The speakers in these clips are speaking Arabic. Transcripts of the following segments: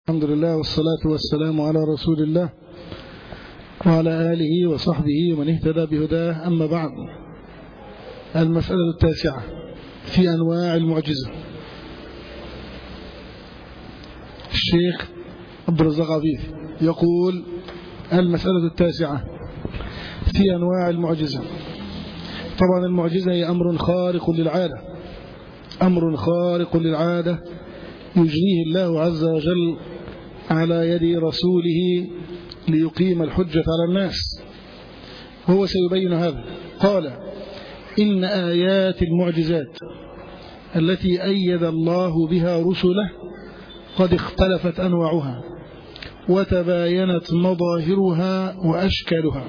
الحمد لله والصلاة والسلام على رسول الله وعلى آله وصحبه ومن اهتدى بهداه. أما بعد، المسألة 9 في أنواع المعجزة. الشيخ عبد الرزاق عفيفي يقول: المسألة 9 في أنواع المعجزة. طبعا المعجزة هي أمر خارق للعادة، أمر خارق للعادة يجريه الله عز وجل على يد رسوله ليقيم الحجة على الناس، هو سيبين هذا. قال: إن آيات المعجزات التي أيد الله بها رسله قد اختلفت أنواعها وتباينت مظاهرها وأشكالها.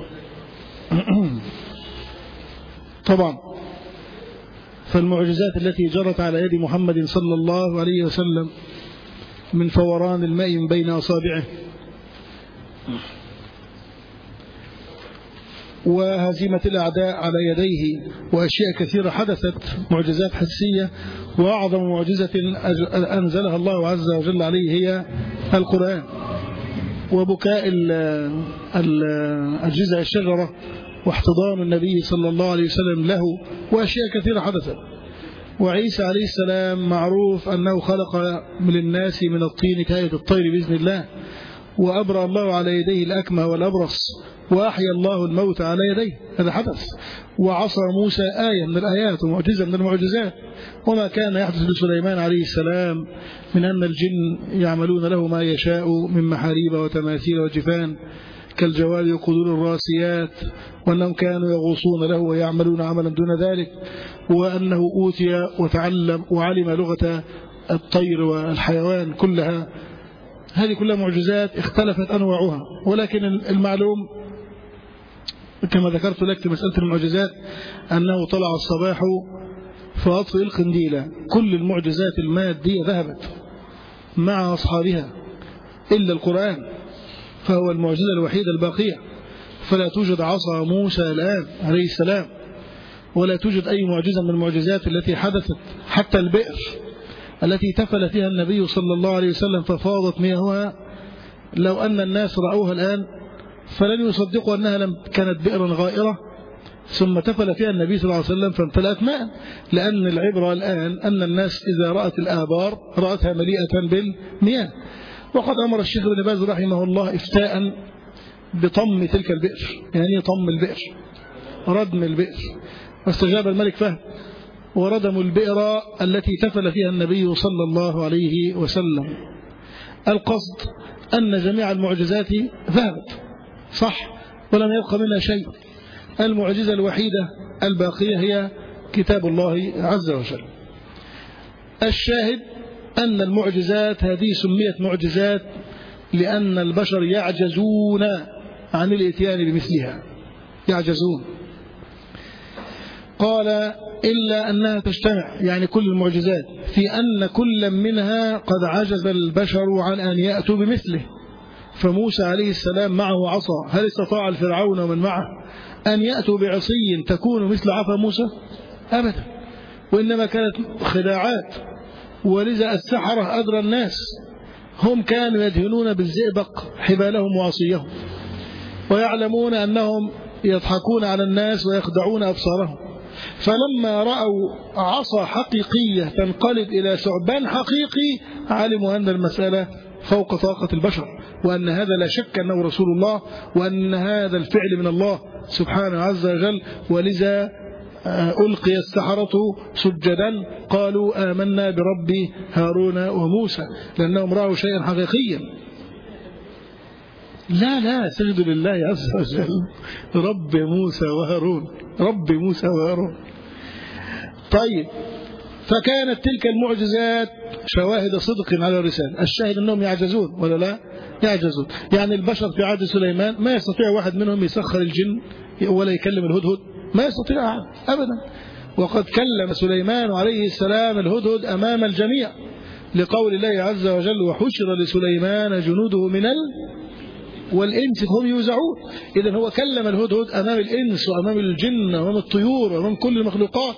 طبعا فالمعجزات التي جرت على يد محمد صلى الله عليه وسلم من فوران الماء من بين أصابعه، وهزيمة الأعداء على يديه، وأشياء كثيرة حدثت، معجزات حسية. وأعظم معجزة أنزلها الله عز وجل عليه هي القرآن، وبكاء الجذع الشجرة واحتضان النبي صلى الله عليه وسلم له، وأشياء كثيرة حدثت. وعيسى عليه السلام معروف أنه خلق من الناس من الطين كهيئة الطير بإذن الله، وأبرأ الله على يديه الأكمه والأبرص، وأحيا الله الموت على يديه، هذا حدث. وعصى موسى آية من الآيات ومعجزة من المعجزات. وما كان يحدث لسليمان عليه السلام من أن الجن يعملون له ما يشاء من محاريب وتماثيل وجفان كالجواب وقدور الراسيات، وأنهم كانوا يغوصون له ويعملون عملا دون ذلك، وأنه أوتي وتعلم وعلم لغة الطير والحيوان كلها. هذه كلها معجزات اختلفت أنواعها. ولكن المعلوم كما ذكرت لك في مسألة المعجزات أنه طلع الصباح فأطفئ القنديل، كل المعجزات المادية ذهبت مع أصحابها إلا القرآن، فهو المعجزة الوحيدة الباقية. فلا توجد عصا موسى الآن عليه السلام، ولا توجد أي معجزة من المعجزات التي حدثت. حتى البئر التي تفل فيها النبي صلى الله عليه وسلم ففاضت مياهها، لو أن الناس رأوها الآن فلن يصدقوا أنها كانت بئرا غائرة ثم تفل فيها النبي صلى الله عليه وسلم فامتلأت ماء. لأن العبرة الآن أن الناس إذا رأت الآبار رأتها مليئة بالمياه. وقد أمر الشيخ ابن باز رحمه الله إفتاء بطم تلك البئر. يعني طم البئر، ردم البئر. واستجاب الملك فهد وردموا البئر التي تفل فيها النبي صلى الله عليه وسلم. القصد أن جميع المعجزات ذهبت صح، ولم يبق منها شيء. المعجزة الوحيدة الباقية هي كتاب الله عز وجل. الشاهد أن المعجزات هذه سميت معجزات لأن البشر يعجزون عن الاتيان بمثلها، يعجزون. قال: إلا أنها تجتمع، يعني كل المعجزات، في أن كل منها قد عجز البشر عن أن يأتوا بمثله. فموسى عليه السلام معه عصا، هل استطاع الفرعون ومن معه أن يأتوا بعصي تكون مثل عصا موسى؟ أبدا، وإنما كانت خداعات. ولذا السحرة أدرى الناس، هم كانوا يدهنون بالزئبق حبالهم وعصيهم، ويعلمون أنهم يضحكون على الناس ويخدعون أبصارهم. فلما رأوا عصا حقيقية تنقلب إلى ثعبان حقيقي علموا أن المسألة فوق طاقة البشر، وأن هذا لا شك أنه رسول الله، وأن هذا الفعل من الله سبحانه عز وجل. ولذا ألقي السحرة سجدا قالوا آمنا برب هارون وموسى، لأنهم رأوا شيئا حقيقيا. لا سجدوا لله عز وجل، رب موسى وهارون، رب موسى وهارون. طيب، فكانت تلك المعجزات شواهد صدق على الرسالة. الشاهد أنهم يعجزون ولا لا؟ يعجزون. يعني البشر في عهد سليمان ما يستطيع واحد منهم يسخر الجن ولا يكلم الهدهد، ما يستطيع أحد أبدا. وقد كلم سليمان عليه السلام الهدهد أمام الجميع، لقول الله عز وجل: وحشر لسليمان جنوده من والإنس فهم يوزعون. إذن هو كلم الهدهد أمام الإنس وأمام الجن وأمام الطيور وأمام كل المخلوقات.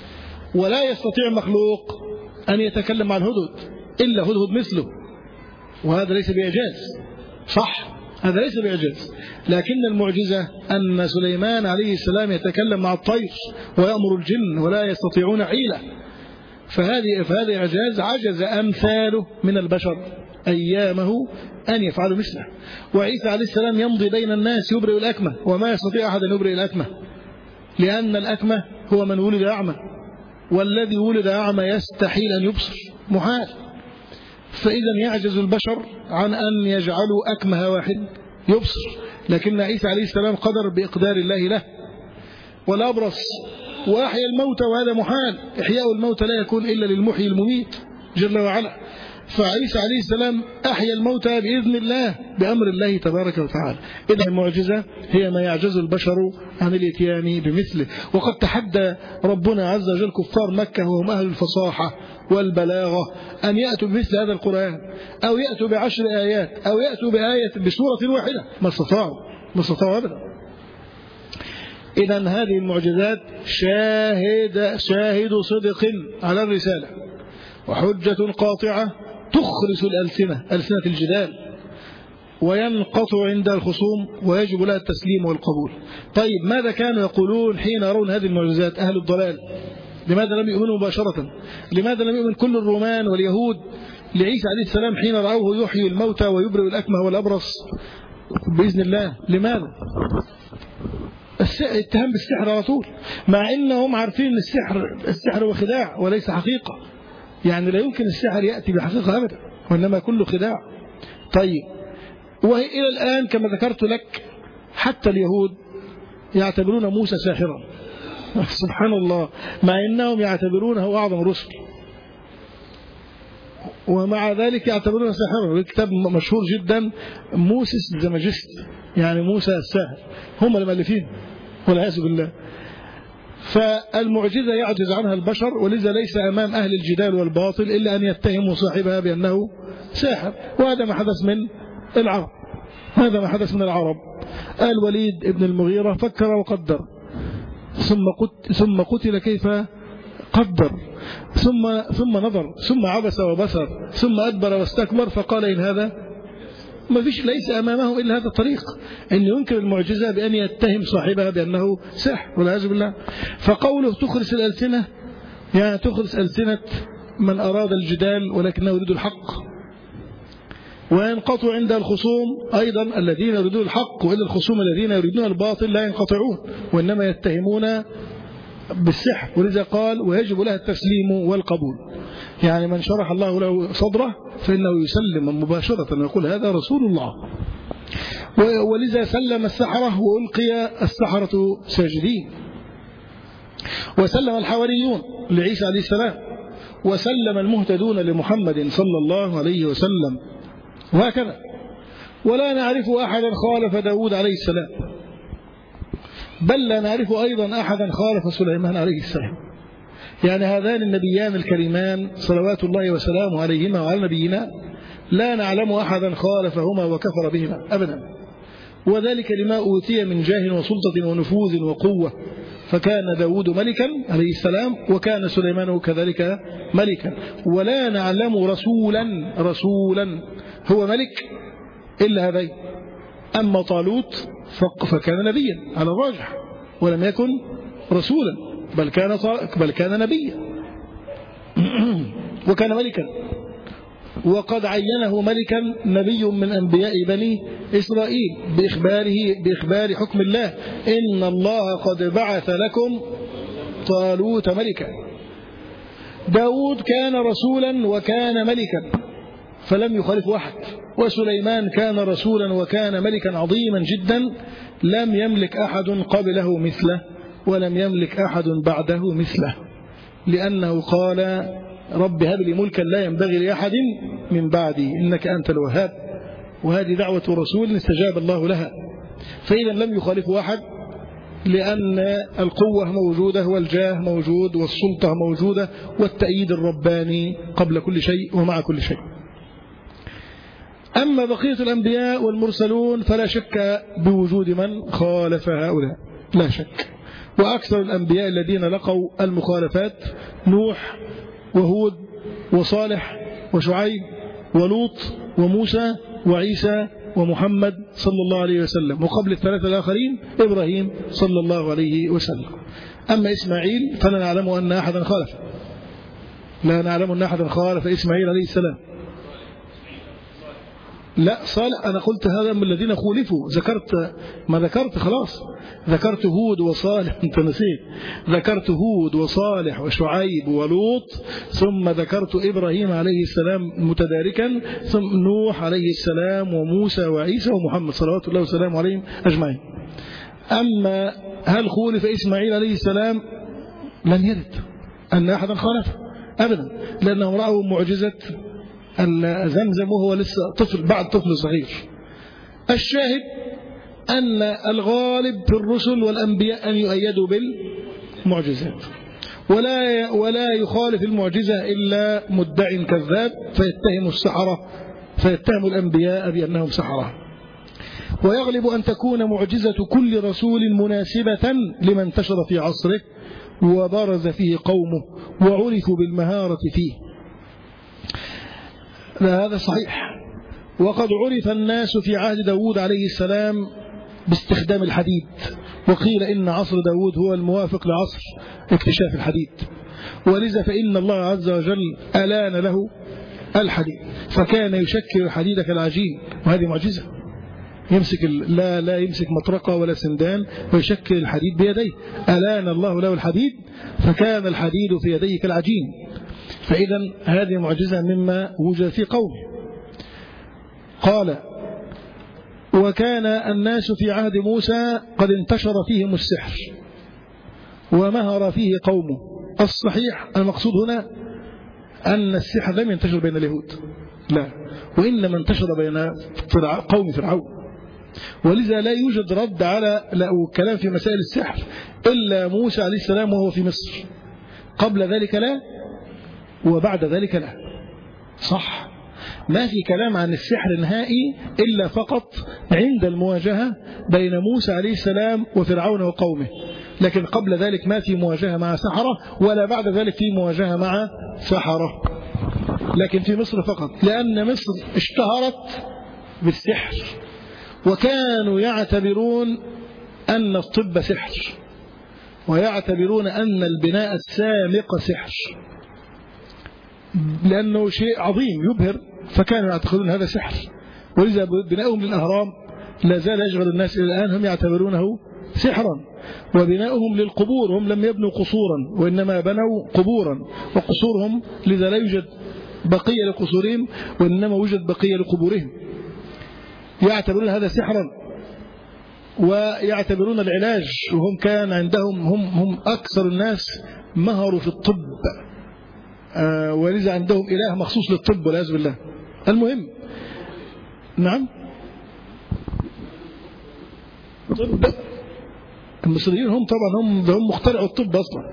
ولا يستطيع مخلوق أن يتكلم مع الهدهد إلا هدهد مثله. وهذا ليس بإعجاز، صح، هذا ليس بإعجاز. لكن المعجزة أن سليمان عليه السلام يتكلم مع الطير ويأمر الجن ولا يستطيعون حيلة، فهذا إعجاز عجز أمثاله من البشر أيامه أن يفعلوا مثله. وعيسى عليه السلام يمضي بين الناس يبرئ الأكمة، وما يستطيع أحد أن يبرئ الأكمة، لأن الأكمة هو من ولد أعمى، والذي ولد أعمى يستحيل أن يبصر، محال. فإذا يعجز البشر عن أن يجعلوا أكمه واحد يبصر، لكن عيسى عليه السلام قدر بإقدار الله له. والأبرص وأحيا الموتى، وهذا محال، إحياء الموتى لا يكون إلا للمحيي المميت جل وعلا. فعيسى عليه السلام أحيا الموتى بإذن الله بأمر الله تبارك وتعالى. إذن المعجزة هي ما يعجز البشر عن الاتيان بمثله. وقد تحدى ربنا عز وجل كفار مكة وهم أهل الفصاحة والبلاغة أن يأتوا بمثل هذا القرآن، أو يأتوا ب10 آيات، أو يأتوا بسورة واحدة، ما استطاعوا أبدا. إذن هذه المعجزات شاهد صدق على الرسالة، وحجة قاطعة تخرس ألسنة الجدال، وينقطع عند الخصوم، ويجب لها التسليم والقبول. طيب ماذا كانوا يقولون حين يرون هذه المعجزات أهل الضلال؟ لماذا لم يؤمنوا مباشرة؟ لماذا لم يؤمن كل الرومان واليهود لعيسى عليه السلام حين رأوه يحيي الموتى ويبرئ الأكمه والأبرص بإذن الله؟ لماذا؟ اتهام بالسحر على طول، مع إنهم عارفين أن السحر هو خداع وليس حقيقة. يعني لا يمكن السحر يأتي بحقيقة أبدا، وإنما كله خداع. طيب، وإلى الآن كما ذكرت لك حتى اليهود يعتبرون موسى ساحرا سبحان الله، مع إنهم يعتبرونه أعظم رسل، ومع ذلك يعتبرونه ساحرا. الكتاب مشهور جدا موسس الزمجست، يعني موسى الساحر، هم المؤلفين والعياذ بالله. فالمعجزة يعجز عنها البشر، ولذا ليس أمام أهل الجدال والباطل إلا أن يتهموا صاحبها بأنه ساحر. وهذا ما حدث من العرب. الوليد ابن المغيرة فكر وقدر، ثم قتل كيف قدر، ثم نظر، ثم عبس وبصر، ثم أدبر واستكبر، فقال إن هذا ما فيش، ليس أمامه إلا هذا الطريق، أن ينكر المعجزة بأن يتهم صاحبها بأنه سحر والعياذ بالله. فقوله تخرس الألسنة، يعني تخرس ألسنة من أراد الجدال ولكنه يريد الحق. وينقطع عند الخصوم أيضا الذين يريدون الحق، وإلا الخصوم الذين يريدون الباطل لا ينقطعون، وإنما يتهمون بالسحر. ولذا قال ويجب لها التسليم والقبول، يعني من شرح الله له صدره فإنه يسلم مباشرة ويقول هذا رسول الله. ولذا سلم السحرة وألقي السحرة ساجدين، وسلم الحواريون لعيسى عليه السلام، وسلم المهتدون لمحمد صلى الله عليه وسلم، وهكذا. ولا نعرف أحدا خالف داود عليه السلام، بل لا نعرف أيضا أحدا خالف سليمان عليه السلام. يعني هذان النبيان الكريمان صلوات الله وسلامه عليهما وعلى نبينا لا نعلم أحدا خالفهما وكفر بهما أبدا، وذلك لما أوتي من جاه وسلطة ونفوذ وقوة. فكان داود ملكا عليه السلام، وكان سليمان كذلك ملكا. ولا نعلم رسولا هو ملك إلا هذين. أما طالوت فكان نبيا على الراجح، ولم يكن رسولا، بل كان نبيا وكان ملكا. وقد عينه ملكا نبي من أنبياء بني إسرائيل بإخبار حكم الله: إن الله قد بعث لكم طالوت ملكا. داود كان رسولا وكان ملكا فلم يخالف أحد، وسليمان كان رسولا وكان ملكا عظيما جدا لم يملك أحد قبله مثله، ولم يملك أحد بعده مثله، لأنه قال رب هب لي ملكا لا ينبغي لأحد من بعدي إنك أنت الوهاب. وهذه دعوة رسول استجاب الله لها. فإذا لم يخالف أحد، لأن القوة موجودة والجاه موجود والسلطة موجودة والتأييد الرباني قبل كل شيء ومع كل شيء. أما بقية الأنبياء والمرسلون فلا شك بوجود من خالف هؤلاء، لا شك. وأكثر الأنبياء الذين لقوا المخالفات نوح وهود وصالح وشعيب ولوط وموسى وعيسى ومحمد صلى الله عليه وسلم، وقبل الثلاثة الآخرين إبراهيم صلى الله عليه وسلم. أما إسماعيل فلا نعلم أن أحدا خالف، لا نعلم أن أحدا خالف إسماعيل عليه السلام. لا صالح، أنا قلت هذا من الذين خولفوا، ذكرت خلاص، ذكرت هود وصالح، أنت نسيت، ذكرت هود وصالح وشعيب ولوط، ثم ذكرت إبراهيم عليه السلام متداركا، ثم نوح عليه السلام وموسى وعيسى ومحمد صلوات الله وسلامه عليهم أجمعين. أما هل خولف إسماعيل عليه السلام؟ لم يرد أن أحدا خالفه أبدا، لأنهم رأوا معجزة زمزم وهو لسه طفل، بعد طفل صغير. الشاهد أن الغالب في الرسل والأنبياء أن يؤيدوا بالمعجزات، ولا يخالف المعجزة إلا مدع كذاب فيتهم السحرة، فيتهم الأنبياء بأنهم سحرة. ويغلب أن تكون معجزة كل رسول مناسبة لمن انتشر في عصره وبرز فيه قومه وعرفوا بالمهارة فيه. هذا صحيح. وقد عرف الناس في عهد داود عليه السلام باستخدام الحديد، وقيل إن عصر داود هو الموافق لعصر اكتشاف الحديد، ولذا فإن الله عز وجل ألان له الحديد فكان يشكل الحديد كالعجين، وهذه معجزة. يمسك لا يمسك مطرقة ولا سندان ويشكل الحديد بيديه، ألان الله له الحديد فكان الحديد في يديه كالعجين. فإذا هذه معجزة مما وجد في قومه. قال: وكان الناس في عهد موسى قد انتشر فيهم السحر ومهر فيه قومه. الصحيح المقصود هنا أن السحر لم ينتشر بين اليهود، لا، وإنما انتشر بين قوم فرعون، ولذا لا يوجد رد على كلام في مسائل السحر إلا موسى عليه السلام وهو في مصر، قبل ذلك لا، وبعد ذلك لا. صح، ما في كلام عن السحر نهائي إلا فقط عند المواجهة بين موسى عليه السلام وفرعون وقومه، لكن قبل ذلك ما في مواجهة مع سحرة، ولا بعد ذلك في مواجهة مع سحرة، لكن في مصر فقط، لأن مصر اشتهرت بالسحر، وكانوا يعتبرون أن الطب سحر، ويعتبرون أن البناء السامق سحر، لأنه شيء عظيم يبهر، فكانوا يعتقدون هذا سحر. ولذا بناؤهم للأهرام لا زال يشغل الناس إلى الآن، هم يعتبرونه سحرا. وبناؤهم للقبور، هم لم يبنوا قصورا وإنما بنوا قبورا، وقصورهم لذا لا يوجد بقية لقصورهم وإنما وجد بقية لقبورهم. يعتبرون هذا سحرا، ويعتبرون العلاج، وهم كان عندهم هم أكثر الناس مهروا في الطب، ولذا عندهم إله مخصوص للطب والعياذ بالله. المهم، نعم، طب المصريين هم طبعا هم مخترعوا الطب أصلا.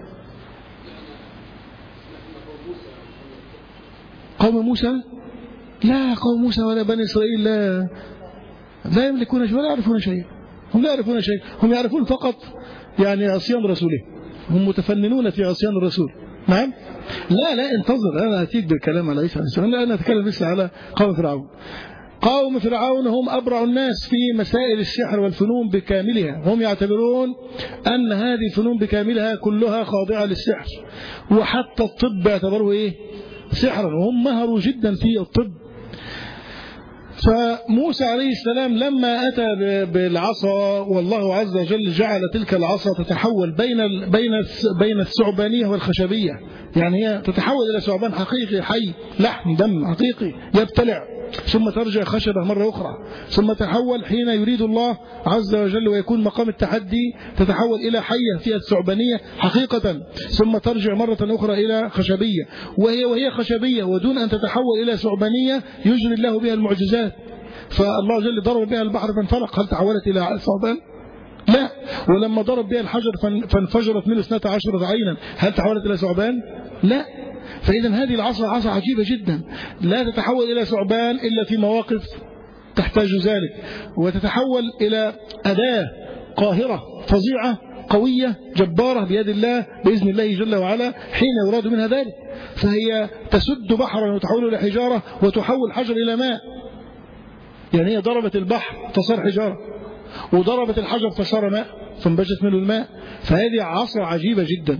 قوم موسى لا، قوم موسى ولا بني إسرائيل لا يملكون شيء ولا يعرفون شيء، هم لا يعرفون شيء، هم يعرفون فقط يعني عصيان رسوله، هم متفننون في عصيان الرسول. نعم، لا انتظر، أنا أتيك بالكلام على عيسى عليه السلام، لا، أنا أتكلم لسه على قوم فرعون. قوم فرعون هم أبرع الناس في مسائل السحر والفنون بكاملها، هم يعتبرون أن هذه الفنون بكاملها كلها خاضعة للسحر، وحتى الطب يعتبروه سحرا، وهم مهروا جدا في الطب. فموسى عليه السلام لما أتى بالعصا، والله عز وجل جعل تلك العصا تتحول بين الثعبانية والخشبية، يعني هي تتحول إلى ثعبان حقيقي حي، لحم دم حقيقي يبتلع، ثم ترجع خشبة مرة أخرى، ثم تتحول حين يريد الله عز وجل ويكون مقام التحدي تتحول إلى حية فيها الثعبانية حقيقة، ثم ترجع مرة أخرى إلى خشبية، وهي خشبية ودون أن تتحول إلى ثعبانية يجري الله بها المعجزات. فالله جل ضرب بها البحر فانفلق، هل تحولت إلى ثعبان؟ لا. ولما ضرب بها الحجر فانفجرت منه 12 عينا، هل تحولت إلى ثعبان؟ لا. فإذا هذه العصا عصا عجيبة جدا، لا تتحول إلى ثعبان إلا في مواقف تحتاج ذلك، وتتحول إلى أداة قاهرة فظيعة قوية جبارة بيد الله بإذن الله جل وعلا حين يراد منها ذلك. فهي تسد بحرا وتحوله إلى حجارة وتحول حجر إلى ماء، يعني هي ضربت البحر فصار حجارة، وضربت الحجر فصار ماء فانبجت منه الماء. فهذه عصا عجيبة جدا.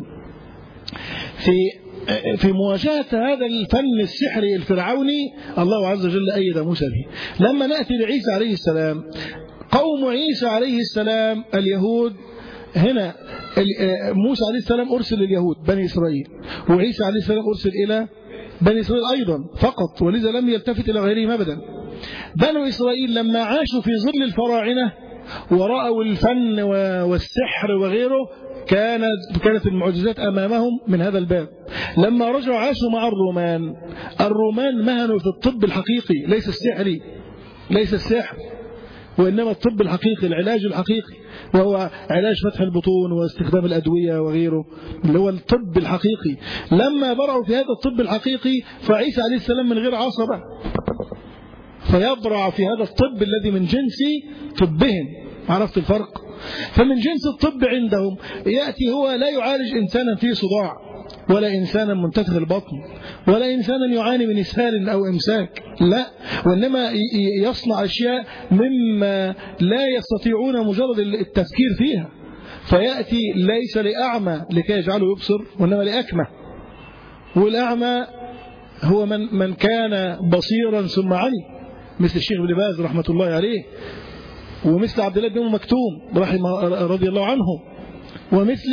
في مواجهة هذا الفن السحري الفرعوني الله عز وجل أيد موسى به. لما نأتي لعيسى عليه السلام، قوم عيسى عليه السلام اليهود، هنا موسى عليه السلام أرسل لليهود بني إسرائيل، وعيسى عليه السلام أرسل إلى بني إسرائيل أيضا فقط، ولذا لم يلتفت إلى غيرهم أبدا. بنو إسرائيل لما عاشوا في ظل الفراعنة ورأوا الفن والسحر وغيره كانت المعجزات أمامهم من هذا الباب. لما رجعوا عاشوا مع الرومان مهنوا في الطب الحقيقي، ليس السحري، ليس السحر، وإنما الطب الحقيقي، العلاج الحقيقي، وهو علاج فتح البطون واستخدام الأدوية وغيره، اللي هو الطب الحقيقي. لما برعوا في هذا الطب الحقيقي فعيسى عليه السلام من غير عصبة فيبرع في هذا الطب الذي من جنس طبهم. عرفت الفرق؟ فمن جنس الطب عندهم يأتي هو لا يعالج إنسانا فيه صداع، ولا إنسانا منتفخ البطن، ولا إنسانا يعاني من إسهال أو إمساك، لا، وإنما يصنع أشياء مما لا يستطيعون مجرد التفكير فيها. فيأتي ليس لأعمى لكي يجعله يبصر، وإنما لأكمة. والأعمى هو من كان بصيرا ثم عمي، مثل الشيخ ابن باز رحمة الله عليه، ومثل عبد الله بن مكتوم رضي الله عنه، ومثل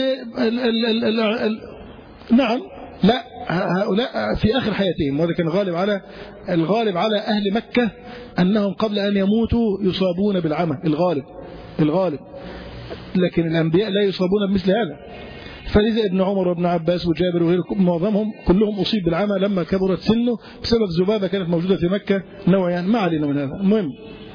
نعم، لا، هؤلاء في آخر حياتهم، وهذا كان الغالب على أهل مكة أنهم قبل أن يموتوا يصابون بالعمى، الغالب، لكن الأنبياء لا يصابون بمثل هذا. فلذا ابن عمر وابن عباس وجابر وغيرهم معظمهم كلهم أصيب بالعمى لما كبرت سنه بسبب ذبابة كانت موجودة في مكة نوعا، ما علينا من هذا. المهم،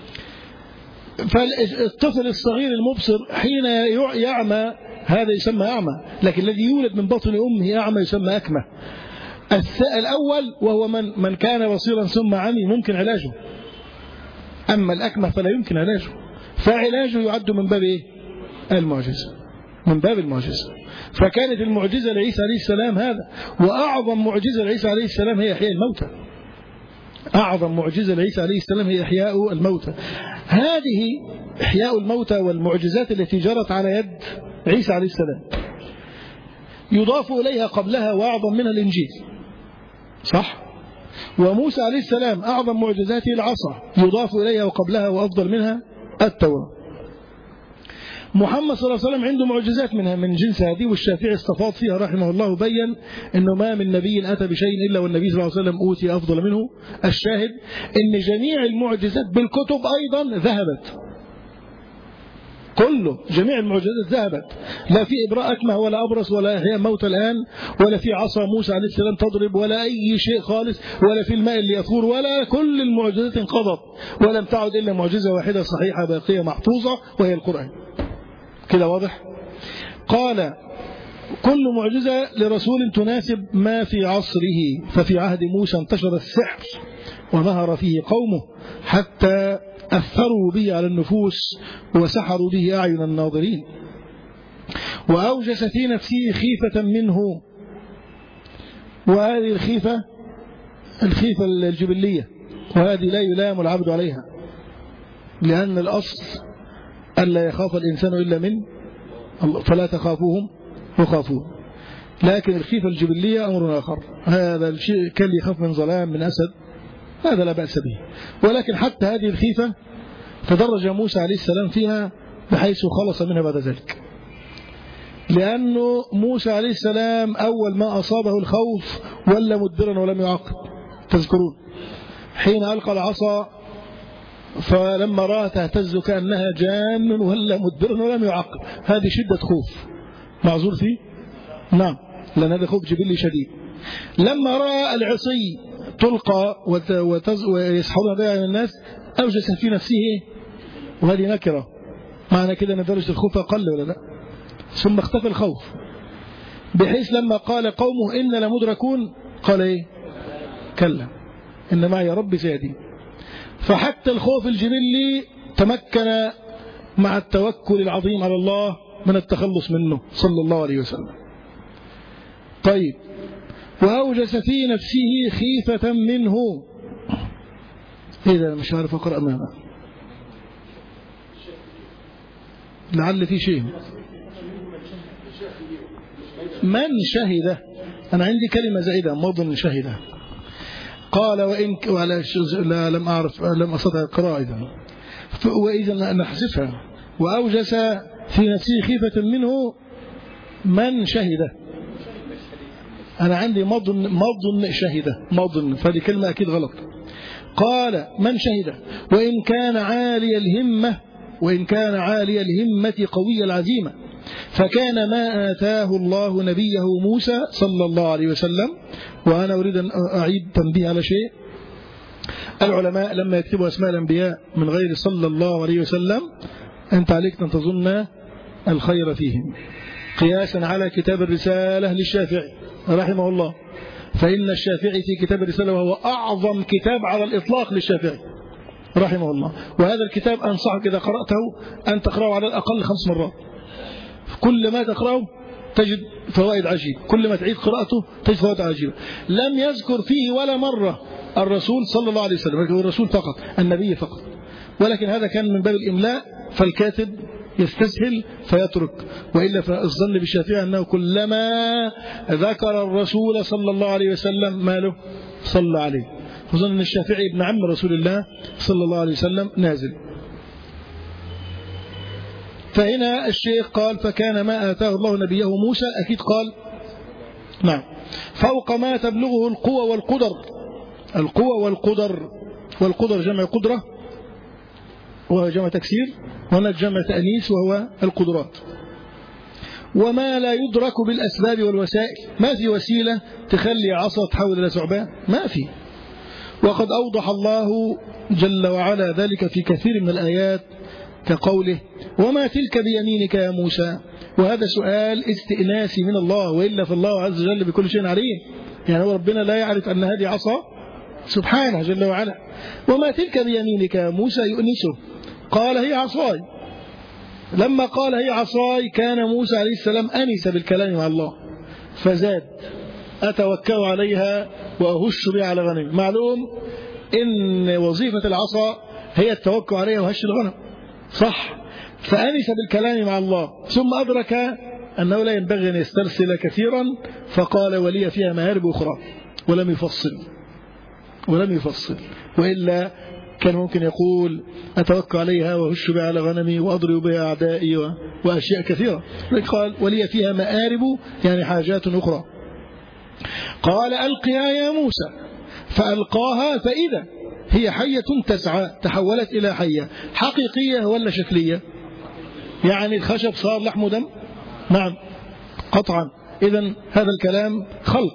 فالطفل الصغير المبصر حين يعمى هذا يسمى أعمى، لكن الذي يولد من بطن أمه أعمى يسمى أكمة. الأول وهو من كان بصيرا ثم عمي ممكن علاجه، أما الأكمة فلا يمكن علاجه، فعلاجه يعد من باب المعجزة، من باب المعجزة. فكانت المعجزة لعيسى عليه السلام هذا، وأعظم معجزة لعيسى عليه السلام هي إحياء الموتى. أعظم معجزة لعيسى عليه السلام هي إحياء الموتى. هذه إحياء الموتى والمعجزات التي جرت على يد عيسى عليه السلام يضاف إليها قبلها وأعظم منها الإنجيل، صح؟ وموسى عليه السلام أعظم معجزاته العصا يضاف إليها وقبلها وأفضل منها التوراة. محمد صلى الله عليه وسلم عنده معجزات منها من جنس هذه، والشافعي استفاض فيها رحمه الله، بين أنه ما من نبي أتى بشيء إلا والنبي صلى الله عليه وسلم أوتي أفضل منه. الشاهد أن جميع المعجزات بالكتب أيضا ذهبت، كله جميع المعجزات ذهبت، لا في إبراء أكمه ولا أبرص ولا إحياء موتى الآن، ولا في عصا موسى عليه السلام تضرب، ولا أي شيء خالص، ولا في الماء اللي يفور، ولا كل المعجزات انقضت، ولم تعد إلا معجزة واحدة صحيحة باقية محفوظة وهي القرآن. كده واضح؟ قال كل معجزة لرسول تناسب ما في عصره، ففي عهد موسى انتشر السحر وظهر فيه قومه حتى أثروا به على النفوس وسحروا به أعين الناظرين، وأوجس في نفسه خيفة منه. وهذه الخيفة الجبلية، وهذه لا يلام العبد عليها، لأن الأصل ألا يخاف الإنسان إلا من الله، فلا تخافوهم وخافون. لكن الخيفة الجبلية أمر آخر، هذا الشيء كان يخاف من ظلام من أسد، هذا لا بأس به. ولكن حتى هذه الخيفة تدرج موسى عليه السلام فيها بحيث خلص منها بعد ذلك، لأنه موسى عليه السلام أول ما أصابه الخوف ولا مدبرا ولم يعقب. تذكرون حين ألقى العصا فلما رأى تهتز كأنها جان ولا مدبرا ولم يعقب، هذه شدة خوف معذور فيه؟ نعم، لأن هذا خوف جبلي شديد. لما رأى العصي تلقى ويسحبها بها من الناس أوجس في نفسه، وهذه نكرة، معنى كده أن درجة الخوف أقل ولا لا؟ ثم اختفى الخوف، بحيث لما قال قومه إن لمدركون قال إيه؟ كلا إن معي ربي سيهدين. فحتى الخوف الجبلي تمكن مع التوكل العظيم على الله من التخلص منه صلى الله عليه وسلم. طيب، وأوجس في نفسه خيفة منه. إذا مش عارف أقرأ معنا لعل في شيء. من شهد، أنا عندي كلمة زائدة مضن شهد. قال وإن لا لم أعرف، لم أستطع القراءة إذن، وإذا نحذفها. وأوجس في نفسه خيفة منه من شهد. أنا عندي مضن شهد، مضن، فهذه كلمة أكيد غلط. قال من شهد وإن كان عالي الهمة قوي العزيمة، فكان ما آتاه الله نبيه موسى صلى الله عليه وسلم. وأنا أريد أن أعيد تنبيه على شيء. العلماء لما يكتبوا أسماء الأنبياء من غير صلى الله عليه وسلم، أنت عليك أن تظن الخير فيهم، قياسا على كتاب الرسالة للشافعي رحمه الله، فإن الشافعي في كتاب الرسالة وهو أعظم كتاب على الإطلاق للشافعي رحمه الله. وهذا الكتاب أنصحك إذا قرأته أن تقرأه على الأقل 5 مرات. كل ما تقرأه تجد فوائد عجيبة، كل ما تعيد قراءته تجد فوائد عجيبة. لم يذكر فيه ولا مرة الرسول صلى الله عليه وسلم، لكن الرسول فقط، النبي فقط، ولكن هذا كان من باب الإملاء، فالكاتب يستسهل فيترك. وإلا فالظن بالشافعي أنه كلما ذكر الرسول صلى الله عليه وسلم ماله صلى عليه، وظن أن الشافعي ابن عم رسول الله صلى الله عليه وسلم نازل. فهنا الشيخ قال فكان ما آتاه الله نبيه موسى، أكيد قال نعم، فوق ما تبلغه القوة والقدر. القوة والقدر جمع قدرة وهو جمع تكسير، وهناك جمع تأنيث وهو القدرات. وما لا يدرك بالأسباب والوسائل، ما في وسيلة تخلي عصا تحول إلى ثعبان، ما في. وقد أوضح الله جل وعلا ذلك في كثير من الآيات، كقوله وما تلك بيمينك يا موسى. وهذا سؤال استئناسي من الله، وإلا فالله عز وجل بكل شيء عليم، يعني هو ربنا لا يعرف أن هذه عصا سبحانه جل وعلا. وما تلك بيمينك يا موسى يؤنسه، قال هي عصاي. لما قال هي عصاي كان موسى عليه السلام أنس بالكلام مع الله، فزاد أتوكل عليها وأهش بها على غنم. معلوم إن وظيفة العصا هي التوكل عليها وهش الغنم، صح؟ فأنس بالكلام مع الله، ثم أدرك أنه لا ينبغي أن يسترسل كثيرا، فقال ولي فيها مآرب أخرى، ولم يفصل. وإلا كان ممكن يقول أتوكل عليها وهش بها على غنمي وأضرب بها أعدائي وأشياء كثيرة. قال ولي فيها مآرب، يعني حاجات أخرى. قال ألقها يا موسى، فألقاها فإذا هي حية تسعى، تحولت إلى حية. حقيقية ولا شكلية؟ يعني الخشب صار لحم ودم؟ نعم قطعا. إذن هذا الكلام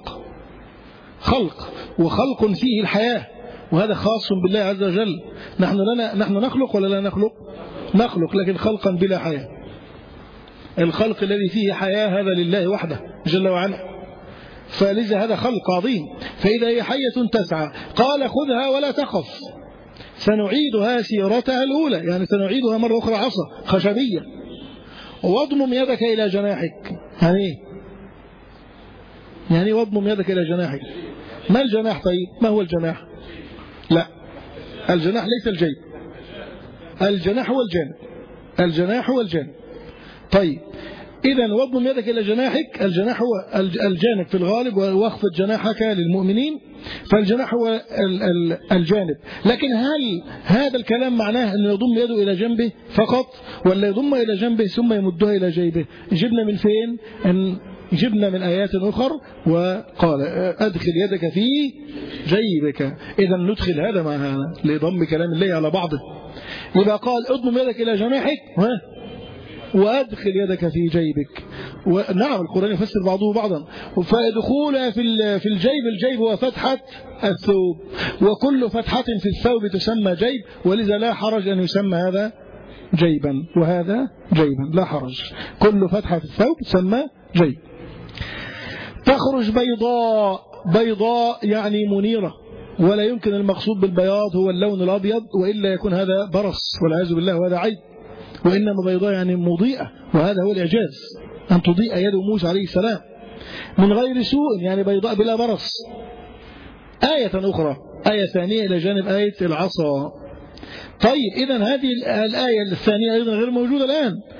خلق وخلق فيه الحياة، وهذا خاص بالله عز وجل. نحن نخلق ولا لا نخلق، لكن خلقا بلا حياة. الخلق الذي فيه حياة هذا لله وحده جل وعلا، فلذا هذا خلق عظيم. فإذا هي حية تسعى قال خذها ولا تخف سنعيدها سيرتها الأولى، يعني سنعيدها مرة أخرى عصا خشبية. واضمم يدك إلى جناحك، يعني واضمم يدك إلى جناحك. ما الجناح؟ طيب ما هو الجناح؟ لا، الجناح ليس الجيب، الجناح هو الجانب. طيب إذن واضمم يدك إلى جناحك، الجناح هو الجانب في الغالب، واخفض جناحك للمؤمنين، فالجناح هو الجانب. لكن هل هذا الكلام معناه أن يضم يده إلى جنبه فقط، ولا يضم إلى جنبه ثم يمدها إلى جيبه؟ جبنا من فين؟ جبنا من آيات أخر، وقال أدخل يدك في جيبك. إذا ندخل هذا مع هذا لضم كلام الله على بعضه. يبقى قال اضمم يدك إلى جناحك وأدخل يدك في جيبك. ونعم القرآن يفسر بعضه بعضا. فدخولها في الجيب هو فتحة الثوب، وكل فتحة في الثوب تسمى جيب، ولذا لا حرج أن يسمى هذا جيبا وهذا جيبا، لا حرج، كل فتحة في الثوب تسمى جيب. تخرج بيضاء يعني منيرة، ولا يمكن المقصود بالبياض هو اللون الأبيض، وإلا يكون هذا برص والعياذ بالله، وهذا عيب. وإنما بيضاء يعني مضيئة، وهذا هو الإعجاز، أن تضيء يد موسى عليه السلام من غير سوء، يعني بيضاء بلا برص. آية أخرى، آية ثانية إلى جانب آية العصا. طيب إذن هذه الآية الثانية أيضا غير موجودة الآن،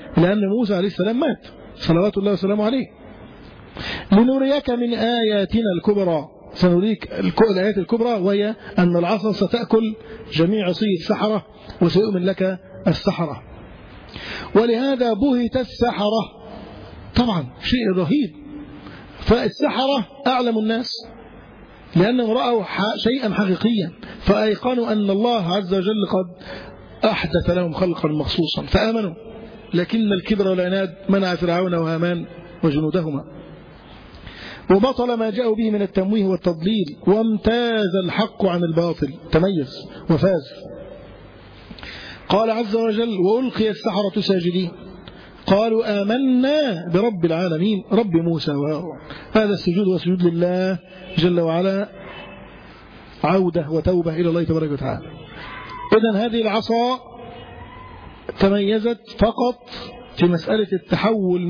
لأن موسى عليه السلام مات صلوات الله وسلامه عليه. لنريك من آياتنا الكبرى، سنريك الآيات الكبرى، وهي أن العصا ستأكل جميع صيد السحرة وسيؤمن لك السحرة. ولهذا بهت السحرة، طبعا شيء رهيب. فالسحرة أعلم الناس لأنهم رأوا شيئا حقيقيا، فأيقنوا أن الله عز وجل قد أحدث لهم خلقا مخصوصا فآمنوا. لكن الكبر والعناد منع فرعون وهامان وجنودهما، وبطل ما جاءوا به من التمويه والتضليل، وامتاز الحق عن الباطل، تميز وفاز. قال عز وجل: وألقي السحرة ساجدين قالوا آمنا برب العالمين رب موسى وهارون. هذا السجود وسجود لله جل وعلا، عودة وتوبة إلى الله تبارك وتعالى. إذن هذه العصا تميزت فقط في مسألة التحول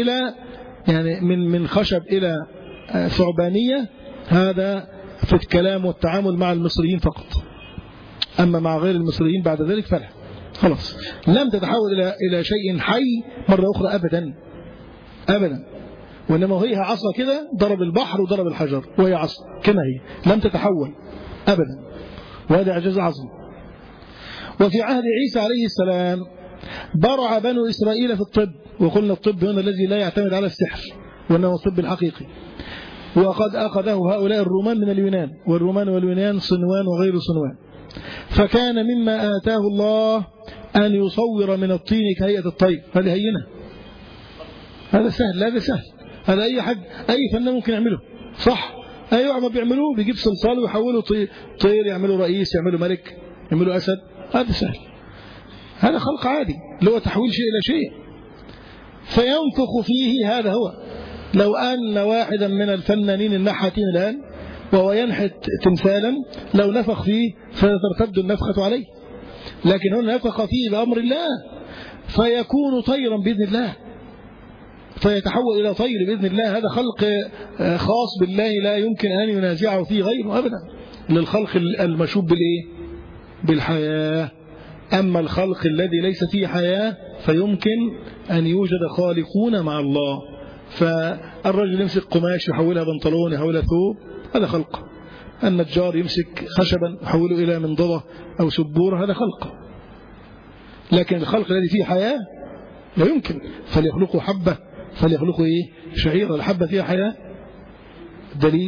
من خشب إلى ثعبانية، هذا في الكلام والتعامل مع المصريين فقط. أما مع غير المصريين بعد ذلك فلا، خلاص لم تتحول إلى شيء حي مرة أخرى أبدا أبدا. وإنما هي عصا كده، ضرب البحر وضرب الحجر وهي عصا كما هي، لم تتحول أبدا، وهذا إعجاز عظيم. وفي عهد عيسى عليه السلام برع بنو إسرائيل في الطب، وقلنا الطب هنا الذي لا يعتمد على السحر وأنه الطب الحقيقي، وقد أخذه هؤلاء الرومان من اليونان، والرومان واليونان صنوان وغير صنوان. فكان مما آتاه الله أن يصور من الطين كهيئة الطير. هذه هينة، هذا سهل، هذا سهل، هذا أي فنان ممكن يعمله، صح؟ أي ما بيعملوه، بيجيب صلصال ويحوله طير، يعملوا رئيس، يعملوا ملك، يعملوا أسد، هذا سهل، هذا خلق عادي اللي هو تحويل شيء إلى شيء. فينفخ فيه، هذا هو. لو أن واحدا من الفنانين النحاتين الآن وهو ينحت تمثالا، لو نفخ فيه فترتد النفخة عليه، لكن هنا نفخ فيه بأمر الله فيكون طيرا بإذن الله، فيتحول إلى طير بإذن الله. هذا خلق خاص بالله لا يمكن أن ينازعه فيه غيره أبدا، للخلق المشوب بالحياة. أما الخلق الذي ليس فيه حياة فيمكن أن يوجد خالقون مع الله. فالرجل يمسك قماش يحولها بنطلون، يحولها ثوب، هذا خلق. النجار يمسك خشبا يحوله إلى منضدة أو سبورة، هذا خلق. لكن الخلق الذي فيه حياة لا يمكن. فليخلقوا حبة، فليخلقوا شعيرة، الحبة فيها حياة، دليل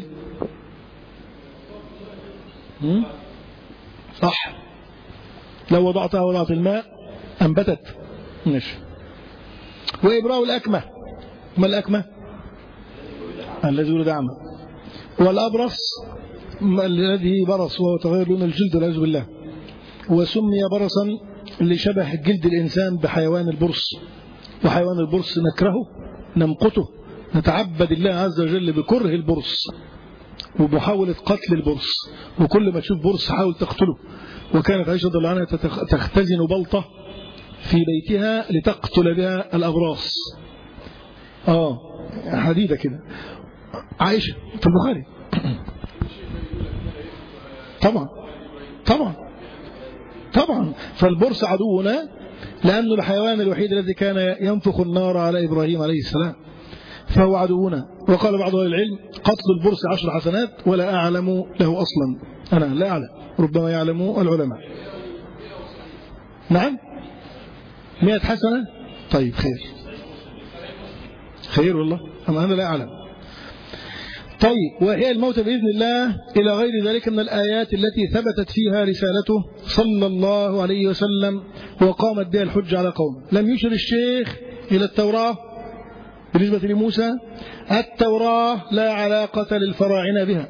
صح. لو وضعتها وضعت الماء أنبتت. ماشي. وإبراء الأكمة، ما الأكمة؟ الذي ولد أعمى. والأبرص الذي برص وهو تغير لون الجلد والعياذ بالله، وسمي برصا لشبه جلد الإنسان بحيوان البرص، وحيوان البرص نكرهه نمقته، نتعبد الله عز وجل بكره البرص وبحاولة قتل البرص، وكل ما تشوف برص حاول تقتله. وكانت عائشة رضي الله عنها تختزن بلطة في بيتها لتقتل بها الأبراص، حديدة كده، عائشة في البخاري. طبعا فالبرص عدونا، لأنه الحيوان الوحيد الذي كان ينفخ النار على إبراهيم عليه السلام، فهو عدونا. وقال بعض أهل العلم: قتل البرص 10 حسنات ولا أعلم له أصلا، أنا لا أعلم، ربما يعلم العلماء. نعم 100 حسنة، طيب خير والله، أما أنا لا أعلم. طيب، وهي الموت بإذن الله إلى غير ذلك من الآيات التي ثبتت فيها رسالته صلى الله عليه وسلم وقامت بها الحجة على قوم. لم يشر الشيخ إلى التوراة بالنسبة لموسى، التوراة لا علاقة للفراعنة بها،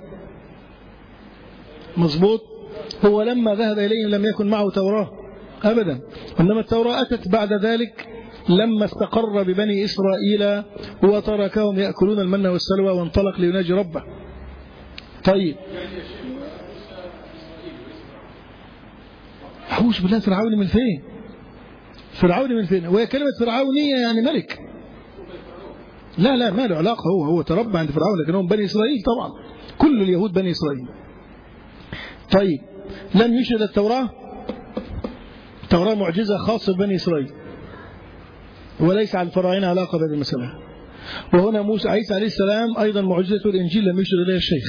مظبوط. هو لما ذهب إليهم لم يكن معه توراة أبدا، إنما التوراة أتت بعد ذلك لما استقر ببني إسرائيل وتركهم يأكلون المن والسلوى وانطلق ليناجي ربه. طيب، حوش بالله، فرعون من فين؟ فرعون من فين؟ وهي كلمة فرعونية يعني ملك، لا ما له علاقة، هو تربى عند فرعون، لكنهم بني إسرائيل طبعا، كل اليهود بني إسرائيل. طيب، لم يشهد التوراة معجزة خاصة ببني إسرائيل، وليس على الفراعنة علاقة بهذه المسألة. وهنا موسى عيسى عليه السلام أيضا معجزته الإنجيل لم يشر إليها الشيخ.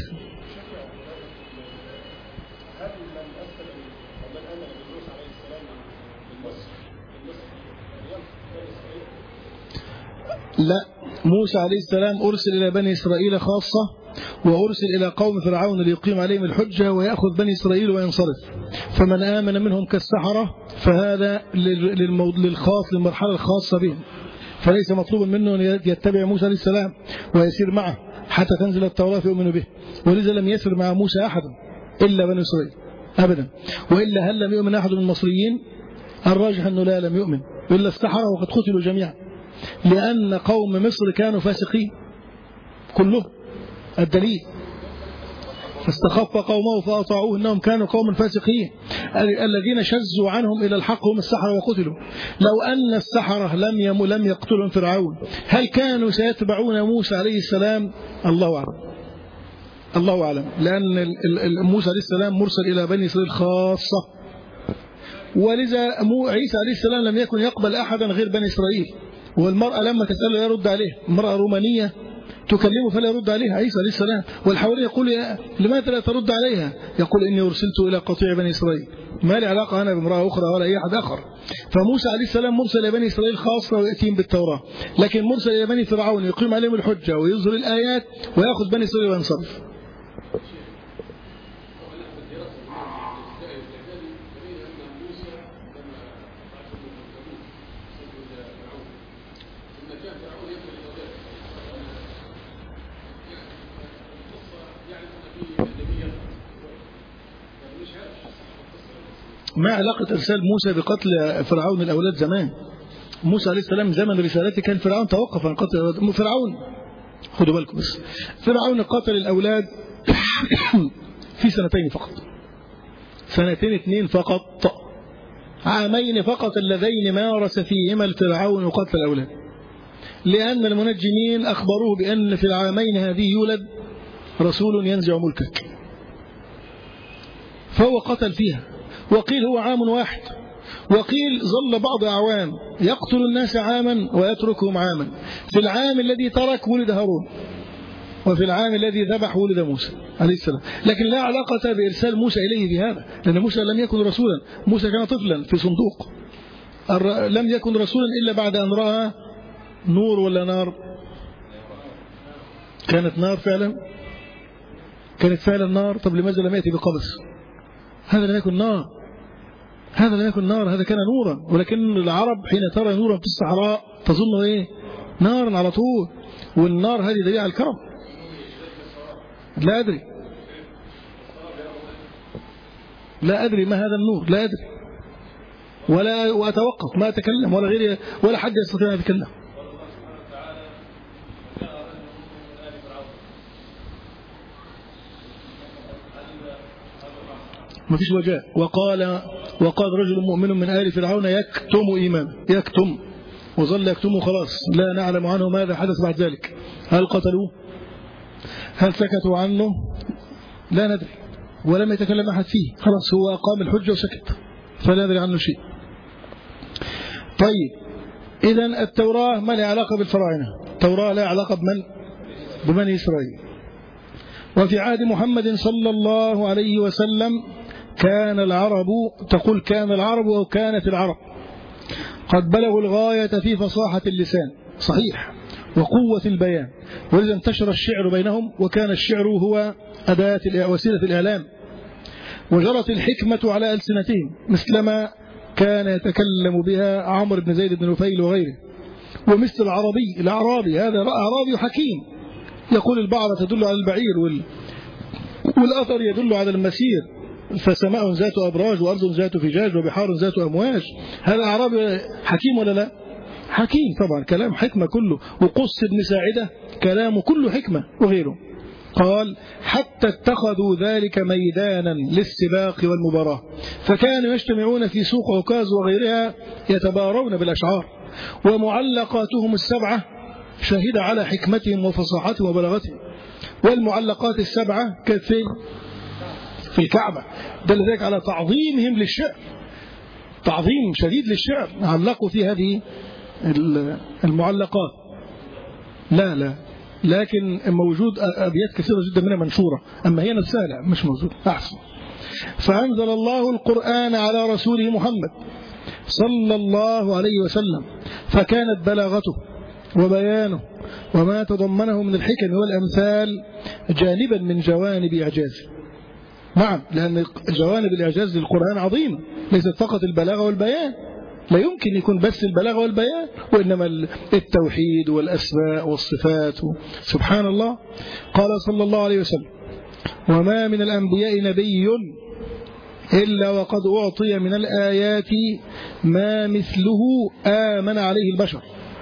لا، موسى عليه السلام أرسل إلى بني إسرائيل خاصة، وأرسل إلى قوم فرعون ليقيم عليهم الحجة ويأخذ بني إسرائيل وينصرف. فمن آمن منهم كالسحرة فهذا للخاص للمرحلة الخاصة بهم، فليس مطلوب منه أن يتبع موسى عليه السلام ويسير معه حتى تنزل التوراة فيؤمن به. ولذا لم يسر مع موسى أحد إلا بني إسرائيل أبدا. وإلا هل لم يؤمن أحد من المصريين؟ الراجح أنه لا، لم يؤمن إلا السحرة وقد قتلوا جميعا، لأن قوم مصر كانوا فاسقين كلهم. الدليل فاستخف قومه فأطاعوه إنهم كانوا قوم فاسقين. الذين شزوا عنهم إلى الحق هم السحرة وقتلوا. لو أن السحرة لم يقتلهم فرعون هل كانوا سيتبعون موسى عليه السلام؟ الله أعلم، الله أعلم، لأن موسى عليه السلام مرسل إلى بني إسرائيل خاصة. ولذا عيسى عليه السلام لم يكن يقبل أحدا غير بني إسرائيل. والمرأة لما تسأل لا يرد عليه، المرأة رومانية تكلمه فلا يرد عليها عيسى عليه السلام. والحواري يقول لماذا لا ترد عليها؟ يقول إني أرسلت إلى قطيع بني إسرائيل، ما لي علاقة أنا بامرأة أخرى ولا أي أحد آخر. فموسى عليه السلام مرسل إلى بني إسرائيل خاصة ويأتيهم بالتوراة، لكن مرسل إلى بني فرعون يقيم عليهم الحجة ويظهر الآيات ويأخذ بني إسرائيل وينصرف. ما علاقة إرسال موسى بقتل فرعون الأولاد زمان؟ موسى عليه السلام زمن رسالته كان فرعون توقف عن قتل فرعون. خدوا بالكم بس، فرعون قتل الأولاد في سنتين فقط، سنتين اثنين فقط، عامين فقط اللذين مارس فيهما الفرعون قتل الأولاد، لأن المنجمين أخبروه بأن في العامين هذه يولد رسول ينزع ملكك، فهو قتل فيها. وقيل هو عام واحد، وقيل ظل بعض أعوام يقتل الناس عاما ويتركهم عاما. في العام الذي ترك ولد هارون، وفي العام الذي ذبح ولد موسى عليه السلام. لكن لا علاقة بإرسال موسى إليه بهذا، لأن موسى لم يكن رسولا، موسى كان طفلا في صندوق، لم يكن رسولا إلا بعد أن رأى نور ولا نار. كانت نار فعلا، كانت فعلا نار. طب لماذا لم يأتي بقبس؟ هذا لم يكن نار، هذا لم يكن نار، هذا كان نورا. ولكن العرب حين ترى نورا في الصحراء تظن ايه؟ نارا على طول. والنار هذه دليل على الكرم. لا أدري، لا أدري ما هذا النور، لا أدري، وأتوقف ما أتكلم ولا غيري ولا حد يستطيع أن يتكلم. ما فيش وجاء. وقال رجل مؤمن من آل فرعون يكتم إيمانه، يكتم، وظل يكتمه خلاص، لا نعلم عنه ماذا حدث بعد ذلك. هل قتلوه؟ هل سكتوا عنه؟ لا ندري، ولم يتكلم أحد فيه، خلاص هو أقام الحجة وسكت، فلا ندري عنه شيء. طيب، إذن التوراة ما لها علاقة بالفراعنة، التوراة لها علاقة ببني إسرائيل. وفي عهد محمد صلى الله عليه وسلم كان العرب، تقول كان العرب أو كانت العرب قد بلغوا الغاية في فصاحة اللسان، صحيح، وقوة البيان، ولذا انتشر الشعر بينهم، وكان الشعر هو أداة وسيلة الإعلام، وجرت الحكمة على ألسنتهم مثلما كان يتكلم بها عمرو بن زيد بن نفيل وغيره. ومثل الأعرابي هذا أعرابي حكيم، يقول البعرة تدل على البعير والأثر يدل على المسير، فسماء ذات أبراج وأرض ذات فجاج وبحار ذات أمواج. هذا أعرابي حكيم ولا لا؟ حكيم طبعا، كلام حكمة كله. وقص بن ساعدة كلامه كله حكمة وغيره. قال حتى اتخذوا ذلك ميدانا للسباق والمباراة، فكانوا يجتمعون في سوق عكاظ وغيرها يتبارون بالأشعار، ومعلقاتهم السبعة شاهدة على حكمتهم وفصاحتهم وبلاغتهم. والمعلقات السبعة كانت في الكعبة، دل ذلك على تعظيمهم للشعر، تعظيم شديد للشعر، علقوا في هذه المعلقات. لا لكن موجود أبيات كثيرة جدا منها منشورة، أما هي نفسها لا مش موجود. أحسن. فأنزل الله القرآن على رسوله محمد صلى الله عليه وسلم، فكانت بلاغته وبيانه وما تضمنه من الحكم والأمثال جانبا من جوانب إعجازه. نعم، لأن جوانب الإعجاز للقرآن عظيمة، ليست فقط البلاغة والبيان، لا يمكن يكون بس البلاغة والبيان، وإنما التوحيد والأسماء والصفات. سبحان الله. قال صلى الله عليه وسلم: وما من الأنبياء نبي إلا وقد أعطي من الآيات ما مثله آمن عليه البشر.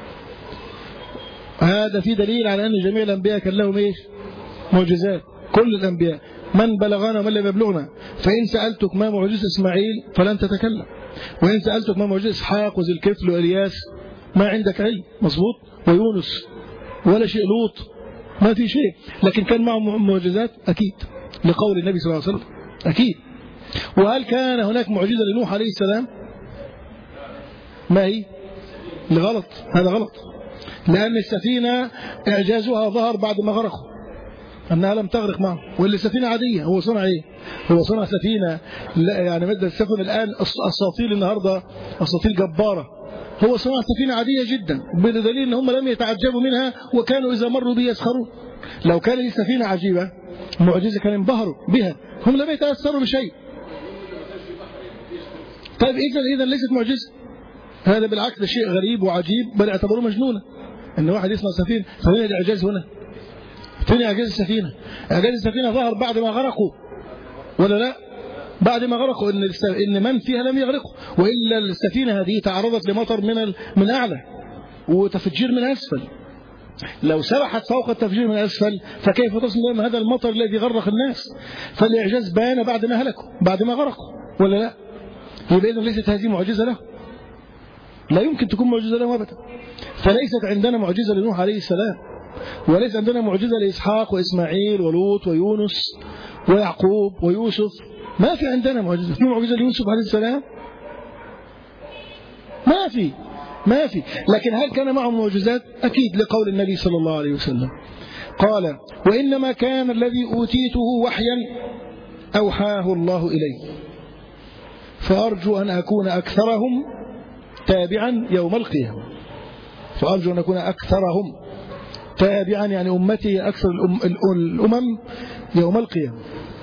هذا في دليل على أن جميع الأنبياء كان لهم إيش؟ معجزات. كل الأنبياء، من بلغنا ومن لم يبلغنا. فإن سألتك ما معجزة إسماعيل فلن تتكلم، وإن سألتك ما معجزة إسحاق وذي الكفل وإلياس ما عندك علم. مظبوط. ويونس ولا شيء، لوط ما في شيء، لكن كان معهم معجزات أكيد لقول النبي صلى الله عليه وسلم أكيد. وهل كان هناك معجزة لنوح عليه السلام؟ ما هي؟ لغلط، هذا غلط، لأن السفينة إعجازها ظهر بعد ما غرقوا، أنها لم تغرق معه، واللي سفينة عادية. هو صنع إيه؟ هو صنع سفينة، لا يعني مدى السفن الآن أساطيل النهاردة، أساطيل جبارة. هو صنع سفينة عادية جدا، بدليل أن هم لم يتعجبوا منها وكانوا إذا مروا بها يسخرون. لو كان لي سفينة عجيبة معجزة كانوا انبهروا بها، هم لم يتأثروا بشيء. طيب إذا ليست معجزة، هذا بالعكس ده شيء غريب وعجيب، بل اعتبروه مجنونة أن واحد يصنع سفينة. فين الإعجاز هنا؟ فين إعجاز السفينة؟ إعجاز السفينة ظهر بعد ما غرقوا ولا لا؟ بعد ما غرقوا، إن من فيها لم يغرقوا، وإلا السفينة هذه تعرضت لمطر من أعلى وتفجير من أسفل. لو سبحت فوق التفجير من أسفل فكيف تصل هذا المطر الذي غرق الناس؟ فالإعجاز بان بعد ما هلكوا، بعد ما غرقوا ولا لا؟ يبقى إذن ليست هذه معجزة له، لا يمكن تكون معجزة له أبدا. فليست عندنا معجزة لنوح عليه السلام، وليس عندنا معجزة لإسحاق وإسماعيل ولوط ويونس ويعقوب ويوسف. ما في عندنا معجزة. في معجزة ليوسف عليه السلام؟ ما في. لكن هل كان معهم معجزات؟ أكيد، لقول النبي صلى الله عليه وسلم قال: وإنما كان الذي أوتيته وحيا أوحاه الله إلي، فأرجو أن أكون أكثرهم تابعا يوم القيامة. فأرجو أن أكون أكثرهم تابعا، يعني أمتي أكثر الأمم يوم القيامة.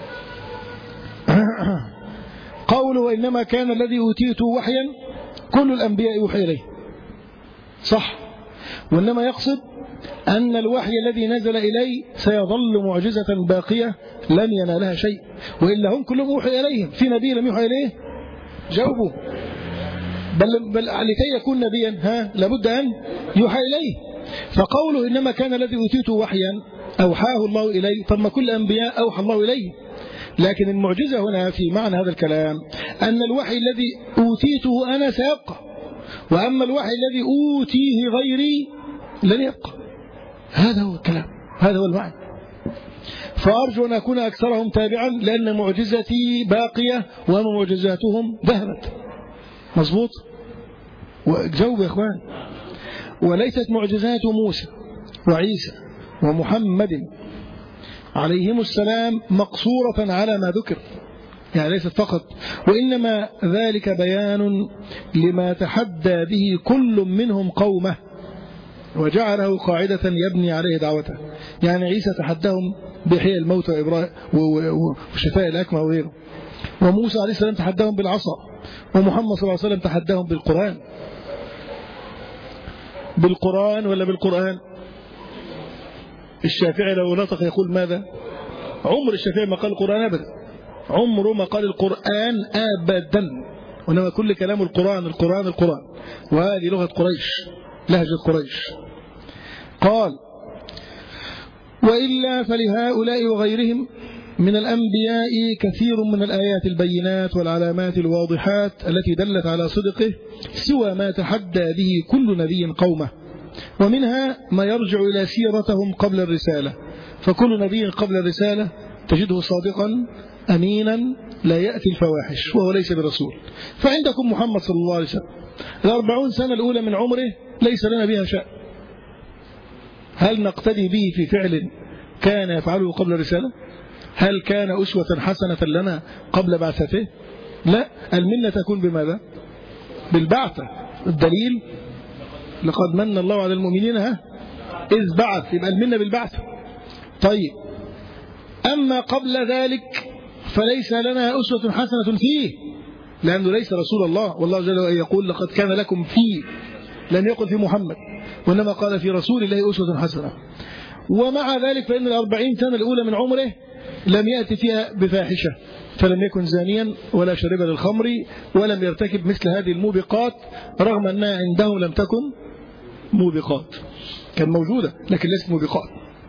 قوله وإنما كان الذي أوتيته وحيا، كل الأنبياء يوحي إليه، صح، وإنما يقصد أن الوحي الذي نزل إليه سيظل معجزة باقية لن ينالها شيء، وإلا هم كلهم يوحي إليهم. في نبي لم يوحي إليه؟ جاوبوا. بل لكي يكون نبيا لابد أن يوحى إليه. فقوله إنما كان الذي أوتيته وحيا أوحاه الله إليه، طب ما كل الأنبياء أوحى الله إليه. لكن المعجزة هنا في معنى هذا الكلام أن الوحي الذي أوتيته أنا سيبقى، وأما الوحي الذي أوتيه غيري لن يبقى. هذا هو الكلام، هذا هو المعنى. فأرجو أن أكون أكثرهم تابعا، لأن معجزتي باقية وأما معجزاتهم ذهبت. مظبوط؟ وجاوب يا إخوان. وليست معجزات موسى وعيسى ومحمد عليهم السلام مقصورة على ما ذكر، يعني ليست فقط، وإنما ذلك بيان لما تحدى به كل منهم قومه وجعله قاعدة يبني عليه دعوته. يعني عيسى تحداهم بإحياء الموتى وشفاء الأكمى وغيره، وموسى عليه السلام تحداهم بالعصا، ومحمد صلى الله عليه وسلم تحداهم بالقرآن. بالقرآن ولا بالقرآن؟ الشافعي لو نطق يقول ماذا؟ عمر الشافعي ما قال القرآن أبدا، عمره ما قال القرآن أبدا، وإنما كل كلام القرآن القرآن القرآن. وهذه لغة قريش، لهجة قريش. قال: وإلا فلهؤلاء وغيرهم من الأنبياء كثير من الآيات البينات والعلامات الواضحات التي دلت على صدقه، سوى ما تحدى به كل نبي قومه، ومنها ما يرجع إلى سيرتهم قبل الرسالة. فكل نبي قبل الرسالة تجده صادقا أمينا لا يأتي الفواحش وهو ليس برسول. فعندكم محمد صلى الله عليه وسلم 40 سنة الأولى من عمره ليس لنا بها شأن. هل نقتدي به في فعل كان يفعله قبل الرسالة؟ هل كان أسوة حسنة لنا قبل بعثته؟ لا، المنة تكون بماذا؟ بالبعثة. الدليل لقد من الله على المؤمنين إذ بعث، يبقى المنة بالبعثة. طيب، أما قبل ذلك فليس لنا أسوة حسنة فيه، لأنه ليس رسول الله، والله جل وعلا يقول لقد كان لكم فيه، لم يقل في محمد، وإنما قال في رسول الله أسوة حسنة. ومع ذلك فإن 40 سنة الأولى من عمره لم يأتي فيها بفاحشة، فلم يكن زانيا ولا شربا للخمر ولم يرتكب مثل هذه الموبقات، رغم أنها عنده لم تكن موبقات، كان موجودة لكن ليست موبقات.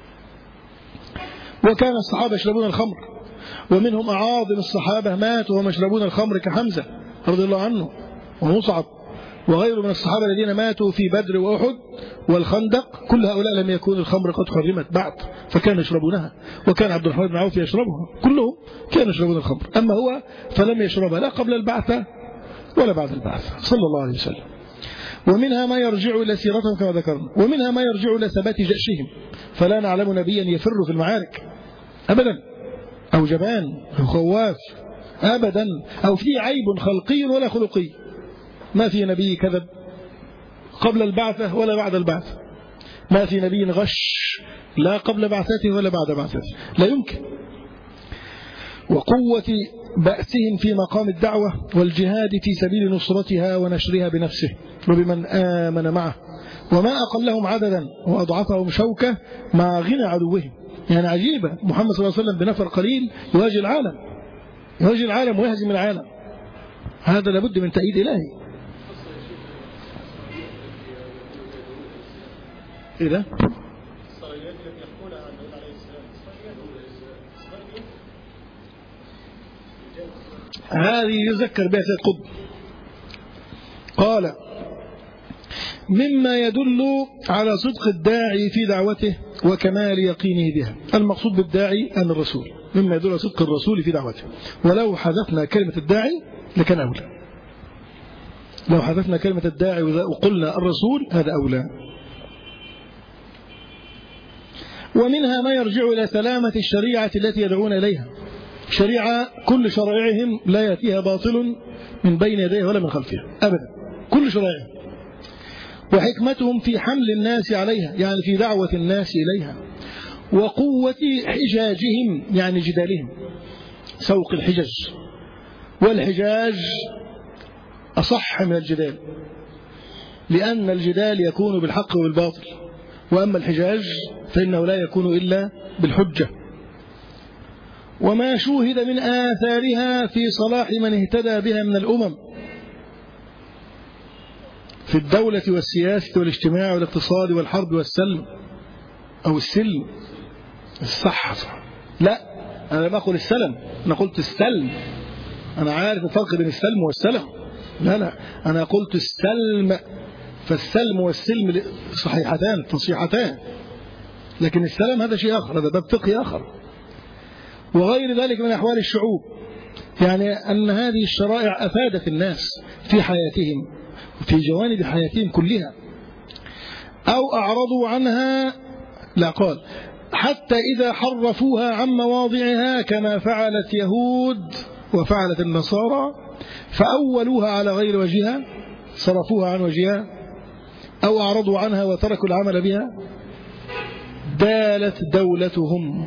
وكان الصحابة يشربون الخمر، ومنهم أعاظم الصحابة ماتوا وهم يشربون الخمر كحمزة رضي الله عنه ومصعب وغيره من الصحابة الذين ماتوا في بدر وأحد والخندق. كل هؤلاء لم يكون الخمر قد حرمت بعد فكانوا يشربونها، وكان عبد الرحمن بن عوف يشربها، كلهم كانوا يشربون الخمر. أما هو فلم يشربها لا قبل البعثة ولا بعد البعثة صلى الله عليه وسلم. ومنها ما يرجع إلى سيرتهم كما ذكرنا، ومنها ما يرجع إلى ثبات جأشهم، فلا نعلم نبيا يفر في المعارك أبدا، أو جبان أو خواف أبدا، أو في عيب خلقي ولا خلقي. ما في نبي كذب قبل البعثة ولا بعد البعثة، ما في نبي غش لا قبل بعثته ولا بعد بعثته، لا يمكن. وقوة بأسهم في مقام الدعوة والجهاد في سبيل نصرتها ونشرها بنفسه وبمن آمن معه، وما أقلهم عددا وأضعفهم شوكة مع غنى عدوهم. يعني عجيبة، محمد صلى الله عليه وسلم بنفر قليل يواجه العالم ويهزم العالم، هذا لابد من تأييد إلهي. إيه ده؟ هذه يذكر بها سيد قطب، قال مما يدل على صدق الداعي في دعوته وكمال يقينه بها. المقصود بالداعي أن الرسول، مما يدل على صدق الرسول في دعوته. ولو حذفنا كلمة الداعي لكان أولى، لو حذفنا كلمة الداعي وقلنا الرسول هذا أولى. ومنها ما يرجع إلى سلامة الشريعة التي يدعون إليها. شريعة كل شرائعهم لا يأتيها باطل من بين يديه ولا من خلفها أبدا، كل شرائعهم. وحكمتهم في حمل الناس عليها، يعني في دعوة الناس إليها. وقوة حجاجهم، يعني جدالهم، سوق الحجج، والحجاج أصح من الجدال، لأن الجدال يكون بالحق والباطل، وأما الحجاج فإنه لا يكون إلا بالحجة. وما شوهد من آثارها في صلاح من اهتدى بها من الأمم في الدولة والسياسة والاجتماع والاقتصاد والحرب والسلم أو السلم الصح. لا، أنا لم أقل السلم، أنا قلت السلم. أنا عارف الفرق بين السلم والسلم، لا أنا قلت السلم، فالسلم والسلم صحيحتان تصحيحتان، لكن السلم هذا شيء آخر، هذا باب فقهي آخر. وغير ذلك من أحوال الشعوب، يعني أن هذه الشرائع أفادت الناس في حياتهم وفي جوانب حياتهم كلها، أو أعرضوا عنها، لا قال حتى إذا حرفوها عن مواضعها كما فعلت يهود وفعلت النصارى، فأولوها على غير وجهها، صرفوها عن وجهها، أو أعرضوا عنها وتركوا العمل بها، دالت دولتهم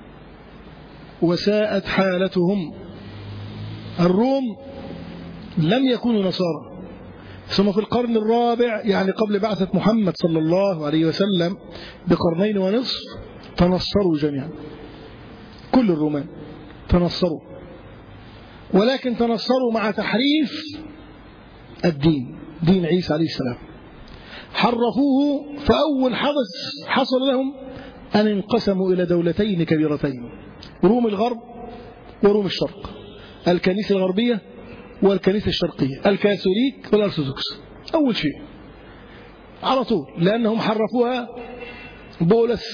وساءت حالتهم. الروم لم يكونوا نصارى، ثم في القرن الرابع، يعني قبل بعثة محمد صلى الله عليه وسلم بقرنين ونصف، تنصروا جميعا، كل الرومان تنصروا، ولكن تنصروا مع تحريف الدين، دين عيسى عليه السلام، حرفوه. فأول حدث حصل لهم أن انقسموا إلى دولتين كبيرتين، روم الغرب وروم الشرق، الكنيسة الغربية والكنيسة الشرقية، الكاثوليك والأرثوذكس. أول شيء على طول، لأنهم حرفوها. بولس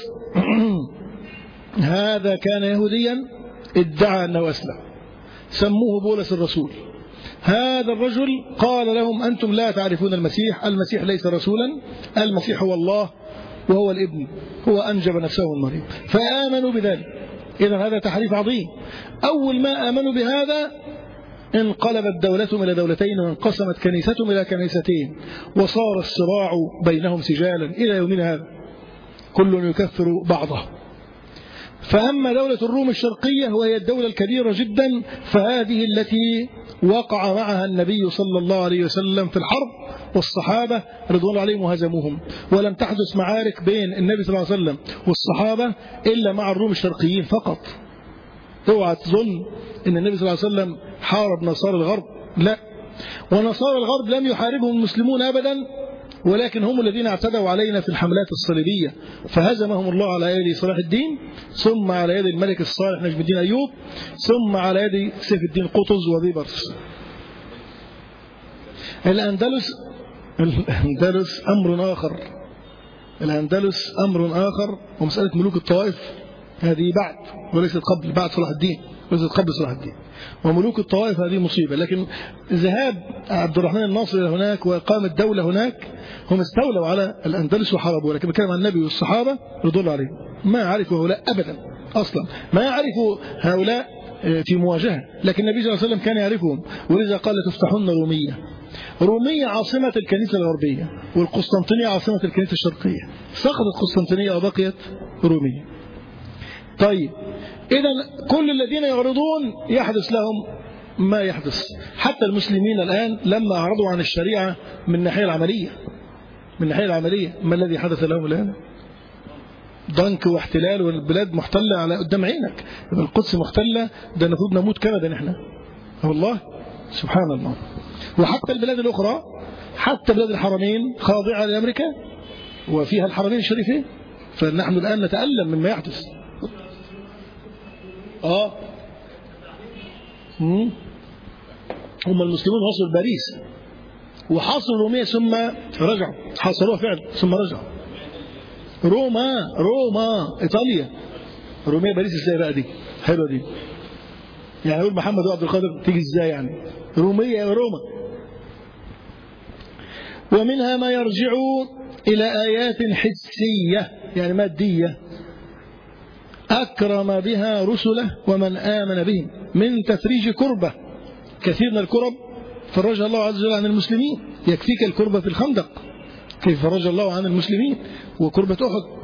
هذا كان يهوديا ادعى أنه أسلم، سموه بولس الرسول، هذا الرجل قال لهم أنتم لا تعرفون المسيح ليس رسولا، المسيح هو الله وهو الابن، هو أنجب نفسه المريض، فآمنوا بذلك. إذن هذا تحريف عظيم. أول ما آمنوا بهذا انقلبت دولتهم إلى دولتين، وانقسمت كنيستهم إلى كنيستين، وصار الصراع بينهم سجالا إلى يومنا هذا، كل يكفر بعضه. فأما دولة الروم الشرقية وهي الدولة الكبيرة جدا، فهذه التي وقع معها النبي صلى الله عليه وسلم في الحرب، والصحابة رضوان الله عليهم وهزموهم، ولم تحدث معارك بين النبي صلى الله عليه وسلم والصحابة إلا مع الروم الشرقيين فقط. اوعى تظن ان النبي صلى الله عليه وسلم حارب نصارى الغرب، لا، ونصارى الغرب لم يحاربهم المسلمون أبدا، ولكن هم الذين اعتدوا علينا في الحملات الصليبية، فهزمهم الله على يد صلاح الدين، ثم على يد الملك الصالح نجم الدين أيوب، ثم على يد سيف الدين قطز وبيبرس. الأندلس أمر آخر، الأندلس أمر آخر، ومسألة ملوك الطوائف هذه بعد وليست قبل، بعد صلاح الدين وليست قبل صلاح الدين. وملوك الطوائف هذه مصيبة. لكن ذهاب عبد الرحمن الناصر إلى هناك وإقامة دولة هناك، هم استولوا على الأندلس وحاربوا. لكن بتكلم عن النبي والصحابة رضي الله عليهم، ما عرفوا هؤلاء أبدا، أصلا ما يعرفوا هؤلاء في مواجهة، لكن النبي صلى الله عليه وسلم كان يعرفهم. ولذا قال تفتحون رومية عاصمة الكنيسة الغربية، والقسطنطينية عاصمة الكنيسة الشرقية. سقطت قسطنطينية وبقيت رومية. طيب، إذن كل الذين يعرضون يحدث لهم ما يحدث. حتى المسلمين الآن لما أعرضوا عن الشريعة من الناحية العملية، ما الذي حدث لهم الآن؟ ضنك واحتلال، والبلاد محتلة على قدام عينك. القدس محتلة، ده المفروض نموت كندا نحن والله، سبحان الله. وحتى البلاد الأخرى، حتى بلاد الحرمين خاضعة لأمريكا وفيها الحرمين الشريفين، فنحن الآن نتألم مما يحدث. هم المسلمون وصلوا باريس وحاصروا رومية ثم رجعوا، حاصروها فعلا ثم رجعوا. روما إيطاليا، رومية باريس ازاي بقى دي؟ حلوة دي. يعني يقول محمد وعبد القادر تيجي ازاي يعني؟ رومية وروما. ومنها ما يرجع إلى آيات حسية يعني مادية أكرم بها رسله ومن آمن بهم، من تفريج كربة. كثير من الكرب فرج الله عز وجل عن المسلمين، يكفيك الكربة في الخندق كيف فرج الله عن المسلمين، وكربة أحد.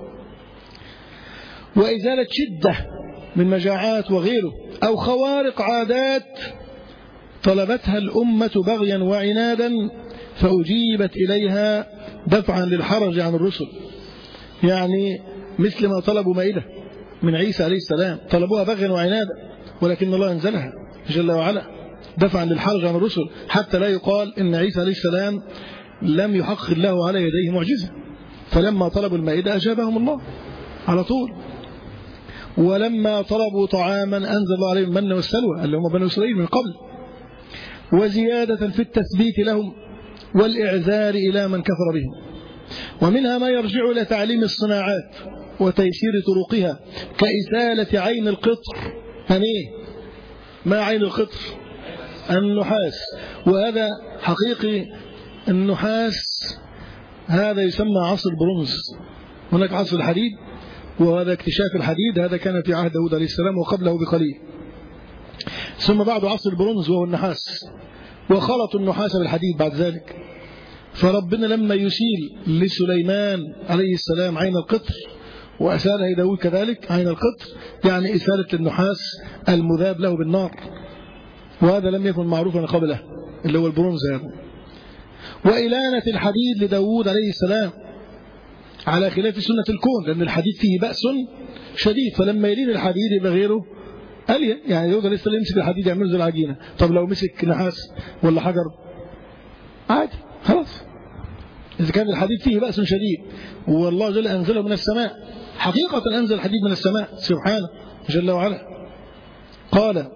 وإزالة شدة من مجاعات وغيره، أو خوارق عادات طلبتها الأمة بغيا وعنادا فأجيبت إليها دفعا للحرج عن الرسل. يعني مثل ما طلبوا مائدة من عيسى عليه السلام، طلبوها بغيا وعنادا، ولكن الله أنزلها جل وعلا دفعا للحرج عن الرسل، حتى لا يقال إن عيسى عليه السلام لم يحقق الله على يديه معجزة. فلما طلبوا المائدة أجابهم الله على طول. ولما طلبوا طعاما أنزل الله عليهم المن والسلوى اللي هم بنو إسرائيل من قبل. وزيادة في التثبيت لهم والإعذار إلى من كفر بهم. ومنها ما يرجع إلى تعليم الصناعات وتيسير طرقها، كإزالة عين القطر. يعني ما عين القطر؟ النحاس. وهذا حقيقي، النحاس هذا يسمى عصر البرونز. هناك عصر الحديد، وهذا اكتشاف الحديد هذا كان في عهد داود عليه السلام وقبله بقليل. ثم بعد عصر البرونز وهو النحاس، وخلطوا النحاس بالحديد بعد ذلك. فربنا لما يسيل لسليمان عليه السلام عين القطر وأساله داود كذلك عين القطر، يعني إسالة النحاس المذاب له بالنار، وهذا لم يكن معروفا قبله اللي هو البرونز هذا. وإلانة الحديد لداود عليه السلام على خلاف سنة الكون، لأن الحديد فيه بأس شديد، فلما يلين الحديد يبقى غيره ألين. يعني داود عليه السلام يمسك الحديد يعمله زي العجينة، طب لو مسك نحاس ولا حجر عادي خلاص، إذا كان الحديد فيه بأس شديد. والله جل أنزله من السماء، حقيقة أنزل الحديد من السماء سبحانه جل وعلا. قال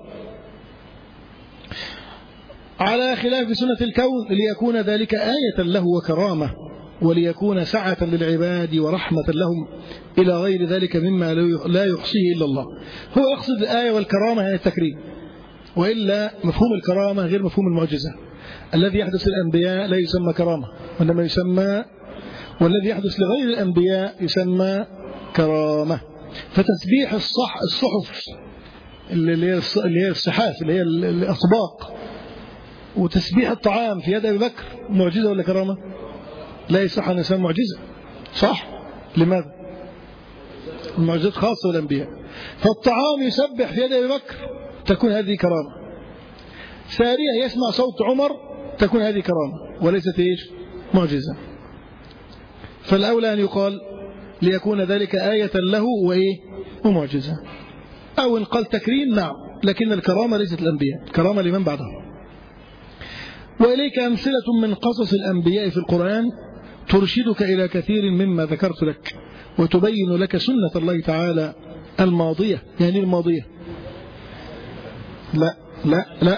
على خلاف سنة الكون ليكون ذلك آية له وكرامة، وليكون سعة للعباد ورحمة لهم، إلى غير ذلك مما لا يحصيه إلا الله. هو يقصد الآية والكرامة يعني التكريم، وإلا مفهوم الكرامة غير مفهوم المعجزة. الذي يحدث للأنبياء لا يسمى كرامة، وإنما يسمى، والذي يحدث لغير الأنبياء يسمى كرامة. فتسبيح الصحف اللي هي الصحاف اللي هي الأطباق، وتسبيح الطعام في يد أبي بكر معجزة ولا كرامة؟ لا يصح أن يسمى معجزة، صح؟ لماذا؟ المعجزات خاصة بالأنبياء. فالطعام يسبح في يد أبي بكر تكون هذه كرامة. سارية يسمع صوت عمر تكون هذه كرامة وليست إيش؟ معجزة. فالأولى أن يقال ليكون ذلك آية له وإيه؟ ومعجزة. أو إن قال تكريم نعم، لكن الكرامة ليست الأنبياء، الكرامة لمن بعدهم. وإليك أمثلة من قصص الأنبياء في القرآن ترشدك إلى كثير مما ذكرت لك، وتبين لك سنة الله تعالى الماضية. يعني الماضية لا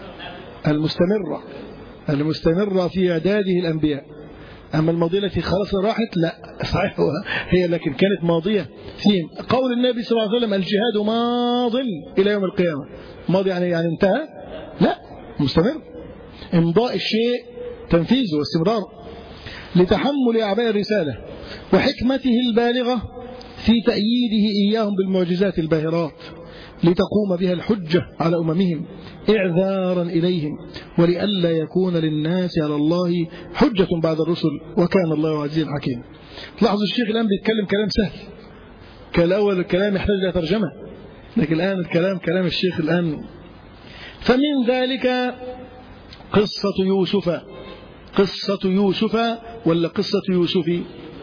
المستمرة في إعداده الأنبياء. أما الماضية التي خلاص راحت لا صحيح هي، لكن كانت ماضية في قول النبي صلى الله عليه وسلم الجهاد ماض إلى يوم القيامة. ماضي يعني انتهى؟ لا، مستمر. امضاء الشيء تنفيذه واستمرار. لتحمل أعباء الرسالة وحكمته البالغة في تأييده إياهم بالمعجزات الباهرات، لتقوم بها الحجة على أممهم إعذارا إليهم، ولئلا يكون للناس على الله حجة بعد الرسل، وكان الله عزيزا حكيما. تلاحظوا الشيخ الآن بيتكلم كلام سهل، كالأول الكلام يحتاج إلى ترجمة، لكن الآن الكلام كلام الشيخ الآن. فمن ذلك قصة يوسف ولا قصة يوسفي؟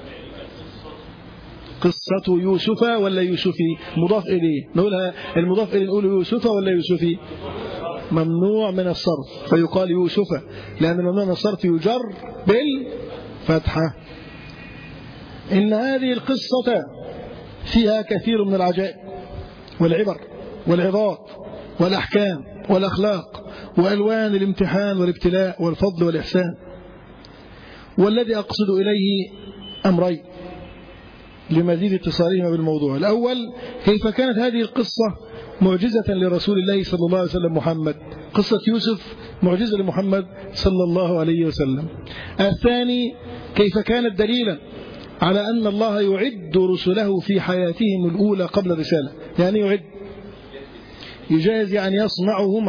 قصة يوسف ولا يوسفي؟ مضاف إليه نقولها، المضاف إليه نقول يوسف ولا يوسفي؟ ممنوع من الصرف فيقال يوسف، لأن ممنوع من الصرف يجر بالفتحة. إن هذه القصة فيها كثير من العجائب والعبر والعظات والأحكام والأخلاق وألوان الامتحان والابتلاء والفضل والإحسان. والذي أقصد إليه أمرين لمزيد اتصالهما بالموضوع. الأول، كيف كانت هذه القصة معجزة لرسول الله صلى الله عليه وسلم محمد. قصة يوسف معجزة لمحمد صلى الله عليه وسلم. الثاني، كيف كانت دليلا على أن الله يعد رسله في حياتهم الأولى قبل الرسالة. يعني يعد، يجاز، يعني يصنعهم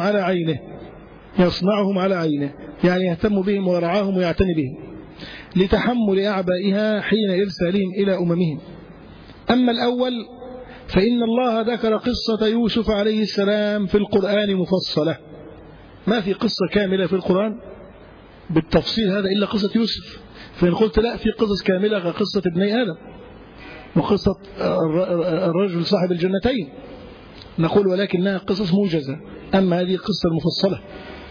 على عينه، يعني يهتم بهم ويرعاهم ويعتني بهم لتحمل أعبائها حين إرسالهم إلى أممهم. أما الأول فإن الله ذكر قصة يوسف عليه السلام في القرآن مفصلة. ما في قصة كاملة في القرآن بالتفصيل هذا إلا قصة يوسف. فإن قلت لا، في قصص كاملة كقصة ابني آدم وقصة الرجل صاحب الجنتين، نقول ولكنها قصص موجزة. أما هذه قصة مفصلة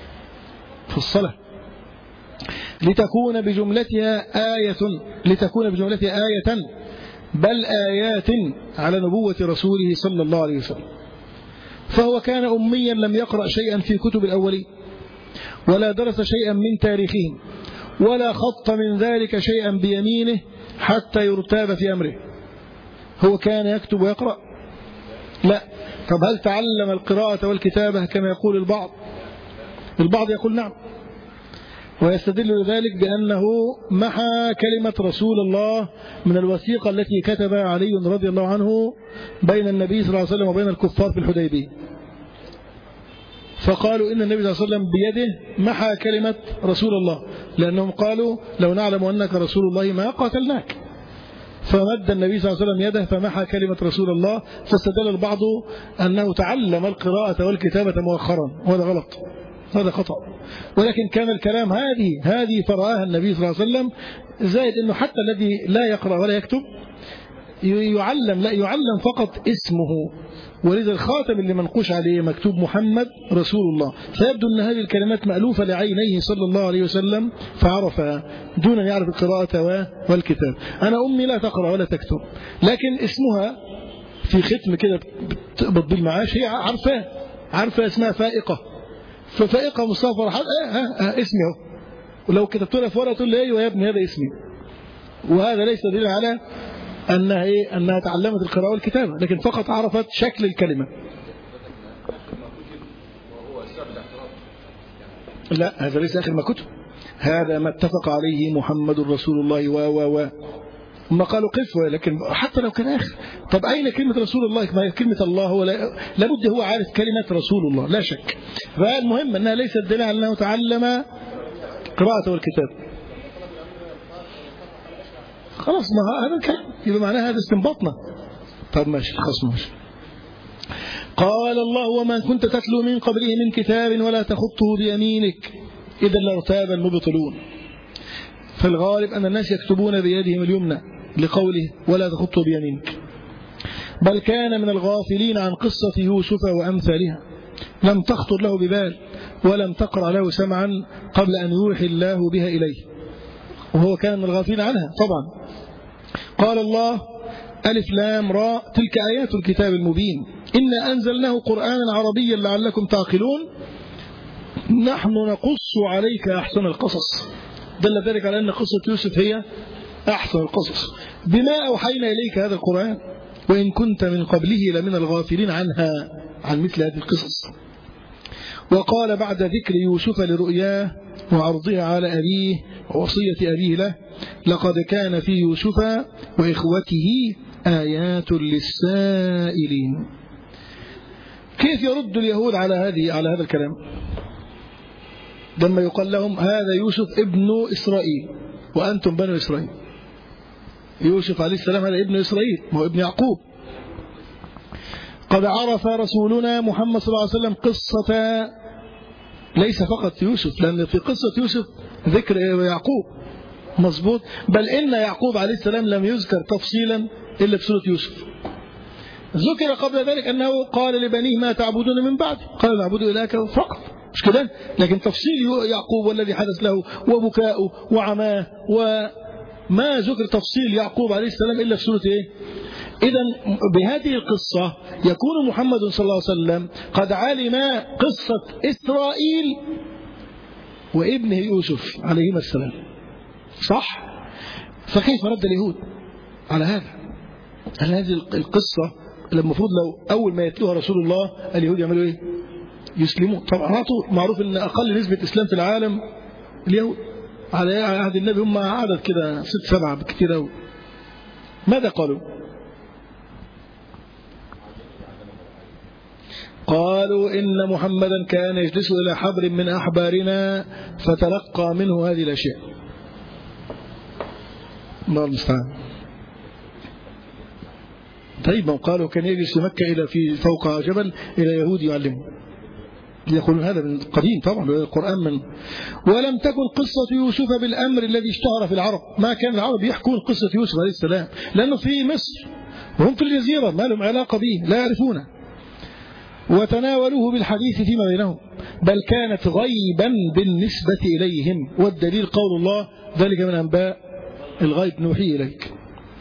لتكون بجملتها آية بل آيات على نبوة رسوله صلى الله عليه وسلم. فهو كان أميا لم يقرأ شيئا في كتب الأولين، ولا درس شيئا من تاريخهم، ولا خط من ذلك شيئا بيمينه حتى يرتاب في أمره. هو كان يكتب ويقرأ؟ لا. طب هل تعلم القراءة والكتابة كما يقول البعض يقول نعم، ويستدل لذلك بأنه محى كلمة رسول الله من الوثيقة التي كتبها علي رضي الله عنه بين النبي صلى الله عليه وسلم وبين الكفار في الحديبية. فقالوا إن النبي صلى الله عليه وسلم بيده محى كلمة رسول الله، لأنهم قالوا لو نعلم أنك رسول الله ما قاتلناك. فمد النبي صلى الله عليه وسلم يده فمحى كلمة رسول الله. فاستدل البعض أنه تعلم القراءة والكتابة مؤخرا، وهذا غلط، هذا خطأ. ولكن كان الكلام هذه فرآها النبي صلى الله عليه وسلم. زائد أنه حتى الذي لا يقرأ ولا يكتب يعلم فقط اسمه، ولذا الخاتم اللي منقوش عليه مكتوب محمد رسول الله. فيبدو أن هذه الكلمات مألوفة لعينيه صلى الله عليه وسلم فعرفها دون أن يعرف القراءة والكتاب. أنا أمي لا تقرأ ولا تكتب، لكن اسمها في ختم كده بتقبض بالمعاش، هي عارفة اسمها فائقة. ففائقة مصطفى فرحات اسمي اهو، ولو كتبت لها في ورقة تقول لي ايوه يا ابني هذا اسمي. وهذا ليس دليل على أنها تعلمت القراءة والكتابة، لكن فقط عرفت شكل الكلمة. لا، هذا ليس آخر ما كتب، هذا ما اتفق عليه محمد رسول الله و هم قالوا قف، لكن حتى لو كان آخر. طب أين كلمة رسول الله؟ ما هي كلمة الله، هو لابد هو عارف كلمة رسول الله لا شك. فالمهم أنها ليست دليل على أنه تعلم قراءة والكتاب. خلاص، ما هذا الكلام يبقى معناه هذا استنباطنا. طب ماشي، خلاص ماشي. قال الله: وما كنت تتلو من قبله من كتاب ولا تخطه بيمينك إذا لارتاب المبطلون. فالغالب أن الناس يكتبون بيدهم اليمنى لقوله ولا تخطه بيمينك، بل كان من الغافلين عن قصة يوسف وأمثالها، لم تخطر له ببال ولم تقرأ له سمعا قبل أن يوحي الله بها إليه، وهو كان من الغافلين عنها طبعا. قال الله: ألف لام راء تلك آيات الكتاب المبين إنا أنزلناه قرآنا عربيا لعلكم تعقلون نحن نقص عليك أحسن القصص. دل ذلك على أن قصة يوسف هي أحسن القصص. بما أوحينا إليك هذا القرآن وإن كنت من قبله لمن الغافلين عنها، عن مثل هذه القصص. وقال بعد ذكر يوسف لرؤياه وعرضها على أبيه ووصية أبيه له: لقد كان في يوسف وإخوته آيات للسائلين. كيف يرد اليهود على هذا الكلام لما يقال لهم هذا يوسف ابن إسرائيل وأنتم بنو إسرائيل؟ يوسف عليه السلام هذا ابن إسرائيل، هو ابن يعقوب. قد عرف رسولنا محمد صلى الله عليه وسلم قصة ليس فقط يوسف، لأن في قصة يوسف ذكر يعقوب مظبوط، بل إن يعقوب عليه السلام لم يذكر تفصيلا إلا في سورة يوسف. ذكر قبل ذلك أنه قال لبنيه ما تعبدون من بعد، قال نعبد إلهك فقط، مش كده؟ لكن تفصيل يعقوب والذي حدث له وبكاؤه وعماه وما ذكر تفصيل يعقوب عليه السلام إلا في سورة إيه؟ إذن بهذه القصة يكون محمد صلى الله عليه وسلم قد علم قصة إسرائيل وابنه يوسف عليهما السلام، صح؟ فكيف رد اليهود على هذا؟ هل هذه القصة المفروض لو أول ما يتلوها رسول الله اليهود يعملوا إيه؟ يسلمون. طبعا معروف أن أقل نسبة إسلام في العالم اليهود، على عهد النبي هم عدد كده 6-7 بكثير أوي. ماذا قالوا؟ قالوا إن محمدا كان يجلس إلى حبر من أحبارنا فتلقى منه هذه الأشياء. الله المستعان. طيب، قالوا كان يجلس في مكة إلى في فوق جبل إلى يهود يعلمه، يقولون هذا من قديم طبعا القرآن من. ولم تكن قصة يوسف بالأمر الذي اشتهر في العرب، ما كان العرب يحكون قصة يوسف عليه السلام لأنه في مصر وهم في الجزيرة ما لهم علاقة به، لا يعرفونه وتناولوه بالحديث فيما بينهم، بل كانت غيبا بالنسبة إليهم. والدليل قول الله: ذلك من أنباء الغيب نوحي إليك.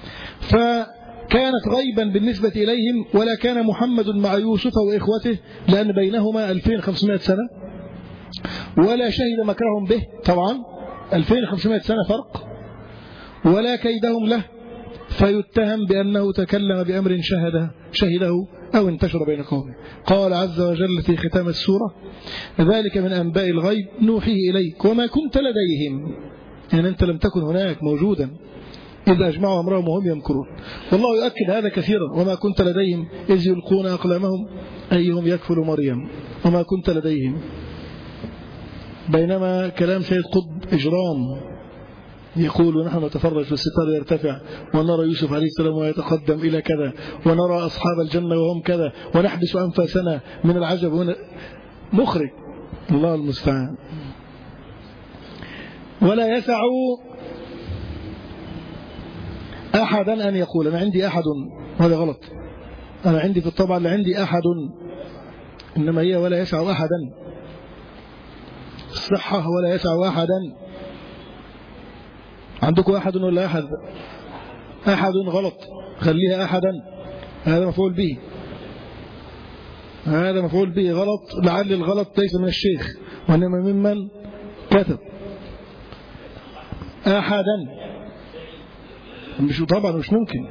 فكانت غيبا بالنسبة إليهم، ولا كان محمد مع يوسف وإخوته لأن بينهما 2500 سنة، ولا شهد مكرهم به، طبعا 2500 سنة فرق، ولا كيدهم له فيتهم بأنه تكلم بأمر شهده أو انتشر بين قومه. قال عز وجل في ختام السورة: ذلك من أنباء الغيب نوحيه إليك وما كنت لديهم، يعني أنت لم تكن هناك موجودا إذا أجمعوا أمرهم وهم يمكرون. والله يؤكد هذا كثيرا: وما كنت لديهم إذ يلقون أقلامهم أيهم يكفل مريم وما كنت لديهم. بينما كلام سيد قطب إجرام، يقول: نحن نتفرج في الستار يرتفع ونرى يوسف عليه السلام ويتقدم إلى كذا، ونرى أصحاب الجنة وهم كذا، ونحبس أنفاسنا من العجب. مخرج، الله المستعان. ولا يسع أحدا أن يقول أنا عندي أحد، هذا غلط. أنا عندي في الطبع اللي عندي أحد، إنما هي ولا يسع أحدا. الصحة ولا يسع أحدا. عندكم أحد ولا أحد؟ أحد غلط، خليها أحدا، هذا مفعول به، هذا مفعول به غلط. لعل الغلط ليس من الشيخ وإنما ممن كتب أحدا، مش طبعا مش ممكن.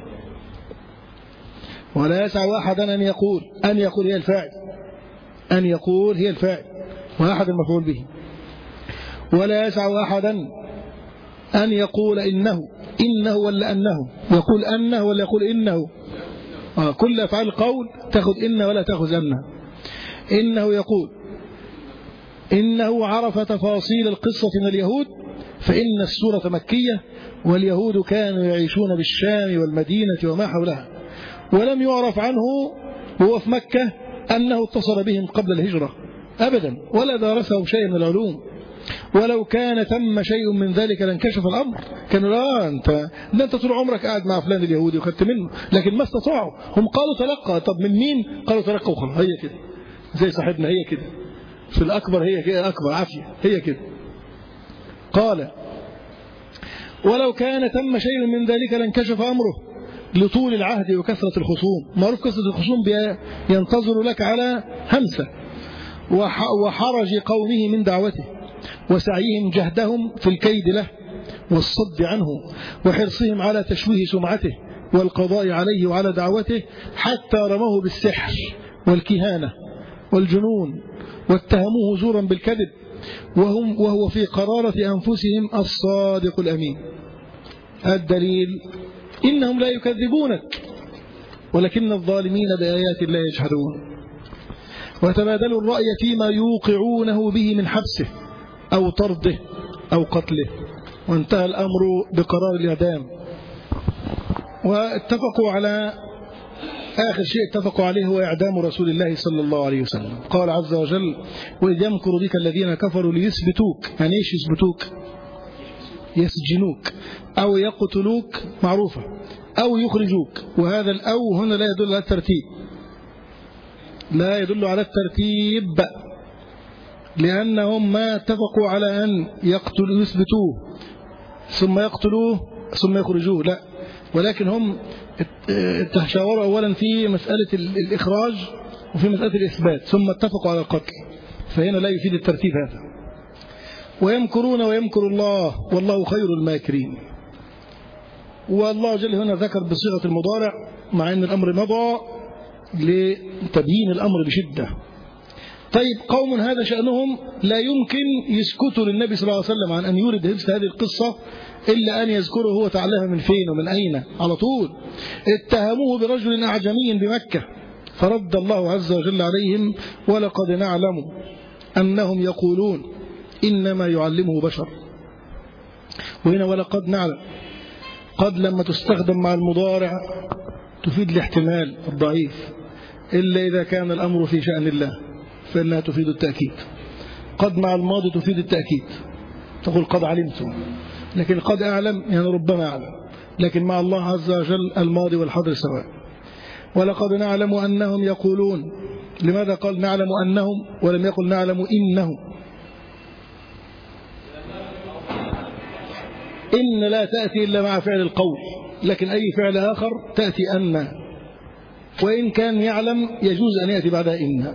ولا يسع أحدا أن يقول، أن يقول هي الفاعل، أن يقول هي الفاعل، وأحد المفعول به. ولا يسع أحدا أن يقول إنه ولا أنه، يقول أنه ولا يقول إنه. كل أفعال القول تأخذ إن ولا تأخذ أنه. إنه يقول إنه عرف تفاصيل القصة من اليهود، فإن السورة مكية، واليهود كانوا يعيشون بالشام والمدينة وما حولها، ولم يعرف عنه وهو في مكة أنه اتصل بهم قبل الهجرة أبدا، ولا دارسه شيء من العلوم، ولو كان ثم شيء من ذلك لانكشف الأمر. كانوا أنت طول عمرك قاعد مع فلان اليهودي وخدت منه، لكن ما استطاعوا. هم قالوا تلقى، طب من مين؟ قالوا تلقى وخلاص. هي كده زي صاحبنا، هي كده في الأكبر، هي كده أكبر عافية، هي كده. قال ولو كان ثم شيء من ذلك لانكشف أمره لطول العهد وكثرة الخصوم. معروف كثرة الخصوم ينتظر لك على همسة، وحرج قومه من دعوته، وسعيهم جهدهم في الكيد له والصد عنه، وحرصهم على تشويه سمعته والقضاء عليه وعلى دعوته، حتى رموه بالسحر والكهانة والجنون، واتهموه زورا بالكذب، وهو في قرارة أنفسهم الصادق الأمين. الدليل إنهم لا يكذبونك، ولكن الظالمين بآيات الله يجحدون. وتبادلوا الرأي فيما يوقعونه به من حبسه أو طرده أو قتله، وانتهى الأمر بقرار الإعدام. واتفقوا على آخر شيء اتفقوا عليه هو إعدام رسول الله صلى الله عليه وسلم. قال عز وجل وإذ يمكر بك الذين كفروا ليثبتوك. يعني إيش يثبتوك؟ يسجنوك أو يقتلوك، معروفة، أو يخرجوك. وهذا الأو هنا لا يدل على الترتيب، لا يدل على الترتيب، لأنهم ما اتفقوا على أن يقتلوا يثبتوه ثم يقتلوه ثم يخرجوه، لا، ولكن هم تشاوروا أولا في مسألة الإخراج وفي مسألة الإثبات، ثم اتفقوا على القتل. فهنا لا يفيد الترتيب هذا. ويمكرون ويمكر الله والله خير الماكرين. والله جل هنا ذكر بصيغة المضارع، مع أن الأمر مضى لتبيين الأمر بشدة. طيب قوم هذا شأنهم لا يمكن يسكتوا للنبي صلى الله عليه وسلم عن أن يورد مثل هذه القصة إلا أن يذكره هو تعلمها من فين ومن أين على طول. اتهموه برجل أعجمي بمكة، فرد الله عز وجل عليهم ولقد نعلم أنهم يقولون إنما يعلمه بشر. وهنا ولقد نعلم، قد لما تستخدم مع المضارع تفيد الاحتمال الضعيف، إلا إذا كان الأمر في شأن الله فإنها تفيد التأكيد. قد مع الماضي تفيد التأكيد، تقول قد علمت، لكن قد أعلم يعني ربما أعلم، لكن مع الله عز وجل الماضي والحاضر سواء. ولقد نعلم أنهم يقولون. لماذا قال نعلم أنهم ولم يقل نعلم إنهم؟ إن لا تأتي إلا مع فعل القول، لكن أي فعل آخر تأتي أن، وإن كان يعلم يجوز أن يأتي بعدها إن.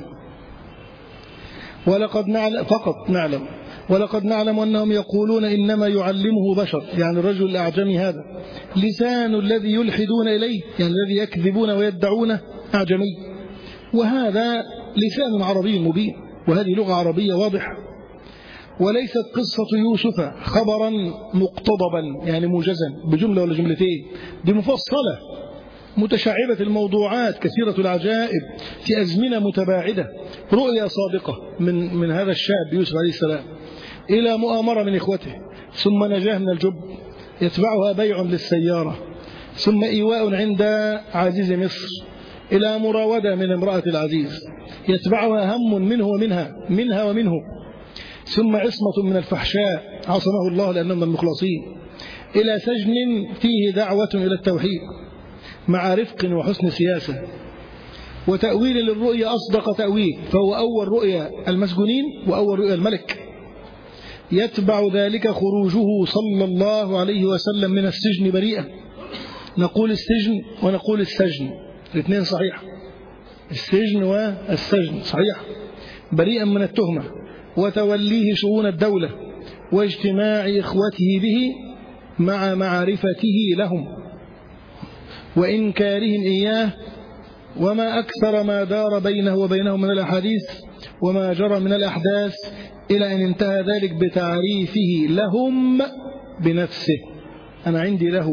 ولقد نعلم فقط نعلم. ولقد نعلم أنهم يقولون إنما يعلمه بشر، يعني الرجل الأعجمي هذا لسان الذي يلحدون إليه، يعني الذي يكذبون ويدعونه أعجمي، وهذا لسان عربي مبين، وهذه لغة عربية واضحة. وليست قصة يوسف خبرا مقتضبا يعني موجزا بجملة ولا جملتين، دي مفصلة متشعبة الموضوعات كثيرة العجائب في أزمنة متباعدة. رؤيا صادقة من هذا الشاب يوسف عليه السلام إلى مؤامرة من إخوته، ثم نجاة من الجب يتبعها بيع للسيارة، ثم إيواء عند عزيز مصر، إلى مراودة من امرأة العزيز يتبعها هم منه منها ومنه، ثم عصمة من الفحشاء عصمه الله لأنهم المخلصين، إلى سجن فيه دعوة إلى التوحيد مع رفق وحسن سياسة، وتأويل للرؤيا أصدق تأويل، فهو أول رؤيا المسجونين وأول رؤيا الملك. يتبع ذلك خروجه صلى الله عليه وسلم من السجن بريئا. نقول السجن ونقول السجن، الاثنين صحيح، السجن والسجن صحيح، بريئا من التهمة، وتوليه شؤون الدولة واجتماع إخوته به مع معرفته لهم وإنكارهم إياه، وما أكثر ما دار بينه وبينهم من الأحاديث وما جرى من الأحداث إلى أن انتهى ذلك بتعريفه لهم بنفسه. أنا عندي له،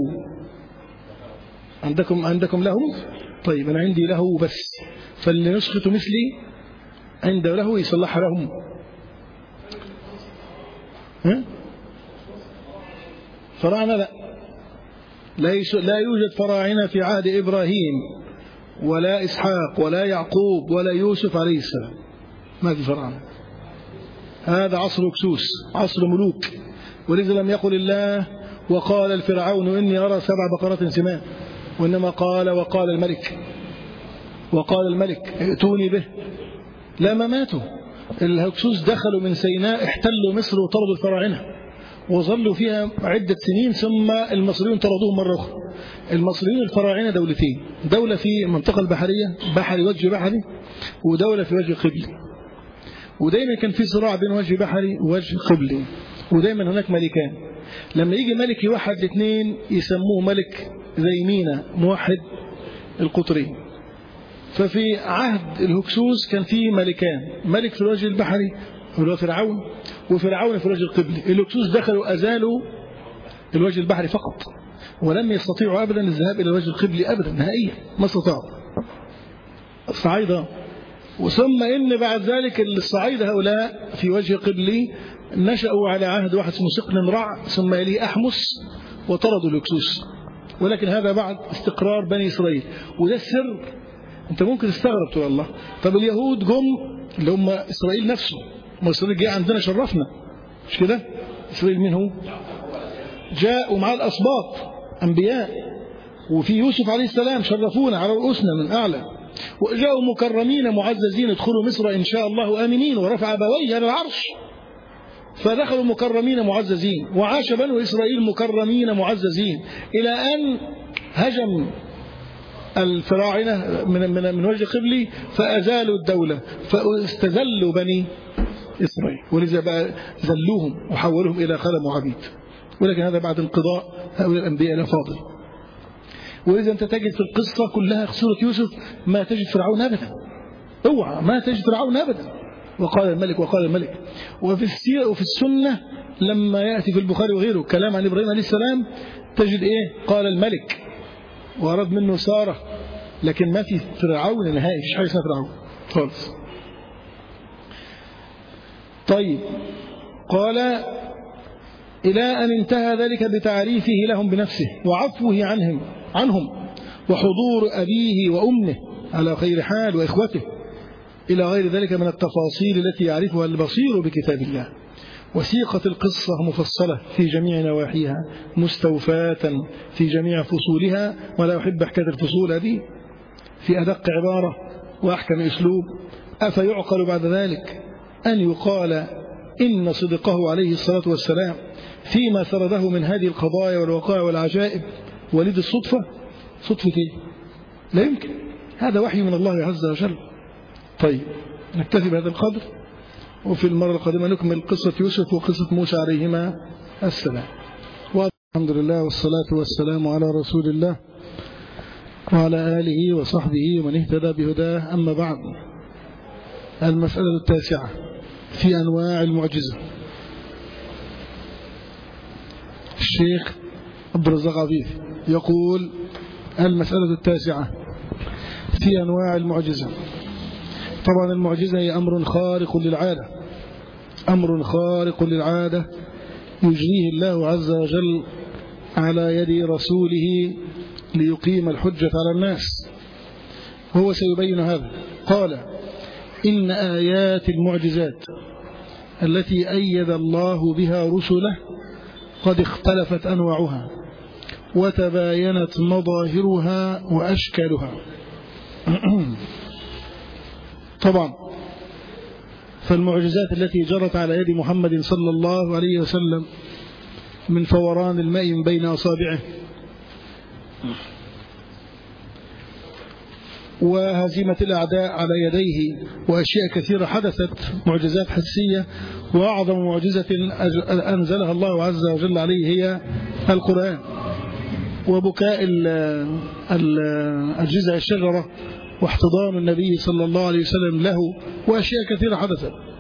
عندكم لهم؟ طيب أنا عندي له بس، فاللي نسخة مثلي عنده له يصلحها لهم. فراعنة لا يوجد فراعنة في عهد إبراهيم ولا إسحاق ولا يعقوب ولا يوسف عليه السلام، ما في فراعنة. هذا عصر هكسوس، عصر ملوك. ولذا لم يقل الله وقال الفرعون إني أرى 7 بقرات سمان، وإنما وقال الملك ائتوني به. لما ماتوا الهكسوس دخلوا من سيناء، احتلوا مصر وطردوا الفراعنة وظلوا فيها عدة سنين، ثم المصريون طردوهم مرة أخرى. المصريون الفراعنة دولتين، دولة في المنطقة البحرية، بحري وجه بحري، ودولة في وجه قبلي. ودايما كان في صراع بين وجه بحري ووجه قبلي، ودايما هناك ملكان. لما يجي ملك يوحد الاثنين يسموه ملك زي مينا موحد القطرين. ففي عهد الهكسوس كان في ملكان، ملك في الوجه البحري اللي هو فرعون، وفرعون في الوجه القبلي. الهكسوس دخلوا أزالوا الوجه البحري فقط، ولم يستطيعوا أبدا الذهاب إلى الوجه القبلي أبدا نهائيا، ما استطاعوا الصعايدة. وثم إن بعد ذلك الصعايدة هؤلاء في وجه قبلي نشأوا على عهد واحد اسمه سقن رع، ثم يليه أحمس، وطردوا الهكسوس. ولكن هذا بعد استقرار بني إسرائيل، وده السر. أنت ممكن تستغرب تقول الله، طب اليهود جم اللي هم إسرائيل نفسه، ما إسرائيل جاء عندنا شرفنا، مش كده؟ إسرائيل مين هو؟ جاء ومع الأسباط أنبياء، وفي يوسف عليه السلام شرفونا على رؤوسنا من أعلى، وجاءوا مكرمين معززين ادخلوا مصر إن شاء الله آمنين، ورفع أبويه على العرش. فدخلوا مكرمين معززين، وعاش بنو إسرائيل مكرمين معززين، إلى أن هجم الفراعنة من وجه قبلي فأزالوا الدولة، فاستذلوا بني إسرائيل، ولذا بقى ذلوهم وحولوهم إلى خدم وعبيد. ولكن هذا بعد انقضاء هؤلاء الأنبياء الأفاضل. ولذا أنت تجد في القصة كلها في سورة يوسف ما تجد فرعون أبدا، اوعى ما تجد فرعون أبدا. وقال الملك. وفي السيرة وفي السنة لما يأتي في البخاري وغيره كلام عن إبراهيم عليه السلام تجد إيه؟ قال الملك، وأراد منه سارة، لكن ما في فرعون نهائي، مفيش حاجة اسمها فرعون خالص. طيب، قال إلى أن انتهى ذلك بتعريفه لهم بنفسه وعفوه عنهم وحضور أبيه وأمه على خير حال وإخوته، إلى غير ذلك من التفاصيل التي يعرفها البصير بكتاب الله. وسيقة القصة مفصلة في جميع نواحيها، مستوفاة في جميع فصولها، ولا أحب حكاية الفصول هذه في أدق عبارة وأحكم أسلوب. أفيعقل بعد ذلك أن يقال إن صدقه عليه الصلاة والسلام فيما سرده من هذه القضايا والوقائع والعجائب ولد الصدفة؟ صدفة إيه؟ لا يمكن، هذا وحي من الله عز وجل. طيب، نكتفي بهذا القدر، وفي المرة القادمة نكمل قصة يوسف وقصة موسى عليهما السلام. والحمد لله والصلاة والسلام على رسول الله وعلى آله وصحبه ومن اهتدى بهداه. أما بعد، المسألة 9 في أنواع المعجزة. الشيخ عبد الرزاق عفيف يقول: المسألة 9 في أنواع المعجزة. طبعا المعجزة هي أمر خارق للعادة، أمر خارق للعادة يجريه الله عز وجل على يد رسوله ليقيم الحجة على الناس، وهو سيبين هذا. قال: إن آيات المعجزات التي أيد الله بها رسله قد اختلفت أنواعها وتباينت مظاهرها وأشكالها. طبعا فالمعجزات التي جرت على يد محمد صلى الله عليه وسلم من فوران الماء من بين أصابعه، وهزيمة الأعداء على يديه، وأشياء كثيرة حدثت، معجزات حسية. وأعظم معجزة أنزلها الله عز وجل عليه هي القرآن، وبكاء الجذع الشجرة، واحتضان النبي صلى الله عليه وسلم له، وأشياء كثيرة حدثت.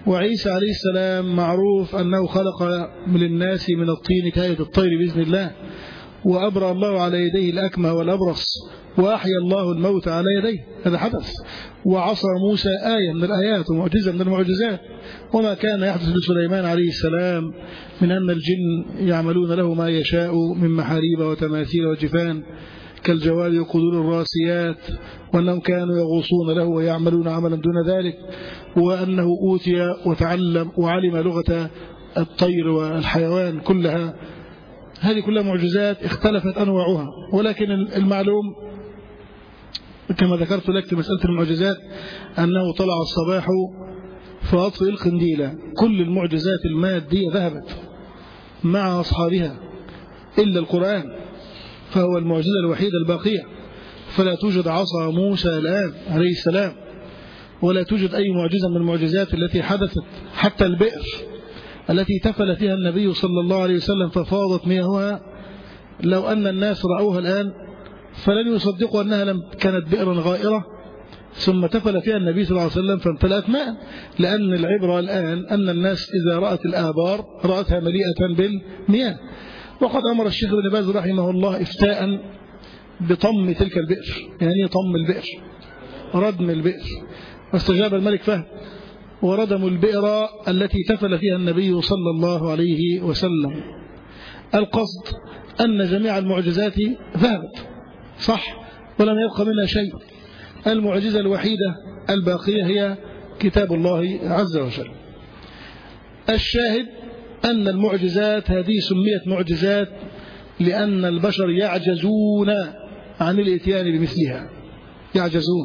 وعيسى عليه السلام معروف أنه خلق للناس من الطين كهيئة الطير بإذن الله، وأبرأ الله على يديه الأكمه والأبرص، وأحيا الله الموت على يديه، هذا حدث. وعصى موسى آية من الآيات ومعجزة من المعجزات. وما كان يحدث لسليمان عليه السلام من أن الجن يعملون له ما يشاء من محاريب وتماثيل وجفان كالجوال وقدور الراسيات، وأنهم كانوا يغوصون له ويعملون عملا دون ذلك، وأنه أوتي وتعلم وعلم لغة الطير والحيوان كلها. هذه كلها معجزات اختلفت أنواعها، ولكن المعلوم كما ذكرت لك في مسألة المعجزات أنه طلع الصباح فأطفئ القنديل. كل المعجزات المادية ذهبت مع أصحابها إلا القرآن، فهو المعجزة الوحيدة الباقية. فلا توجد عصا موسى الآن عليه السلام، ولا توجد أي معجزة من المعجزات التي حدثت. حتى البئر التي تفل فيها النبي صلى الله عليه وسلم ففاضت مياهها، لو أن الناس رأوها الآن فلن يصدقوا أنها كانت بئرا غائرة ثم تفل فيها النبي صلى الله عليه وسلم فامتلأت ماء. لأن العبرة الآن أن الناس إذا رأت الآبار رأتها مليئة بالمياه. وقد أمر الشيخ ابن باز رحمه الله إفتاء بطم تلك البئر، يعني طم البئر، ردم البئر. واستجاب الملك فهد وردموا البئر التي تفل فيها النبي صلى الله عليه وسلم. القصد أن جميع المعجزات ذهبت صح ولم يبقى منها شيء. المعجزة الوحيدة الباقية هي كتاب الله عز وجل. الشاهد أن المعجزات هذه سميت معجزات لأن البشر يعجزون عن الاتيان بمثلها، يعجزون.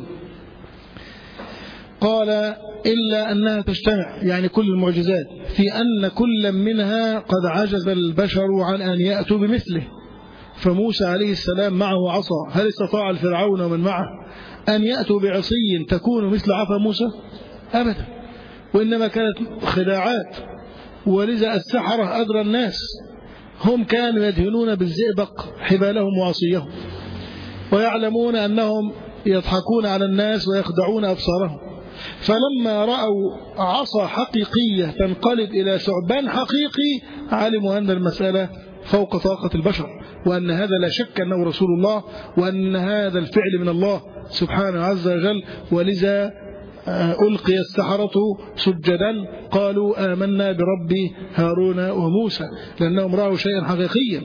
قال إلا أنها تجتمع، يعني كل المعجزات، في أن كل منها قد عجز البشر عن أن يأتوا بمثله. فموسى عليه السلام معه عصا، هل استطاع الفرعون ومن معه أن يأتوا بعصي تكون مثل عصا موسى؟ أبدا، وإنما كانت خداعات. ولذا السحرة أدرى الناس، هم كانوا يدهنون بالزئبق حبالهم وعصيهم، ويعلمون أنهم يضحكون على الناس ويخدعون أبصارهم. فلما رأوا عصا حقيقية تنقلب إلى ثعبان حقيقي علموا أن المسألة فوق طاقة البشر، وأن هذا لا شك أنه رسول الله، وأن هذا الفعل من الله سبحانه عز وجل. ولذا ألقي السحرة سجدا قالوا آمنا برب هارون وموسى، لأنهم رأوا شيئا حقيقيا.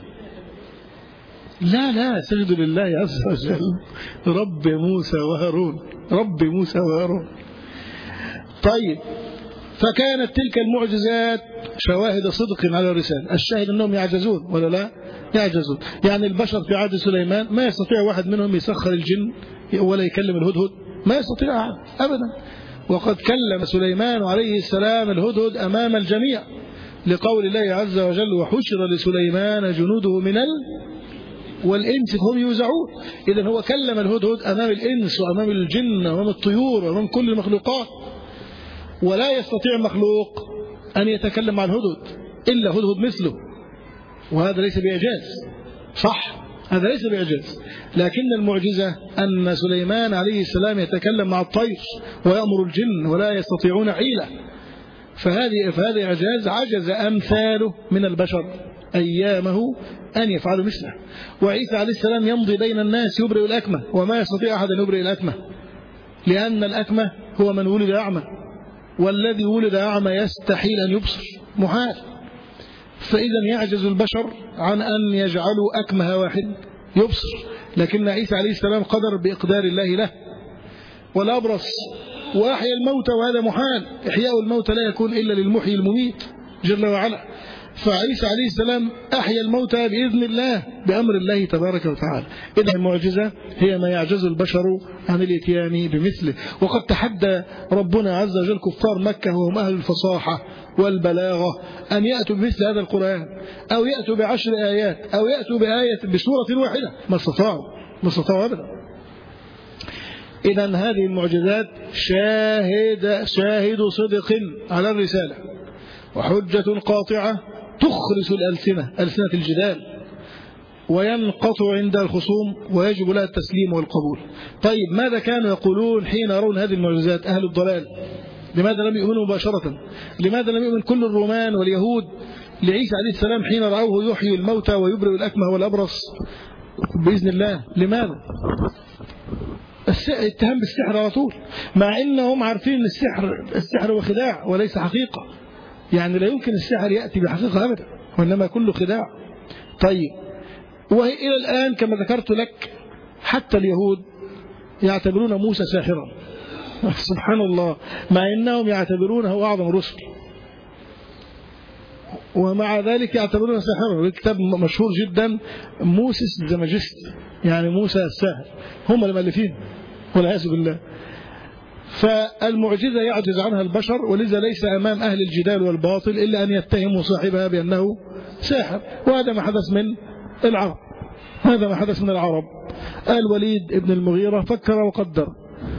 لا سجدوا لله عز وجل، رب موسى وهارون، رب موسى وهارون. طيب، فكانت تلك المعجزات شواهد صدق على الرسالة. الشاهد أنهم يعجزون ولا لا؟ يعجزون. يعني البشر في عهد سليمان ما يستطيع واحد منهم يسخر الجن ولا يكلم الهدهد، ما يستطيع أحد أبدا. وقد كلم سليمان عليه السلام الهدهد أمام الجميع لقول الله عز وجل وحشر لسليمان جنوده من والإنس هم يوزعون. إذن هو كلم الهدهد أمام الإنس وأمام الجن وأمام الطيور وأمام كل المخلوقات. ولا يستطيع مخلوق أن يتكلم مع الهدهد إلا هدهد مثله، وهذا ليس بإعجاز صح، هذا ليس بإعجاز. لكن المعجزة أن سليمان عليه السلام يتكلم مع الطير ويأمر الجن ولا يستطيعون حيلة. فهذا إعجاز عجز أمثاله من البشر أيامه أن يفعلوا مثله. وعيسى عليه السلام يمضي بين الناس يبرئ الأكمه، وما يستطيع أحد أن يبرئ الأكمه، لأن الأكمه هو من ولد أعمى، والذي ولد أعمى يستحيل أن يبصر، محال. فإذا يعجز البشر عن أن يجعلوا أكمه واحد يبصر، لكن عيسى عليه السلام قدر بإقدار الله له. والأبرص وأحيا الموتى، وهذا محال، إحياء الموتى لا يكون إلا للمحيي المميت جل وعلا. فعيسى عليه السلام أحيا الموتى بإذن الله بأمر الله تبارك وتعالى. إذا المعجزة هي ما يعجز البشر عن الاتيان بمثله. وقد تحدى ربنا عز وجل كفار مكة وهم أهل الفصاحة والبلاغة أن يأتوا بمثل هذا القرآن، أو يأتوا ب10 آيات، أو يأتوا بآية بسورة واحدة، ما استطاعوا أبدا. إذا هذه المعجزات شاهد صدق على الرسالة، وحجة قاطعة تخرس ألسنة الجدال وينقطع عند الخصوم ويجب لها التسليم والقبول. طيب، ماذا كانوا يقولون حين يرون هذه المعجزات أهل الضلال؟ لماذا لم يؤمنوا مباشرة؟ لماذا لم يؤمن كل الرومان واليهود لعيسى عليه السلام حين رأوه يحيي الموتى ويبرئ الأكمه والأبرص بإذن الله؟ لماذا؟ اتهام بالسحر على طول، مع إنهم عارفين أن السحر هو خداع وليس حقيقة. يعني لا يمكن السحر يأتي بحقيقة أبدا، وإنما كله خداع. طيب، وإلى الآن كما ذكرت لك حتى اليهود يعتبرون موسى ساحرا سبحان الله، مع إنهم يعتبرونه أعظم الرسل، ومع ذلك يعتبرونه ساحرا. كتاب مشهور جدا موسس الزمجست، يعني موسى الساحر، هم المؤلفين والعياذ بالله. فالمعجزة يعجز عنها البشر، ولذا ليس أمام أهل الجدال والباطل إلا أن يتهموا صاحبها بأنه ساحر. وهذا ما حدث من العرب، هذا ما حدث من العرب. الوليد ابن المغيرة فكر وقدر،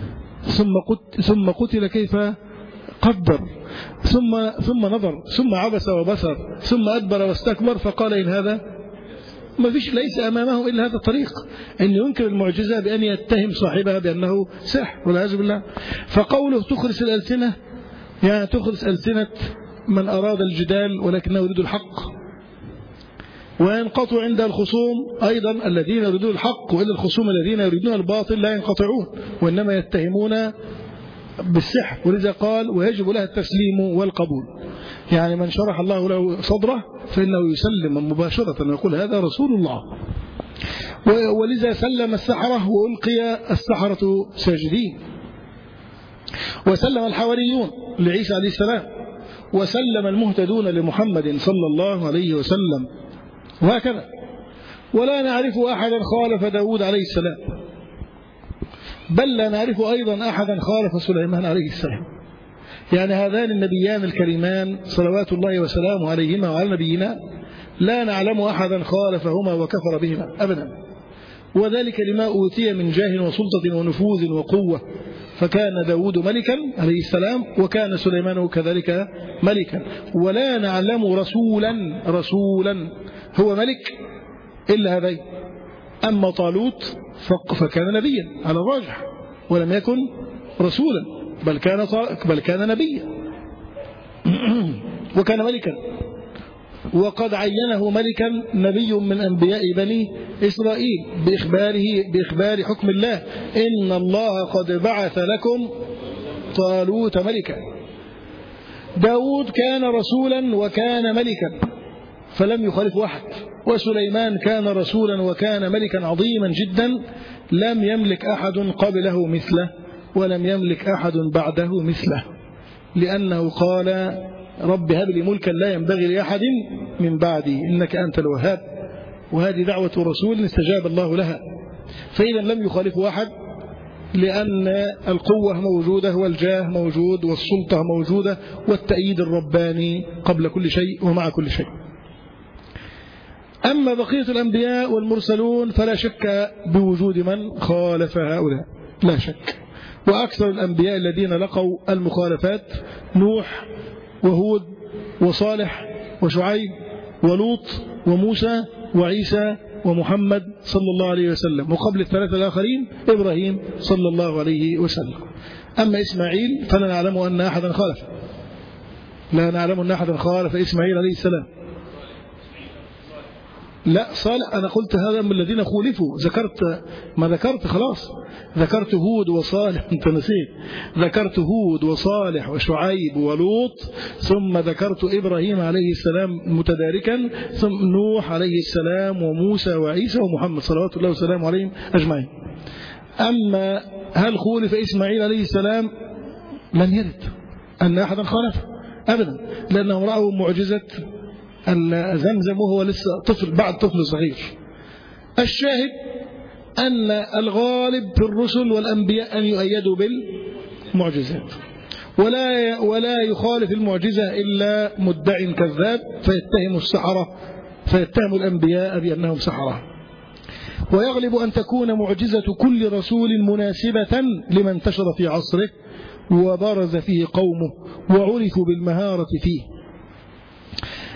ثم قتل كيف قدر، ثم نظر، ثم عبس وبصر، ثم أدبر واستكبر، فقال إن هذا ما فيش، ليس أمامه إلا هذا الطريق، أن ينكر المعجزة بأن يتهم صاحبها بأنه سحر والعياذ بالله. فقوله تخرس الألسنة، يعني تخرس ألسنة من أراد الجدال ولكنه يريد الحق، وينقطع عند الخصوم أيضا الذين يريدون الحق، وإلا الخصوم الذين يريدون الباطل لا ينقطعون، وإنما يتهمون بالسحر. ولذا قال ويجب لها التسليم والقبول، يعني من شرح الله له صدره فإنه يسلم مباشرة ويقول هذا رسول الله. ولذا سلم السحرة وألقي السحرة ساجدين، وسلم الحواريون لعيسى عليه السلام، وسلم المهتدون لمحمد صلى الله عليه وسلم، وهكذا. ولا نعرف أحدا خالف داود عليه السلام، بل لا نعرف أيضا أحدا خالف سليمان عليه السلام. يعني هذان النبيان الكريمان صلوات الله وسلامه عليهما وعلى نبينا لا نعلم أحدا خالفهما وكفر بهما أبدا، وذلك لما أوتي من جاه وسلطة ونفوذ وقوة. فكان داود ملكا عليه السلام، وكان سليمان كذلك ملكا. ولا نعلم رسولا هو ملك إلا هذين. أما طالوت فكان نبيا على الراجح، ولم يكن رسولا، بل كان نبيا وكان ملكا، وقد عينه ملكا نبي من أنبياء بني إسرائيل بإخبار حكم الله: إن الله قد بعث لكم طالوت ملكا. داود كان رسولا وكان ملكا فلم يخالف أحد، وسليمان كان رسولا وكان ملكا عظيما جدا لم يملك أحد قبله مثله، ولم يملك أحد بعده مثله، لأنه قال رب هب لي ملكا لا ينبغي لأحد من بعدي إنك أنت الوهاب. وهذه دعوة رسول استجاب الله لها. فإذا لم يخالف أحد، لأن القوة موجودة والجاه موجود والسلطة موجودة والتأييد الرباني قبل كل شيء ومع كل شيء. أما بقية الأنبياء والمرسلون فلا شك بوجود من خالف هؤلاء، لا شك. وأكثر الأنبياء الذين لقوا المخالفات نوح وهود وصالح وشعيب ولوط وموسى وعيسى ومحمد صلى الله عليه وسلم، وقبل الثلاثة الآخرين إبراهيم صلى الله عليه وسلم. أما إسماعيل فلا نعلم أن أحدا خالف، لا نعلم أن أحدا خالف إسماعيل عليه السلام. لا صالح، أنا قلت هذا من الذين خولفوا، ذكرت خلاص، ذكرت هود وصالح، أنت نسيت، ذكرت هود وصالح وشعيب ولوط، ثم ذكرت إبراهيم عليه السلام متداركا، ثم نوح عليه السلام وموسى وعيسى ومحمد صلوات الله وسلامه عليهم أجمعين. أما هل خولف إسماعيل عليه السلام؟ لم يرد أن أحدا خالفه أبدا، لأنهم رأوا معجزة زمزم وهو لسه طفل، بعد طفل صغير. الشاهد أن الغالب في الرسل والأنبياء أن يؤيدوا بالمعجزات، ولا يخالف المعجزة إلا مدع كذاب فيتهم السحرة، فيتهم الأنبياء بأنهم سحرة. ويغلب أن تكون معجزة كل رسول مناسبة لمن انتشر في عصره وبرز فيه قومه وعرفوا بالمهارة فيه.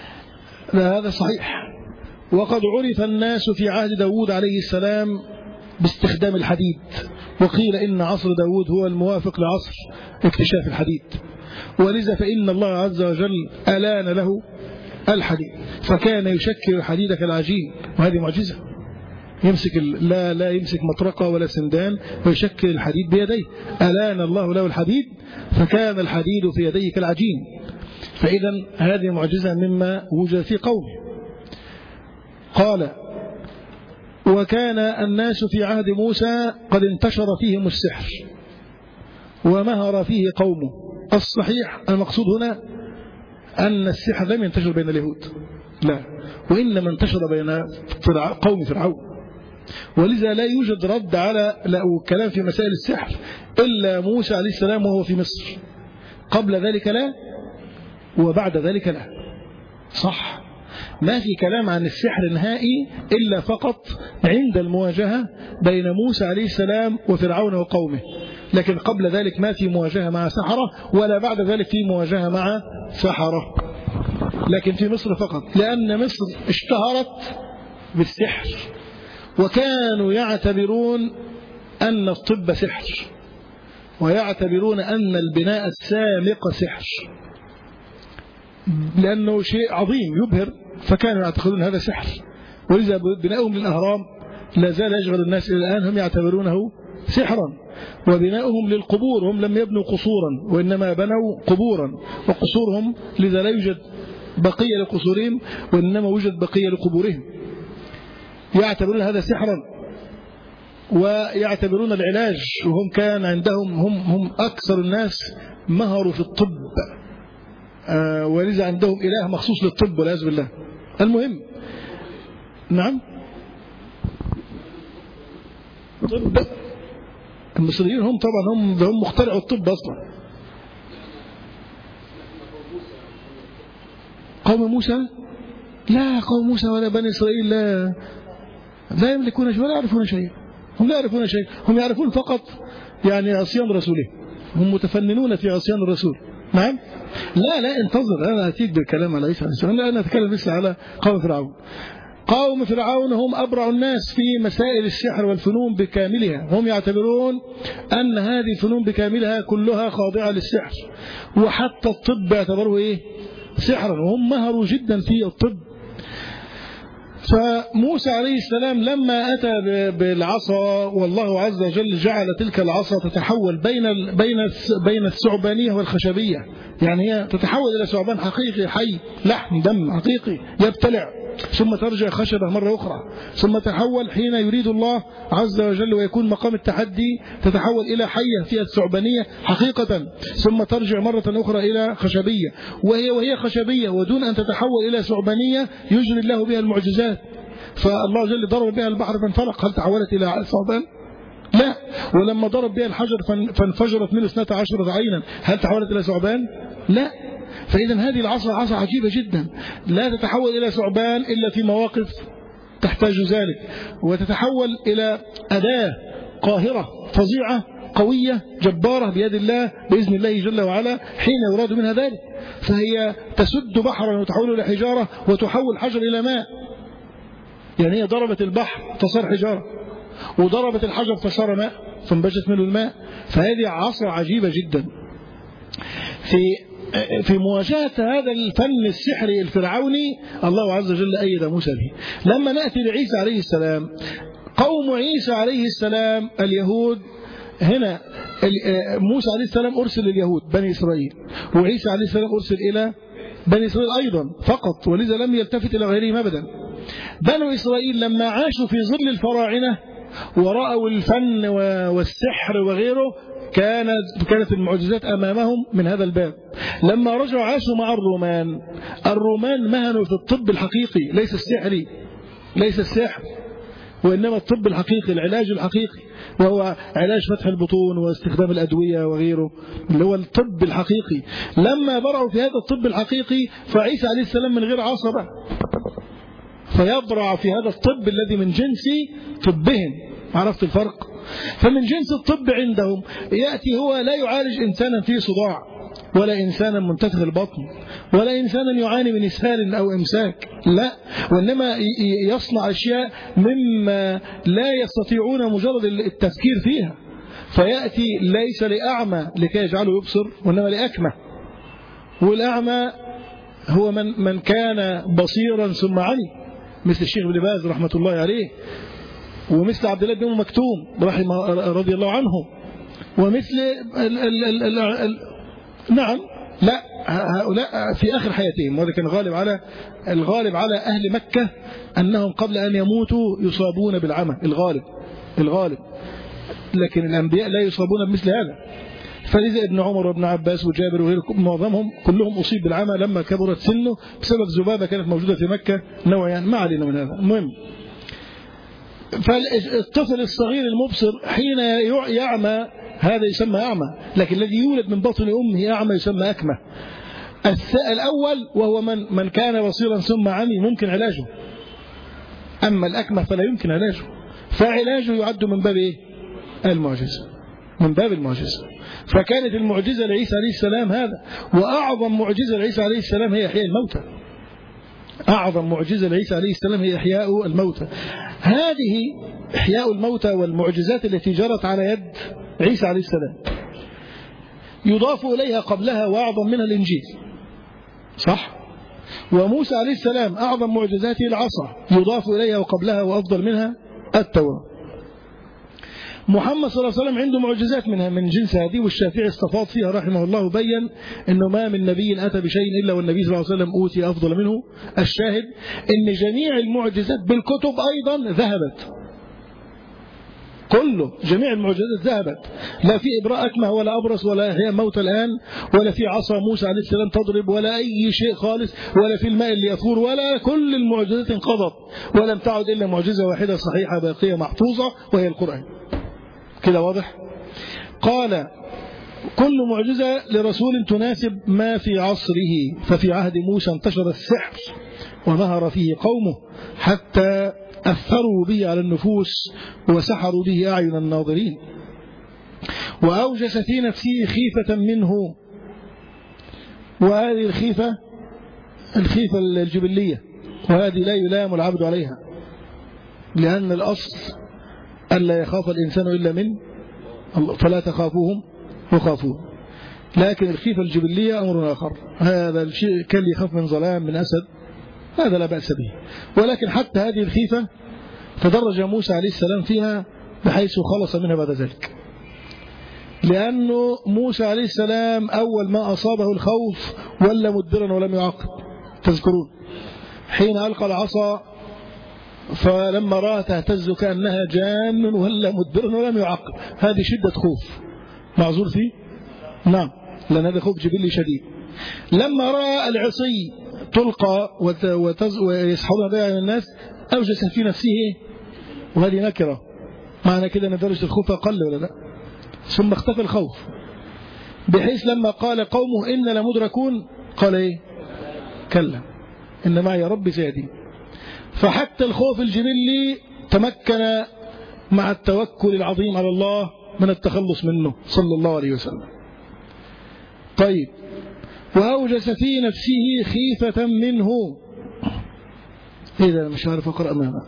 لا هذا صحيح. وقد عرف الناس في عهد داود عليه السلام باستخدام الحديد، وقيل إن عصر داود هو الموافق لعصر اكتشاف الحديد، ولذا فإن الله عز وجل ألان له الحديد فكان يشكل الحديد كالعجين، وهذه معجزة. يمسك لا يمسك مطرقة ولا سندان ويشكل الحديد بيديه. ألان الله له الحديد فكان الحديد في يديه كالعجين. فإذا هذه معجزة مما وجد في قومه. قال: وكان الناس في عهد موسى قد انتشر فيهم السحر ومهر فيه قومه. الصحيح المقصود هنا أن السحر لم ينتشر بين اليهود، لا، وإنما انتشر بين قوم فرعون. ولذا لا يوجد رد على كلام في مسائل السحر إلا موسى عليه السلام وهو في مصر. قبل ذلك لا، وبعد ذلك لا. صح، ما في كلام عن السحر نهائي إلا فقط عند المواجهة بين موسى عليه السلام وفرعون وقومه، لكن قبل ذلك ما في مواجهة مع سحرة، ولا بعد ذلك في مواجهة مع سحرة، لكن في مصر فقط، لأن مصر اشتهرت بالسحر، وكانوا يعتبرون أن الطب سحر، ويعتبرون أن البناء السامق سحر، لأنه شيء عظيم يبهر، فكانوا يعتقدون هذا سحر. ولذا بناؤهم للأهرام لا زال يشغل الناس إلى الآن، هم يعتبرونه سحرا. وبناؤهم للقبور، هم لم يبنوا قصورا وإنما بنوا قبورا، وقصورهم لذا لا يوجد بقية لقصورهم وإنما وجد بقية لقبورهم. يعتبرون هذا سحرا، ويعتبرون العلاج، وهم كان عندهم هم أكثر الناس مهروا في الطب، ولذا عندهم إله مخصوص للطب والعياذ بالله. المهم، نعم، طب المصريين هم طبعا هم مخترعوا الطب أصلا. قوم موسى لا، قوم موسى ولا بني إسرائيل لا يملكون شيء ولا يعرفون شيء. هم لا يعرفون شيء، هم يعرفون فقط يعني عصيان رسوله، هم متفننون في عصيان الرسول. نعم، لا انتظر، أنا أتيك بالكلام على عيسى عليه السلام، أنا أتكلم لسه على قوم فرعون. قوم فرعون هم أبرع الناس في مسائل السحر والفنون بكاملها، هم يعتبرون أن هذه الفنون بكاملها كلها خاضعة للسحر، وحتى الطب يعتبره سحرا، وهم مهروا جدا في الطب. فموسى عليه السلام لما أتى بالعصا، والله عز وجل جعل تلك العصا تتحول بين الثعبانية والخشبية، يعني هي تتحول إلى ثعبان حقيقي حي، لحم دم حقيقي يبتلع، ثم ترجع خشبة مرة أخرى، ثم تحول حين يريد الله عز وجل ويكون مقام التحدي تتحول إلى حية فيها الثعبانية حقيقة، ثم ترجع مرة أخرى إلى خشبية، وهي خشبية ودون أن تتحول إلى ثعبانية يجري الله بها المعجزات. فالله جل ضرب بها البحر فانفلق، هل تحولت إلى ثعبان؟ لا. ولما ضرب بها الحجر فانفجرت منه 12 عينا، هل تحولت إلى ثعبان؟ لا. فإذا هذه العصا عصا عجيبة جدا، لا تتحول إلى ثعبان إلا في مواقف تحتاج ذلك، وتتحول إلى أداة قاهرة فظيعة قوية جبارة بيد الله بإذن الله جل وعلا حين يراد منها ذلك. فهي تسد بحرا وتحوله إلى حجارة، وتحول حجر إلى ماء، يعني هي ضربت البحر فصار حجارة، وضربت الحجر فصار ماء فانبجت منه الماء. فهذه عصا عجيبة جدا. في مواجهة هذا الفن السحري الفرعوني الله عز وجل أيد موسى به. لما نأتي لعيسى عليه السلام، قوم عيسى عليه السلام اليهود، هنا موسى عليه السلام أرسل لليهود بني إسرائيل، وعيسى عليه السلام أرسل إلى بني إسرائيل أيضا فقط، ولذا لم يلتفت إلى غيرهم أبدا. بنو إسرائيل لما عاشوا في ظل الفراعنة ورأوا الفن والسحر وغيره كانت المعجزات أمامهم من هذا الباب. لما رجعوا عاشوا مع الرومان مهنوا في الطب الحقيقي، ليس السحر، وإنما الطب الحقيقي، العلاج الحقيقي، وهو علاج فتح البطون واستخدام الأدوية وغيره، اللي هو الطب الحقيقي. لما برعوا في هذا الطب الحقيقي فعيسى عليه السلام من غير عصبة فيبرع في هذا الطب الذي من جنس طبهم. عرفت الفرق؟ فمن جنس الطب عندهم يأتي هو لا يعالج إنسانا فيه صداع ولا إنسانا منتفخ البطن ولا إنسانا يعاني من إسهال أو إمساك، لا، وإنما يصنع أشياء مما لا يستطيعون مجرد التفكير فيها، فيأتي ليس لأعمى لكي يجعله يبصر وإنما لأكمى، والأعمى هو من كان بصيرا ثم عمي، مثل الشيخ ابن باز رحمة الله عليه، ومثل عبد الله بن مكتوم رضي الله عنه، ومثل نعم، لا، هؤلاء في آخر حياتهم، وهذا كان الغالب على أهل مكة أنهم قبل أن يموتوا يصابون بالعمى، الغالب، لكن الأنبياء لا يصابون بمثل هذا. فلذا ابن عمر وابن عباس وجابر وغيرهم معظمهم كلهم أصيب بالعمى لما كبرت سنه بسبب ذبابة كانت موجودة في مكة نوعا، ما علينا من هذا. المهم، فالطفل الصغير المبصر حين يعمى هذا يسمى أعمى، لكن الذي يولد من بطن أمه أعمى يسمى أكمى. الأول وهو من كان بصيرا ثم عمي ممكن علاجه، أما الأكمى فلا يمكن علاجه، فعلاجه يعد من باب إيه؟ المعجزة، من باب المعجزة. فكانت المعجزة لعيسى عليه السلام هذا، وأعظم معجزة لعيسى عليه السلام هي إحياء الموتى، أعظم معجزة لعيسى عليه السلام هي إحياء الموتى. هذه إحياء الموتى والمعجزات التي جرت على يد عيسى عليه السلام يضاف إليها قبلها وأعظم منها الإنجيل، صح؟ وموسى عليه السلام أعظم معجزاته العصا يضاف إليها وقبلها وأفضل منها التوراة. محمد صلى الله عليه وسلم عنده معجزات منها من جنس هذه، والشافعي استفاض فيها رحمه الله، بين أنه ما من نبي أتى بشيء إلا والنبي صلى الله عليه وسلم أوتي أفضل منه. الشاهد أن جميع المعجزات بالكتب أيضا ذهبت، كله جميع المعجزات ذهبت، لا في إبراء أكمه ولا أبرص ولا إحياء موتى الآن، ولا في عصا موسى عليه السلام تضرب ولا أي شيء خالص، ولا في الماء اللي يفور، ولا، كل المعجزات انقضت ولم تعد إلا معجزة واحدة صحيحة باقية محفوظة وهي القرآن. كده واضح؟ قال كل معجزة لرسول تناسب ما في عصره، ففي عهد موسى انتشر السحر وظهر فيه قومه حتى أثروا به على النفوس وسحروا به أعين الناظرين، وأوجس في نفسه خيفة منه، وهذه الخيفة الجبلية، وهذه لا يلام العبد عليها، لأن الأصل ألا يخاف الإنسان إلا من الله، فلا تخافوهم وخافوه. لكن الخيفة الجبلية أمر آخر، هذا الشيء كان يخاف من ظلام من أسد، هذا لا بأس به، ولكن حتى هذه الخيفة تدرج موسى عليه السلام فيها بحيث خلص منها بعد ذلك، لأنه موسى عليه السلام أول ما أصابه الخوف ولا مدبرا ولم يعقب، تذكرون حين ألقى العصا فلما رأى تهتز كأنها جان ولا مدبرا ولم يعقب، هذه شدة خوف معذور فيه، نعم، لأن هذا خوف جبلي شديد. لما رأى العصي تلقى ويسحبها بها على الناس أوجس في نفسه، وهذه نكرة، معنى كده أن درجة الخوف أقل ولا لا؟ ثم اختفى الخوف، بحيث لما قال قومه إن لمدركون قال إيه؟ كلا إن معي ربي سيهدين. فحتى الخوف الجبلي تمكن مع التوكل العظيم على الله من التخلص منه صلى الله عليه وسلم. طيب، وأوجس في نفسه خيفة منه، إذا مش عارف أقرأ أمامه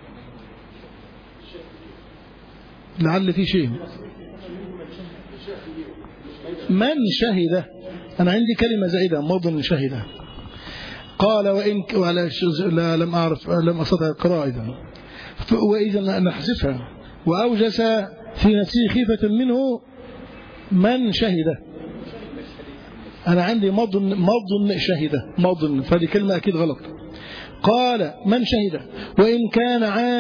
لعل في شيء، من شهد، أنا عندي كلمة زائدة مضن شهد، قال وإن لا لم أعرف، لم أستطع القراءة إذا، وإذا نحذفها. وأوجس في نفسه خيفة منه من شهد، أنا عندي مضن شهد، مضن، فهذه كلمة أكيد غلط. قال من شهد وإن كان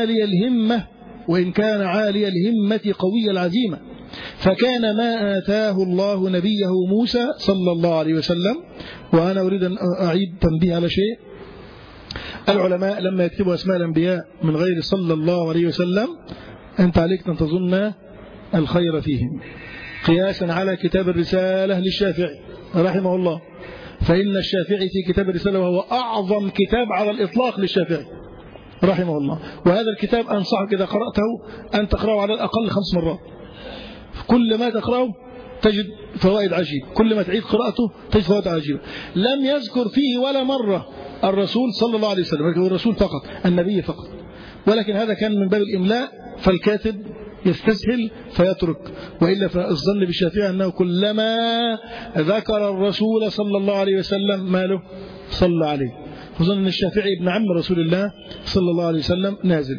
عالي الهمة قوي العزيمة، فكان ما آتاه الله نبيه موسى صلى الله عليه وسلم. وأنا أريد أن أعيد تنبيه على شيء، العلماء لما يكتبوا أسماء الأنبياء من غير صلى الله عليه وسلم أنت عليك أن تظن الخير فيهم، قياسا على كتاب الرسالة للشافعي رحمه الله، فإن الشافعي في كتاب الرسالة وهو أعظم كتاب على الإطلاق للشافعي رحمه الله، وهذا الكتاب أنصحك إذا قرأته أن تقرأه على الأقل 5 مرات، كل ما تقرأه تجد فوائد عجيبة، كل ما تعيد قراءته تجد فوائد عجيبة. لم يذكر فيه ولا مرة الرسول صلى الله عليه وسلم، ولكن الرسول فقط، النبي فقط، ولكن هذا كان من باب الإملاء، فالكاتب يستسهل فيترك. وإلا فالظن بالشافعي أنه كلما ذكر الرسول صلى الله عليه وسلم ماله صلى عليه، خصوصا أن الشافعي ابن عم رسول الله صلى الله عليه وسلم نازل.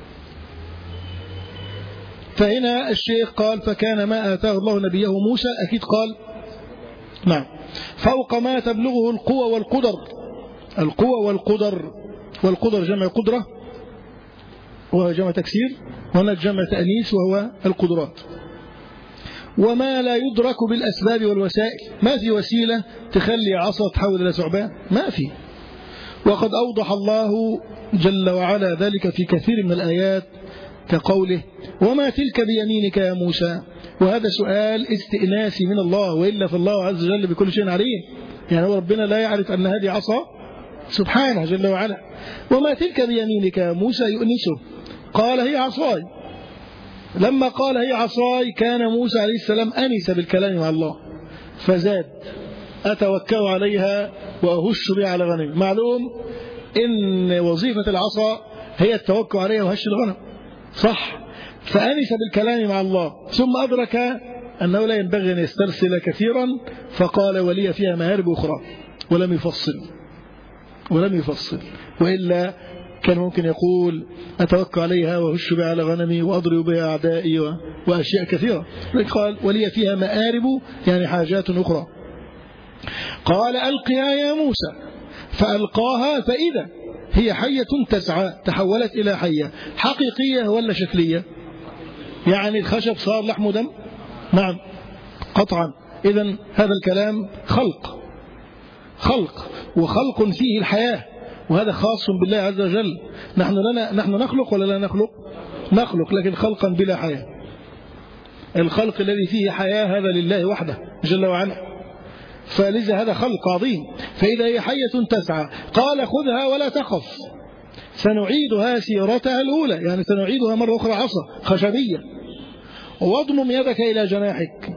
فهنا الشيخ قال فكان ما آتاه الله نبيه موسى، أكيد قال نعم، فوق ما تبلغه القوة والقدر. القوة والقدر، والقدر جمع قدرة وهو جمع تكسير، وهناك جمع تأنيث وهو القدرات. وما لا يدرك بالأسباب والوسائل، ما في وسيلة تخلي عصا تحول إلى ثعبان، ما في. وقد أوضح الله جل وعلا ذلك في كثير من الآيات كقوله وما تلك بيمينك يا موسى، وهذا سؤال استئناسي من الله، وإلا فالله عز وجل بكل شيء عليم، يعني هو ربنا لا يعرف أن هذه عصا سبحانه جل وعلا. وما تلك بيمينك يا موسى يؤنسه، قال هي عصاي. لما قال هي عصاي كان موسى عليه السلام أنس بالكلام مع الله فزاد أتوكل عليها وأهش بها على غنم. معلوم إن وظيفة العصا هي التوكل عليها وهش الغنم، صح؟ فأنس بالكلام مع الله، ثم أدرك أنه لا ينبغي أن يسترسل كثيرا، فقال ولي فيها مآرب أخرى، ولم يفصل، وإلا كان ممكن يقول أتوكل عليها وهش بها على غنمي وأضرب بها أعدائي وأشياء كثيرة. قال ولي فيها مآرب، يعني حاجات أخرى. قال ألقها يا موسى، فألقاها فإذا هي حية تسعى، تحولت إلى حية. حقيقية ولا شكلية؟ يعني الخشب صار لحم ودم؟ نعم قطعا. إذن هذا الكلام خلق وخلق فيه الحياة، وهذا خاص بالله عز وجل. نحن نخلق ولا لا نخلق، لكن خلقا بلا حياة. الخلق الذي فيه حياة هذا لله وحده جل وعلا، فلذا هذا خلق عظيم. فإذا هي حية تسعى قال خذها ولا تخف سنعيدها سيرتها الأولى، يعني سنعيدها مرة أخرى عصا خشبية. واضمم يدك إلى جناحك،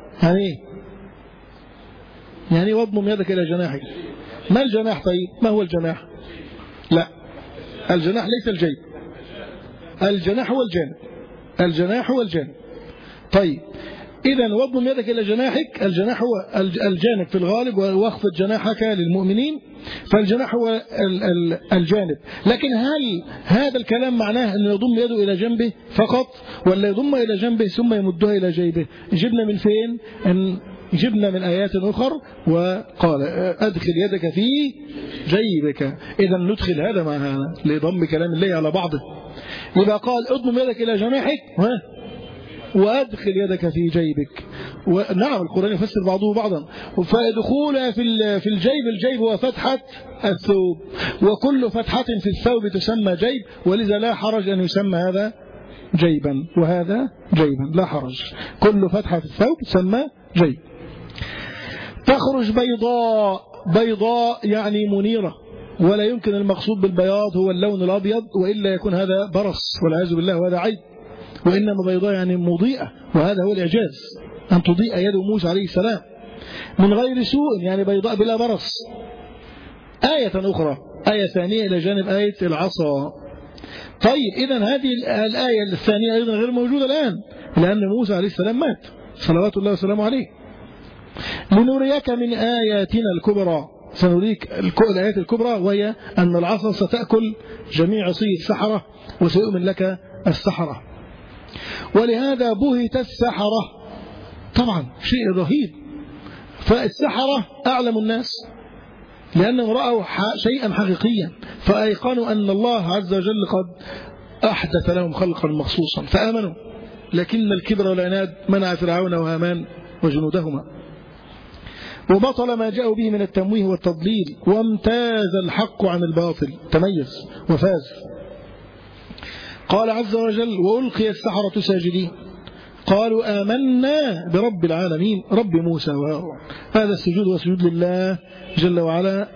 يعني واضمم يدك إلى جناحك. ما الجناح؟ طيب ما هو الجناح؟ لا، الجناح ليس الجيب، الجناح هو الجانب. طيب إذن واضمم يدك إلى جناحك، الجناح هو الجانب في الغالب، واخفض جناحك للمؤمنين، فالجناح هو الجانب. لكن هل هذا الكلام معناه أنه يضم يده إلى جنبه فقط، ولا يضم إلى جنبه ثم يمدها إلى جيبه؟ جبنا من فين؟ جبنا من آيات أخر، وقال أدخل يدك في جيبك. إذا ندخل هذا مع هذا لضم كلام الله على بعضه. يبقى قال اضمم يدك إلى جناحك وأدخل يدك في جيبك. ونعم القرآن يفسر بعضه بعضا. فدخولها في الجيب هو فتحة الثوب، وكل فتحة في الثوب تسمى جيب، ولذا لا حرج أن يسمى هذا جيبا وهذا جيبا، لا حرج، كل فتحة في الثوب تسمى جيب. تخرج بيضاء يعني منيرة، ولا يمكن المقصود بالبياض هو اللون الأبيض، وإلا يكون هذا برص والعياذ بالله، وهذا عيب. وإنما بيضاء يعني مضيئة، وهذا هو الإعجاز، أن تضيء يد موسى عليه السلام من غير سوء، يعني بيضاء بلا برص. آية أخرى، آية ثانية إلى جانب آية العصا. طيب إذن هذه الآية الثانية أيضا غير موجودة الآن، لأن موسى عليه السلام مات صلوات الله وسلامه عليه. لنريك من آياتنا الكبرى، سنريك الآيات الكبرى، وهي أن العصا ستأكل جميع عصي السحرة وسيؤمن لك السحرة. ولهذا بهت السحرة، طبعا شيء رهيب. فالسحرة أعلم الناس لأنهم رأوا شيئا حقيقيا، فأيقنوا أن الله عز وجل قد أحدث لهم خلقا مخصوصا فآمنوا. لكن الكبر والعناد منع فرعون وهامان وجنودهما، وبطل ما جاءوا به من التمويه والتضليل، وامتاز الحق عن الباطل، تميز وفاز. قال عز وجل وألقي السحرة ساجدين قالوا آمنا برب العالمين رب موسى وهارون. هذا السجود هو سجود لله جل وعلا،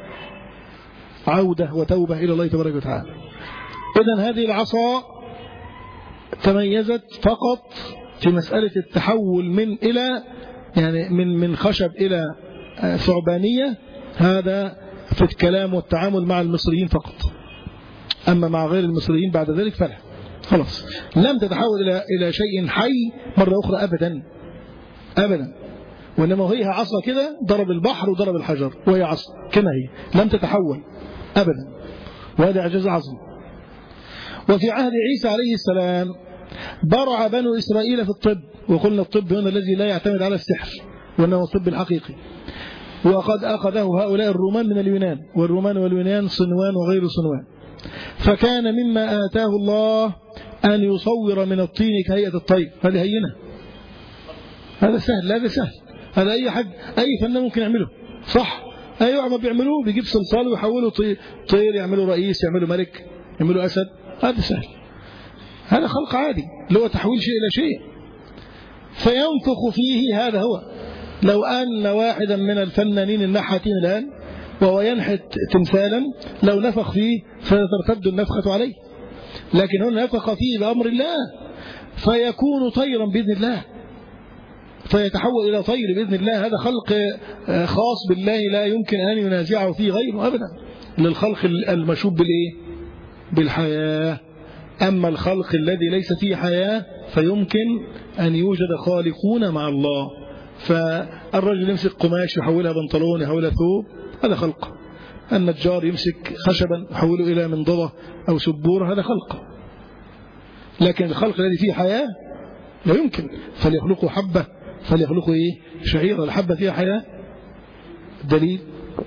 عودة وتوبة إلى الله تبارك وتعالى. إذن هذه العصا تميزت فقط في مسألة التحول من إلى يعني من خشب إلى ثعبانية، هذا في الكلام والتعامل مع المصريين فقط، أما مع غير المصريين بعد ذلك فلا، خلاص لم تتحول إلى شيء حي مرة أخرى أبدا أبدا، وإنما هي عصا كده ضرب البحر وضرب الحجر وهي عصا كما هي، لم تتحول أبدا، وهذا إعجاز عظيم. وفي عهد عيسى عليه السلام برع بنو إسرائيل في الطب، وقلنا الطب هنا الذي لا يعتمد على السحر وإنه الطب الحقيقي، وقد أخذه هؤلاء الرومان من اليونان، والرومان واليونان صنوان وغير صنوان. فكان مما آتاه الله أن يصور من الطين كهيئة الطير، هذه هينة، هذا سهل، هذا سهل، هذا أي حد أي فنان ممكن يعمله، صح؟ أي واحد ما بيعملوه بيجيب صلصال ويحوله طير، يعمله رئيس، يعمله ملك، يعمله أسد، هذا سهل، هذا خلق عادي اللي هو تحويل شيء إلى شيء. فينفخ فيه، هذا هو. لو أن واحدا من الفنانين النحاتين الآن وهو ينحت تمثالا لو نفخ فيه فترتد النفخة عليه، لكن هنا نفخ فيه بأمر الله فيكون طيرا بإذن الله، فيتحول إلى طير بإذن الله. هذا خلق خاص بالله لا يمكن أن ينازعه فيه غيره أبدا، للخلق المشوب بالإيه؟ بالحياة. أما الخلق الذي ليس فيه حياة فيمكن أن يوجد خالقون مع الله، فالرجل يمسك قماش يحولها بنطلون، يحولها ثوب، هذا خلق. النجار يمسك خشبا يحوله إلى منضدة أو سبورة، هذا خلق. لكن الخلق الذي فيه حياة لا يمكن. فليخلقوا حبة، فليخلقوا إيه؟ شعيرة، الحبة فيها حياة. دليل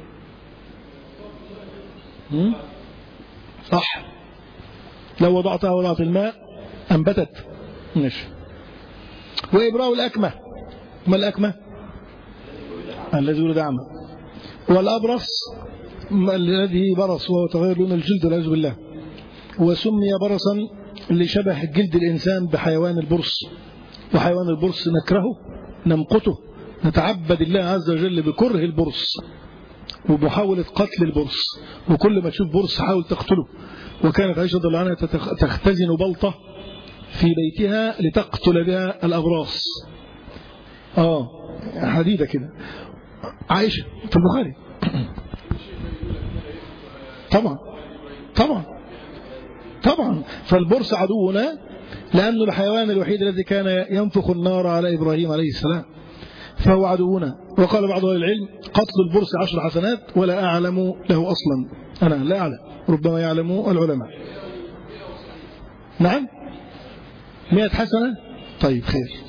صح، لو وضعت الماء أنبتت، ماشي. وإبراء الأكمة، ما الأكمة؟ الذي ولد أعمى. والأبرص الذي برص وهو تغير لون الجلد والعياذ بالله، وسمي برصا لشبه جلد الإنسان بحيوان البرص، وحيوان البرص نكرهه نمقته، نتعبد الله عز وجل بكره البرص ومحاولة قتل البرص، وكل ما تشوف برص حاول تقتله. وكانت عائشة رضي الله عنها تختزن بلطة في بيتها لتقتل بها الأبراص، حديدة كده، عائشة في البخاري. طبعا فالبرص عدونا لأنه الحيوان الوحيد الذي كان ينفخ النار على إبراهيم عليه السلام، فهو عدونا. وقال بعض أهل العلم قتل البرص 10 حسنات ولا أعلم له أصلا، أنا لا أعلم، ربما يعلم العلماء. نعم 100 حسنة، طيب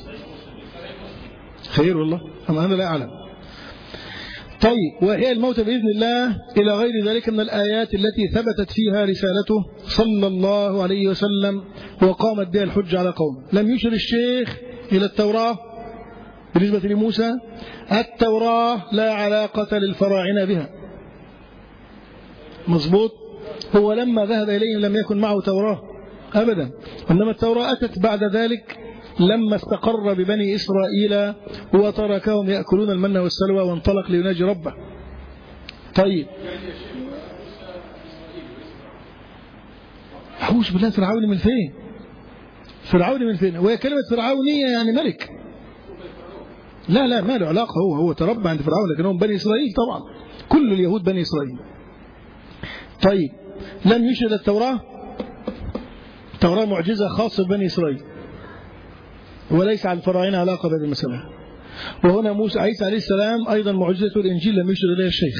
خير والله، أما أنا لا أعلم. طيب، وهي الموت بإذن الله إلى غير ذلك من الآيات التي ثبتت فيها رسالته صلى الله عليه وسلم وقامت بها الحجة على قوم. لم يشر الشيخ إلى التوراة بالنسبة لموسى، التوراة لا علاقة للفراعنة بها، مظبوط. هو لما ذهب إليهم لم يكن معه توراة أبدا، إنما التوراة أتت بعد ذلك لما استقر ببني إسرائيل وتركهم يأكلون المن والسلوى وانطلق ليناجي ربه. طيب، حوش بالله، فرعون من فين؟ فرعون من فين؟ وهي كلمة فرعونية يعني ملك، لا ما له علاقة، هو تربى عند فرعون، لكنهم بني إسرائيل طبعا، كل اليهود بني إسرائيل. طيب، لم يشهد التوراة معجزة خاصة ببني إسرائيل، وليس على الفراعنة علاقة بهذه المسألة. وهنا موسى عيسى عليه السلام أيضا معجزة الإنجيل لم يشهد إليها الشيخ.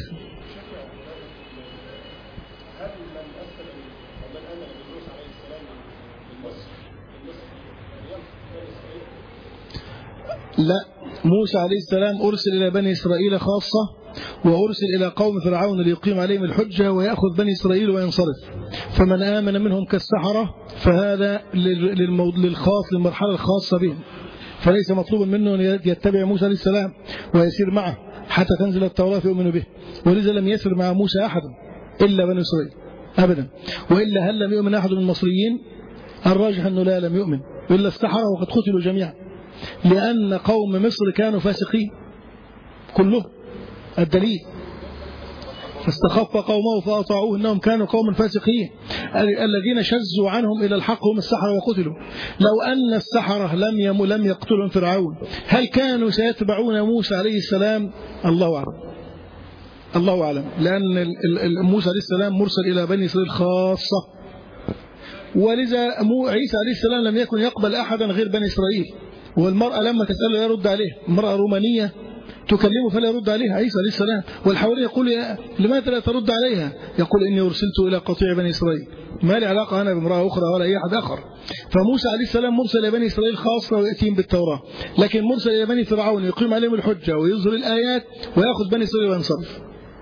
لا، موسى عليه السلام أرسل إلى بني إسرائيل خاصة، وأرسل إلى قوم فرعون ليقيم عليهم الحجة ويأخذ بني إسرائيل وينصرف. فمن آمن منهم كالسحرة فهذا للخاص، للمرحلة الخاصة بهم، فليس مطلوبا منه أن يتبع موسى عليه السلام ويسير معه حتى تنزل التوراة فيؤمن به. ولذا لم يسر مع موسى أحد إلا بني إسرائيل أبدا. وإلا هل لم يؤمن أحد من المصريين؟ الراجح أنه لا، لم يؤمن، إلا السحرة وقد قتلوا جميعا، لأن قوم مصر كانوا فاسقين كلهم. الدليل فاستخف قومه فأطاعوه إنهم كانوا قوما فاسقين الذين شزوا عنهم إلى الحق هم السحرة وقتلوا. لو أن السحرة لم يقتلهم فرعون هل كانوا سيتبعون موسى عليه السلام؟ الله أعلم، الله أعلم، لأن موسى عليه السلام مرسل إلى بني إسرائيل خاصة، ولذا عيسى عليه السلام لم يكن يقبل أحدا غير بني إسرائيل. والمرأة لما تسأله لا يرد عليه، المرأة رومانية تكلمه فلا يرد عليها عيسى عليه السلام، والحواري يقول لماذا لا ترد عليها؟ يقول إني أرسلت إلى قطيع بني إسرائيل، ما لي علاقة أنا بامرأة أخرى ولا أي أحد آخر. فموسى عليه السلام مرسل إلى بني إسرائيل خاصة ويأتيهم بالتوراة، لكن مرسل إلى بني فرعون يقيم عليهم الحجة ويظهر الآيات ويأخذ بني إسرائيل وينصرف.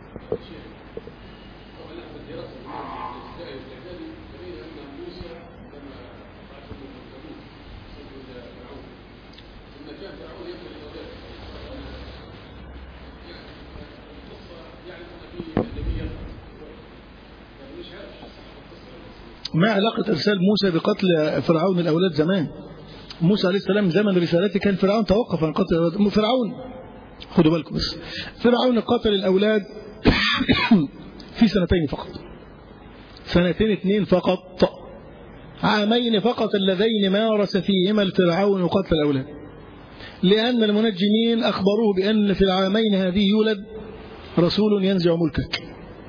ما علاقة إرسال موسى بقتل فرعون الأولاد زمان؟ موسى عليه السلام زمن رسالته كان فرعون توقف عن قتل الأولاد. فرعون خدوا بالكم بس، فرعون قتل الأولاد في سنتين فقط، سنتين 2 فقط، عامين فقط اللذين مارس فيهما الفرعون قتل الأولاد، لأن المنجمين أخبروه بأن في العامين هذه يولد رسول ينزع ملكك،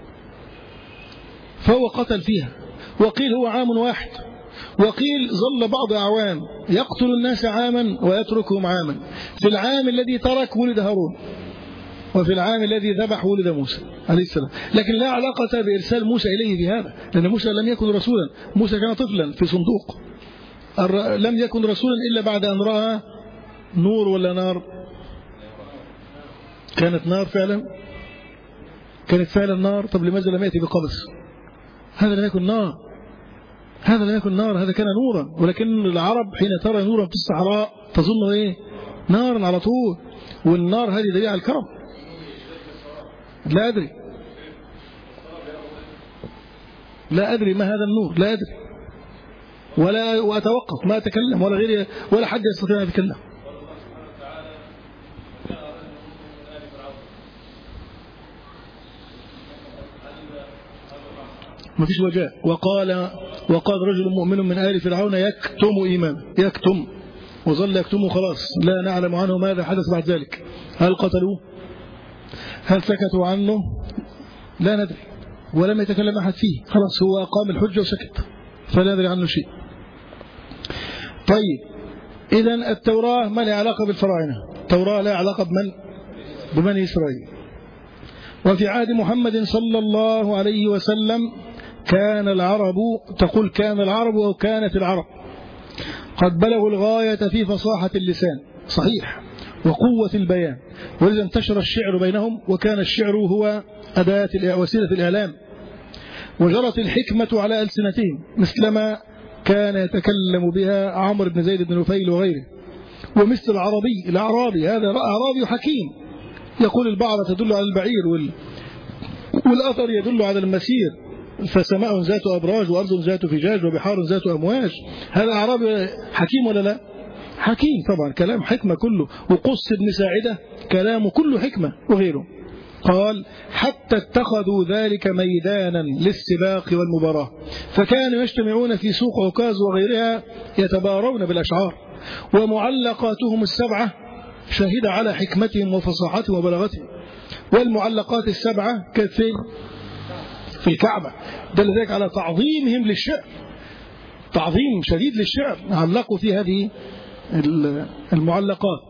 فهو قتل فيها. وقيل هو عام واحد، وقيل ظل بعض أعوام يقتل الناس عاما ويتركهم عاما. في العام الذي ترك ولد هارون، وفي العام الذي ذبح ولد موسى عليه السلام. لكن لا علاقة بإرسال موسى إليه بهذا، لأن موسى لم يكن رسولا، موسى كان طفلا في صندوق، لم يكن رسولا إلا بعد أن رأى نور ولا نار؟ كانت نار فعلا، كانت فعلا نار. طب لماذا لم يأتي بقبس؟ هذا لم يكن نار، هذا لم يكن نار، هذا كان نورا. ولكن العرب حين ترى نورا في الصحراء تظن ايه؟ نارا على طول. والنار هذه دليل على الكرم. لا أدري، لا أدري ما هذا النور، لا أدري، ولا أتوقف، ما أتكلم ولا غيري ولا حد يستطيع أن يتكلم. ما فيش وجاء. وقال رجل مؤمن من آل فرعون يكتم إيمانه، يكتم، وظل يكتمه خلاص، لا نعلم عنه ماذا حدث بعد ذلك. هل قتلوه؟ هل سكتوا عنه؟ لا ندري، ولم يتكلم أحد فيه، خلاص هو قام الحجة وسكت، فلا ندري عنه شيء. طيب، إذن التوراة ما لها علاقة بالفراعنة، التوراة لها علاقة ببني إسرائيل. وفي عهد محمد صلى الله عليه وسلم كان العرب، تقول كان العرب أو كانت العرب قد بلغوا الغاية في فصاحة اللسان، صحيح، وقوة البيان، ولذا انتشر الشعر بينهم، وكان الشعر هو أداة وسيلة الإعلام، وجرت الحكمة على ألسنتهم مثلما كان يتكلم بها عمرو بن زيد بن نفيل وغيره. ومثل الأعرابي هذا أعرابي حكيم، يقول البعرة تدل على البعير والأثر يدل على المسير، فسماء ذات أبراج وأرض ذات فجاج وبحار ذات أمواج. هذا أعرابي حكيم ولا لا؟ حكيم طبعا، كلام حكمة كله. وقص بن ساعدة كلامه كله حكمة وغيره. قال حتى اتخذوا ذلك ميدانا للسباق والمباراة، فكانوا يجتمعون في سوق عكاظ وغيرها يتبارون بالأشعار، ومعلقاتهم السبعة شهد على حكمتهم وفصاحتهم وبلاغتهم. والمعلقات السبعة كانت في الكعبة، دل ذلك على تعظيمهم للشعر، تعظيم شديد للشعر، علقوا في هذه المعلقات.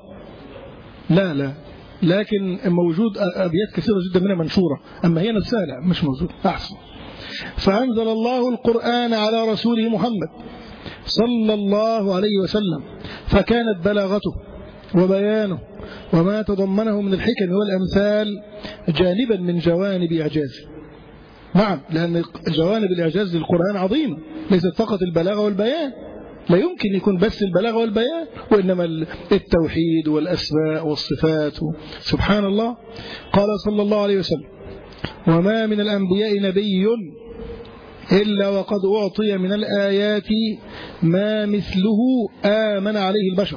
لا لكن موجود أبيات كثيرة جدا منها منشورة، أما هي نفسها لا مش موجود. أحسن. فأنزل الله القرآن على رسوله محمد صلى الله عليه وسلم، فكانت بلاغته وبيانه وما تضمنه من الحكم والأمثال جانبا من جوانب إعجازه. نعم، لأن جوانب الإعجاز للقرآن عظيمة، ليست فقط البلاغة والبيان، لا يمكن يكون بس البلاغة والبيان، وإنما التوحيد والأسماء والصفات. سبحان الله. قال صلى الله عليه وسلم وما من الأنبياء نبي إلا وقد أعطي من الآيات ما مثله آمن عليه البشر.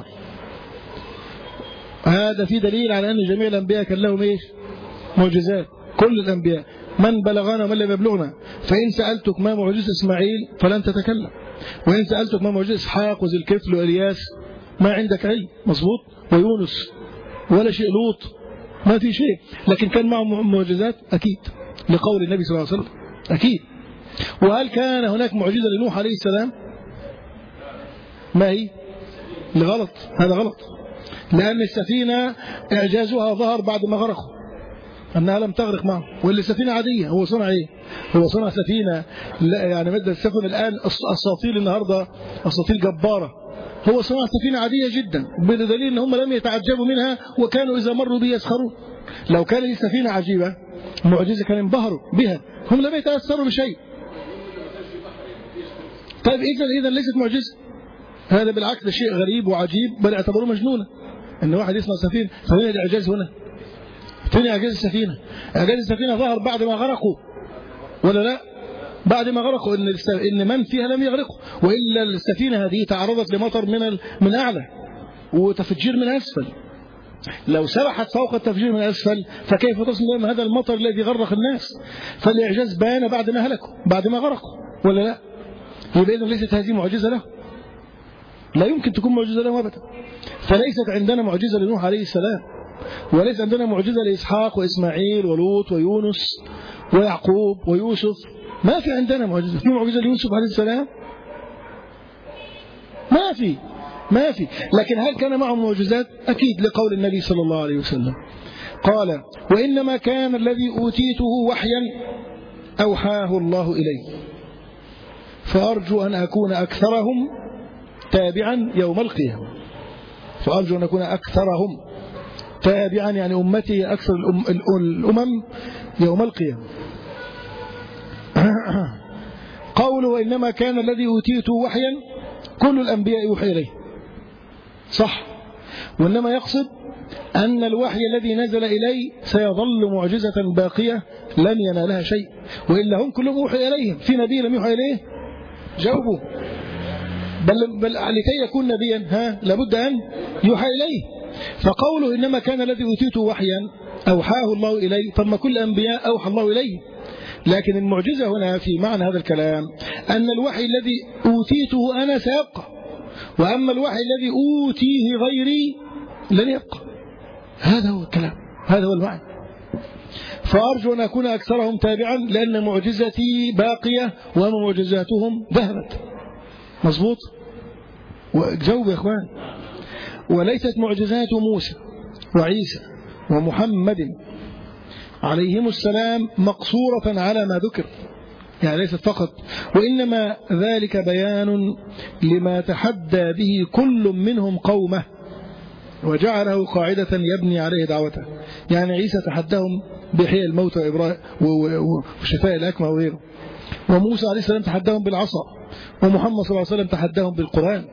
هذا في دليل على أن جميع الأنبياء كان لهم إيش؟ معجزات، كل الأنبياء. من بلغنا ومن لم يبلغنا. فإن سألتك ما معجزة إسماعيل فلن تتكلم، وإن سألتك ما معجزة إسحاق وذي الكفل وإلياس ما عندك علم. مظبوط. ويونس ولا شيء، لوط ما في شيء، لكن كان معهم معجزات أكيد لقول النبي صلى الله عليه وسلم أكيد. وهل كان هناك معجزة لنوح عليه السلام؟ ما هي؟ الغلط، هذا غلط، لأن السفينة إعجازها ظهر بعد ما غرقوا، أنها لم تغرق معه، واللي سفينة عادية. هو صنع إيه؟ هو صنع سفينة، لا يعني مدى السفن الآن أساطيل النهاردة أساطيل جبارة، هو صنع سفينة عادية جدا، بدليل أن هم لم يتعجبوا منها وكانوا إذا مروا به يسخرون. لو كان لي سفينة عجيبة معجزة كانوا انبهروا بها، هم لم يتأثروا بشيء. طيب إذا ليست معجزة، هذا بالعكس ده شيء غريب وعجيب، بل اعتبروه مجنونة أن واحد يصنع سفينة. فين الإعجاز هنا؟ فين إعجاز السفينة؟ إعجاز السفينة ظهر بعد ما غرقوا ولا لا؟ بعد ما غرقوا، إن من فيها لم يغرقوا، وإلا السفينة هذه تعرضت لمطر من أعلى وتفجير من أسفل. لو سبحت فوق التفجير من أسفل فكيف تصل لهم هذا المطر الذي غرق الناس؟ فالإعجاز بان بعد ما هلكوا، بعد ما غرقوا ولا لا؟ يبقى إذن ليست هذه معجزة له، لا يمكن تكون معجزة له أبدا. فليست عندنا معجزة لنوح عليه السلام، وليس عندنا معجزة لإسحاق وإسماعيل ولوط ويونس ويعقوب ويوسف. ما في عندنا معجزة. في معجزة ليوسف عليه السلام؟ ما في. لكن هل كان معهم معجزات؟ أكيد، لقول النبي صلى الله عليه وسلم قال: وإنما كان الذي أوتيته وحيا أوحاه الله إلي، فأرجو أن أكون أكثرهم تابعا يوم القيامة. فأرجو أن أكون أكثرهم تابعا، يعني أمتي أكثر الأمم يوم القيامة. قوله وإنما كان الذي أوتيته وحيا، كل الأنبياء يوحي إليه، صح، وإنما يقصد أن الوحي الذي نزل إليه سيظل معجزة باقية لن ينالها شيء، وإلا هم كلهم يوحي إليهم. في نبي لم يوحي إليه؟ جاوبوا. بل لكي يكون نبيا لابد أن يوحى إليه. فقوله إنما كان الذي أوتيته وحيا أوحاه الله إليه، ثم كل الأنبياء أوحى الله إليه. لكن المعجزة هنا في معنى هذا الكلام أن الوحي الذي أوتيته أنا سيبقى، وأما الوحي الذي أوتيه غيري لن يبقى. هذا هو الكلام، هذا هو المعنى. فأرجو أن أكون أكثرهم تابعا، لأن معجزتي باقية ومعجزاتهم ذهبت. مظبوط. وجاوب يا إخوان. وليست معجزات موسى وعيسى ومحمد عليهم السلام مقصورة على ما ذكر، يعني ليست فقط، وإنما ذلك بيان لما تحدى به كل منهم قومه وجعله قاعدة يبني عليه دعوته. يعني عيسى تحداهم بإحياء الموتى وشفاء الأكمى وغيره، وموسى عليه السلام تحداهم بالعصا، ومحمد صلى الله عليه وسلم تحداهم بالقرآن.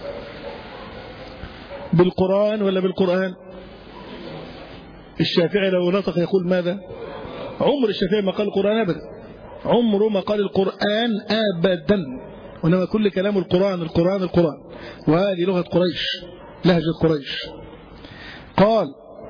بالقرآن ولا بالقرآن؟ الشافعي لو نطق يقول ماذا؟ عمر الشافعي ما قال القرآن أبدا، عمره ما قال القرآن أبدا، وإنما كل كلام القرآن القرآن القرآن، وهذه لغة قريش، لهجة قريش. قال: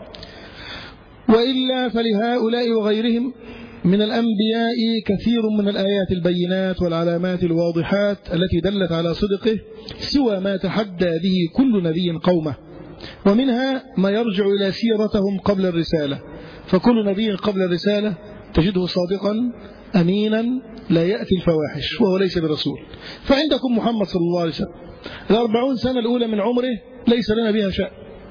وإلا فلهؤلاء وغيرهم من الأنبياء كثير من الآيات البينات والعلامات الواضحات التي دلت على صدقه، سوى ما تحدى به كل نبي قومه، ومنها ما يرجع إلى سيرتهم قبل الرسالة. فكل نبي قبل الرسالة تجده صادقا أمينا لا يأتي الفواحش وهو ليس برسول. فعندكم محمد صلى الله عليه وسلم 40 سنة الأولى من عمره ليس لنا بها شأن.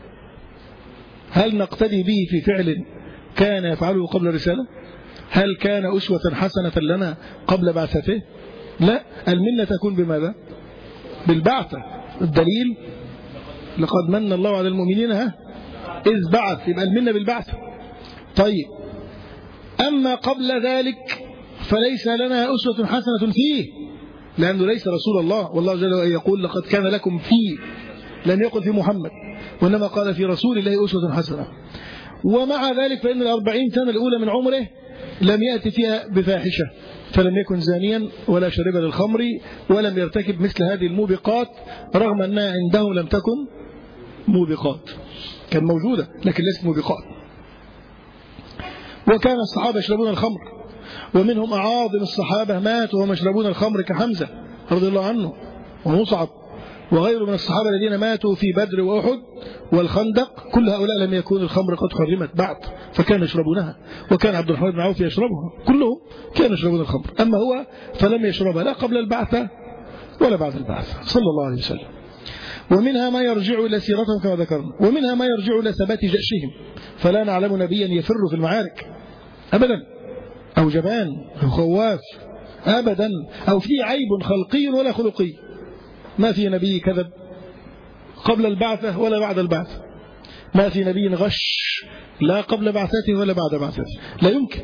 هل نقتدي به في فعل كان يفعله قبل الرسالة؟ هل كان أسوة حسنة لنا قبل بعثته؟ لا. المنة تكون بماذا؟ بالبعثة. الدليل: لقد من الله على المؤمنين إذ بعث، يبقى المنة بالبعثة. طيب، أما قبل ذلك فليس لنا أسوة حسنة فيه، لأنه ليس رسول الله، والله جل وعلا يقول: لقد كان لكم فيه، لم يقل في محمد، وإنما قال في رسول الله أسوة حسنة. ومع ذلك فإن 40 سنة الأولى من عمره لم يأتي فيها بفاحشة، فلم يكن زانيا ولا شرب للخمر ولم يرتكب مثل هذه الموبقات، رغم أنها عندهم لم تكن موبقات، كان موجودة لكن ليست موبقات. وكان الصحابة يشربون الخمر، ومنهم أعاظم الصحابة ماتوا وهم يشربون الخمر كحمزة رضي الله عنه ومصعب وغيره من الصحابة الذين ماتوا في بدر وأحد والخندق. كل هؤلاء لم يكون الخمر قد حرمت بعد فكانوا يشربونها، وكان عبد الرحمن بن عوف يشربها، كلهم كانوا يشربون الخمر. أما هو فلم يشربها لا قبل البعثة ولا بعد البعثة صلى الله عليه وسلم. ومنها ما يرجع إلى سيرتهم كما ذكرنا، ومنها ما يرجع إلى ثبات جأشهم، فلا نعلم نبيا يفر في المعارك أبدا، أو جبان أو خواف أبدا، أو فيه عيب خلقي ولا خلقي. ما في نبي كذب قبل البعثة ولا بعد البعثة، ما في نبي غش لا قبل بعثته ولا بعد بعثته، لا يمكن.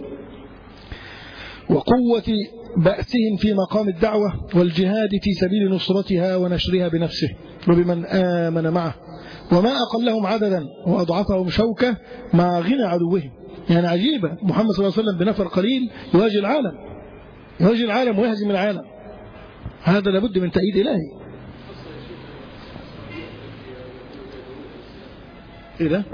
وقوة بأسهم في مقام الدعوة والجهاد في سبيل نصرتها ونشرها بنفسه وبمن آمن معه، وما أقلهم عددا وأضعفهم شوكة مع غنى عدوهم. يعني عجيبة، محمد صلى الله عليه وسلم بنفر قليل يواجه العالم ويهزم العالم. هذا لابد من تأييد إلهي. إيه ده؟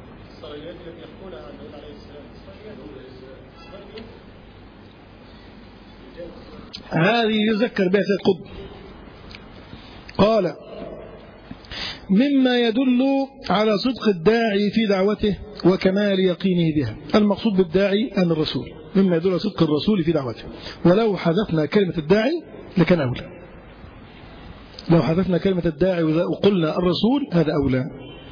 هذه يذكر بها سيد قطب، قال: مما يدل على صدق الداعي في دعوته وكمال يقينه بها. المقصود بالداعي أن الرسول، مما يدل على صدق الرسول في دعوته. ولو حذفنا كلمة الداعي لكان أولى، لو حذفنا كلمة الداعي وقلنا الرسول هذا أولى.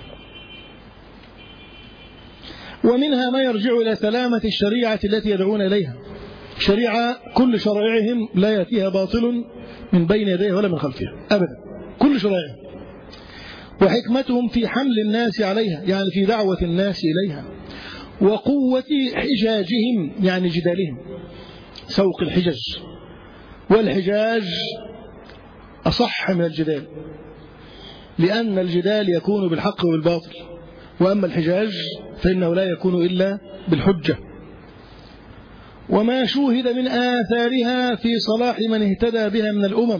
ومنها ما يرجع إلى سلامة الشريعة التي يدعون إليها. شريعة كل شرائعهم لا يأتيها باطل من بين يديه ولا من خلفها أبدا، كل شرائعهم. وحكمتهم في حمل الناس عليها، يعني في دعوة الناس إليها. وقوة حجاجهم، يعني جدالهم، سوق الحجج، والحجاج أصح من الجدال، لأن الجدال يكون بالحق وبالباطل، وأما الحجاج فإنه لا يكون إلا بالحجة. وما شوهد من آثارها في صلاح من اهتدى بها من الأمم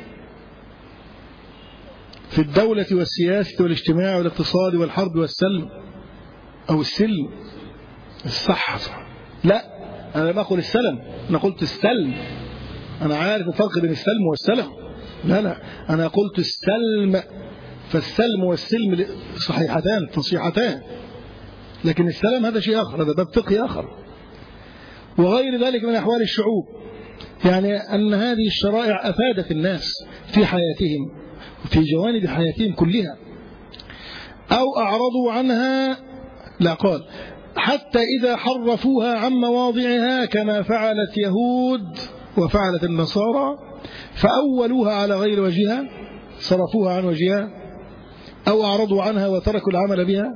في الدولة والسياسة والاجتماع والاقتصاد والحرب والسلم أو السلم. الصح لا، أنا ما أقول السلم، أنا قلت السلم. أنا عارف الفرق بين السلم والسلم. لا أنا قلت السلم، فالسلم والسلم صحيحتان تصحيحتان، لكن السلام هذا شيء آخر، هذا باب فقهي آخر. وغير ذلك من أحوال الشعوب، يعني أن هذه الشرائع أفادت الناس في حياتهم وفي جوانب حياتهم كلها، أو أعرضوا عنها. لا، قال حتى إذا حرفوها عن مواضعها كما فعلت يهود وفعلت النصارى، فأولوها على غير وجهها، صرفوها عن وجهها، أو أعرضوا عنها وتركوا العمل بها،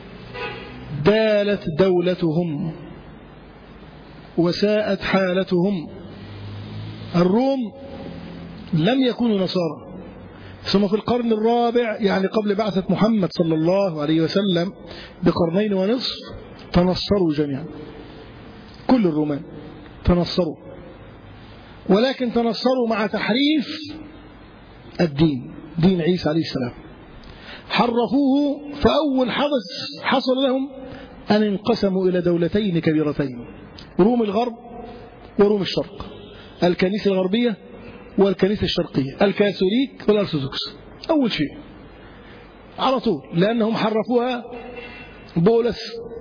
دالت دولتهم وساءت حالتهم. الروم لم يكونوا نصارى، ثم في القرن الرابع، يعني قبل بعثة محمد صلى الله عليه وسلم بقرنين ونصف، تنصروا جميعا. كل الرومان تنصروا، ولكن تنصروا مع تحريف الدين، دين عيسى عليه السلام، حرفوه. فأول حدث حصل لهم أن انقسموا إلى دولتين كبيرتين، روم الغرب وروم الشرق، الكنيسة الغربية والكنيسة الشرقية، الكاثوليك والأرثوذكس. أول شيء على طول، لأنهم حرفوها. بولس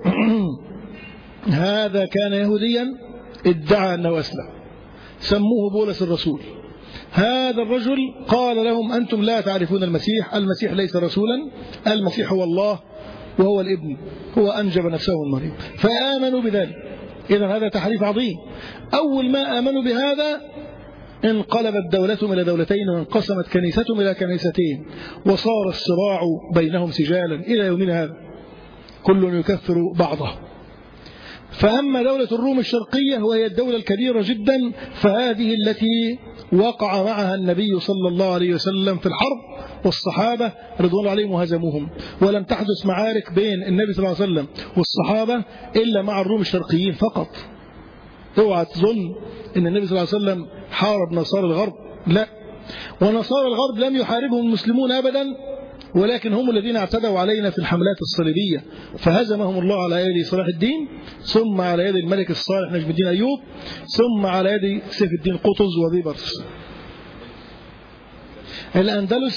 هذا كان يهوديا ادعى أنه أسلم، سموه بولس الرسول. هذا الرجل قال لهم: أنتم لا تعرفون المسيح، المسيح ليس رسولا، المسيح هو الله وهو الابن، هو أنجب نفسه من مريم، فآمنوا بذلك. إذن هذا تحريف عظيم. أول ما آمنوا بهذا انقلبت دولتهم إلى دولتين، وانقسمت كنيستهم إلى كنيستين، وصار الصراع بينهم سجالا إلى يومنا هذا، كل يكفر بعضه. فأما دولة الروم الشرقية وهي الدولة الكبيرة جدا، فهذه التي وقع معها النبي صلى الله عليه وسلم في الحرب، والصحابة رضوان الله عليهم وهزموهم. ولم تحدث معارك بين النبي صلى الله عليه وسلم والصحابة إلا مع الروم الشرقيين فقط. اوعى تظن أن النبي صلى الله عليه وسلم حارب نصارى الغرب، لا، ونصارى الغرب لم يحاربهم المسلمون أبدا ولكن هم الذين اعتدوا علينا في الحملات الصليبية، فهزمهم الله على يد صلاح الدين، ثم على يد الملك الصالح نجم الدين أيوب، ثم على يد سيف الدين قطز وبيبرس. الأندلس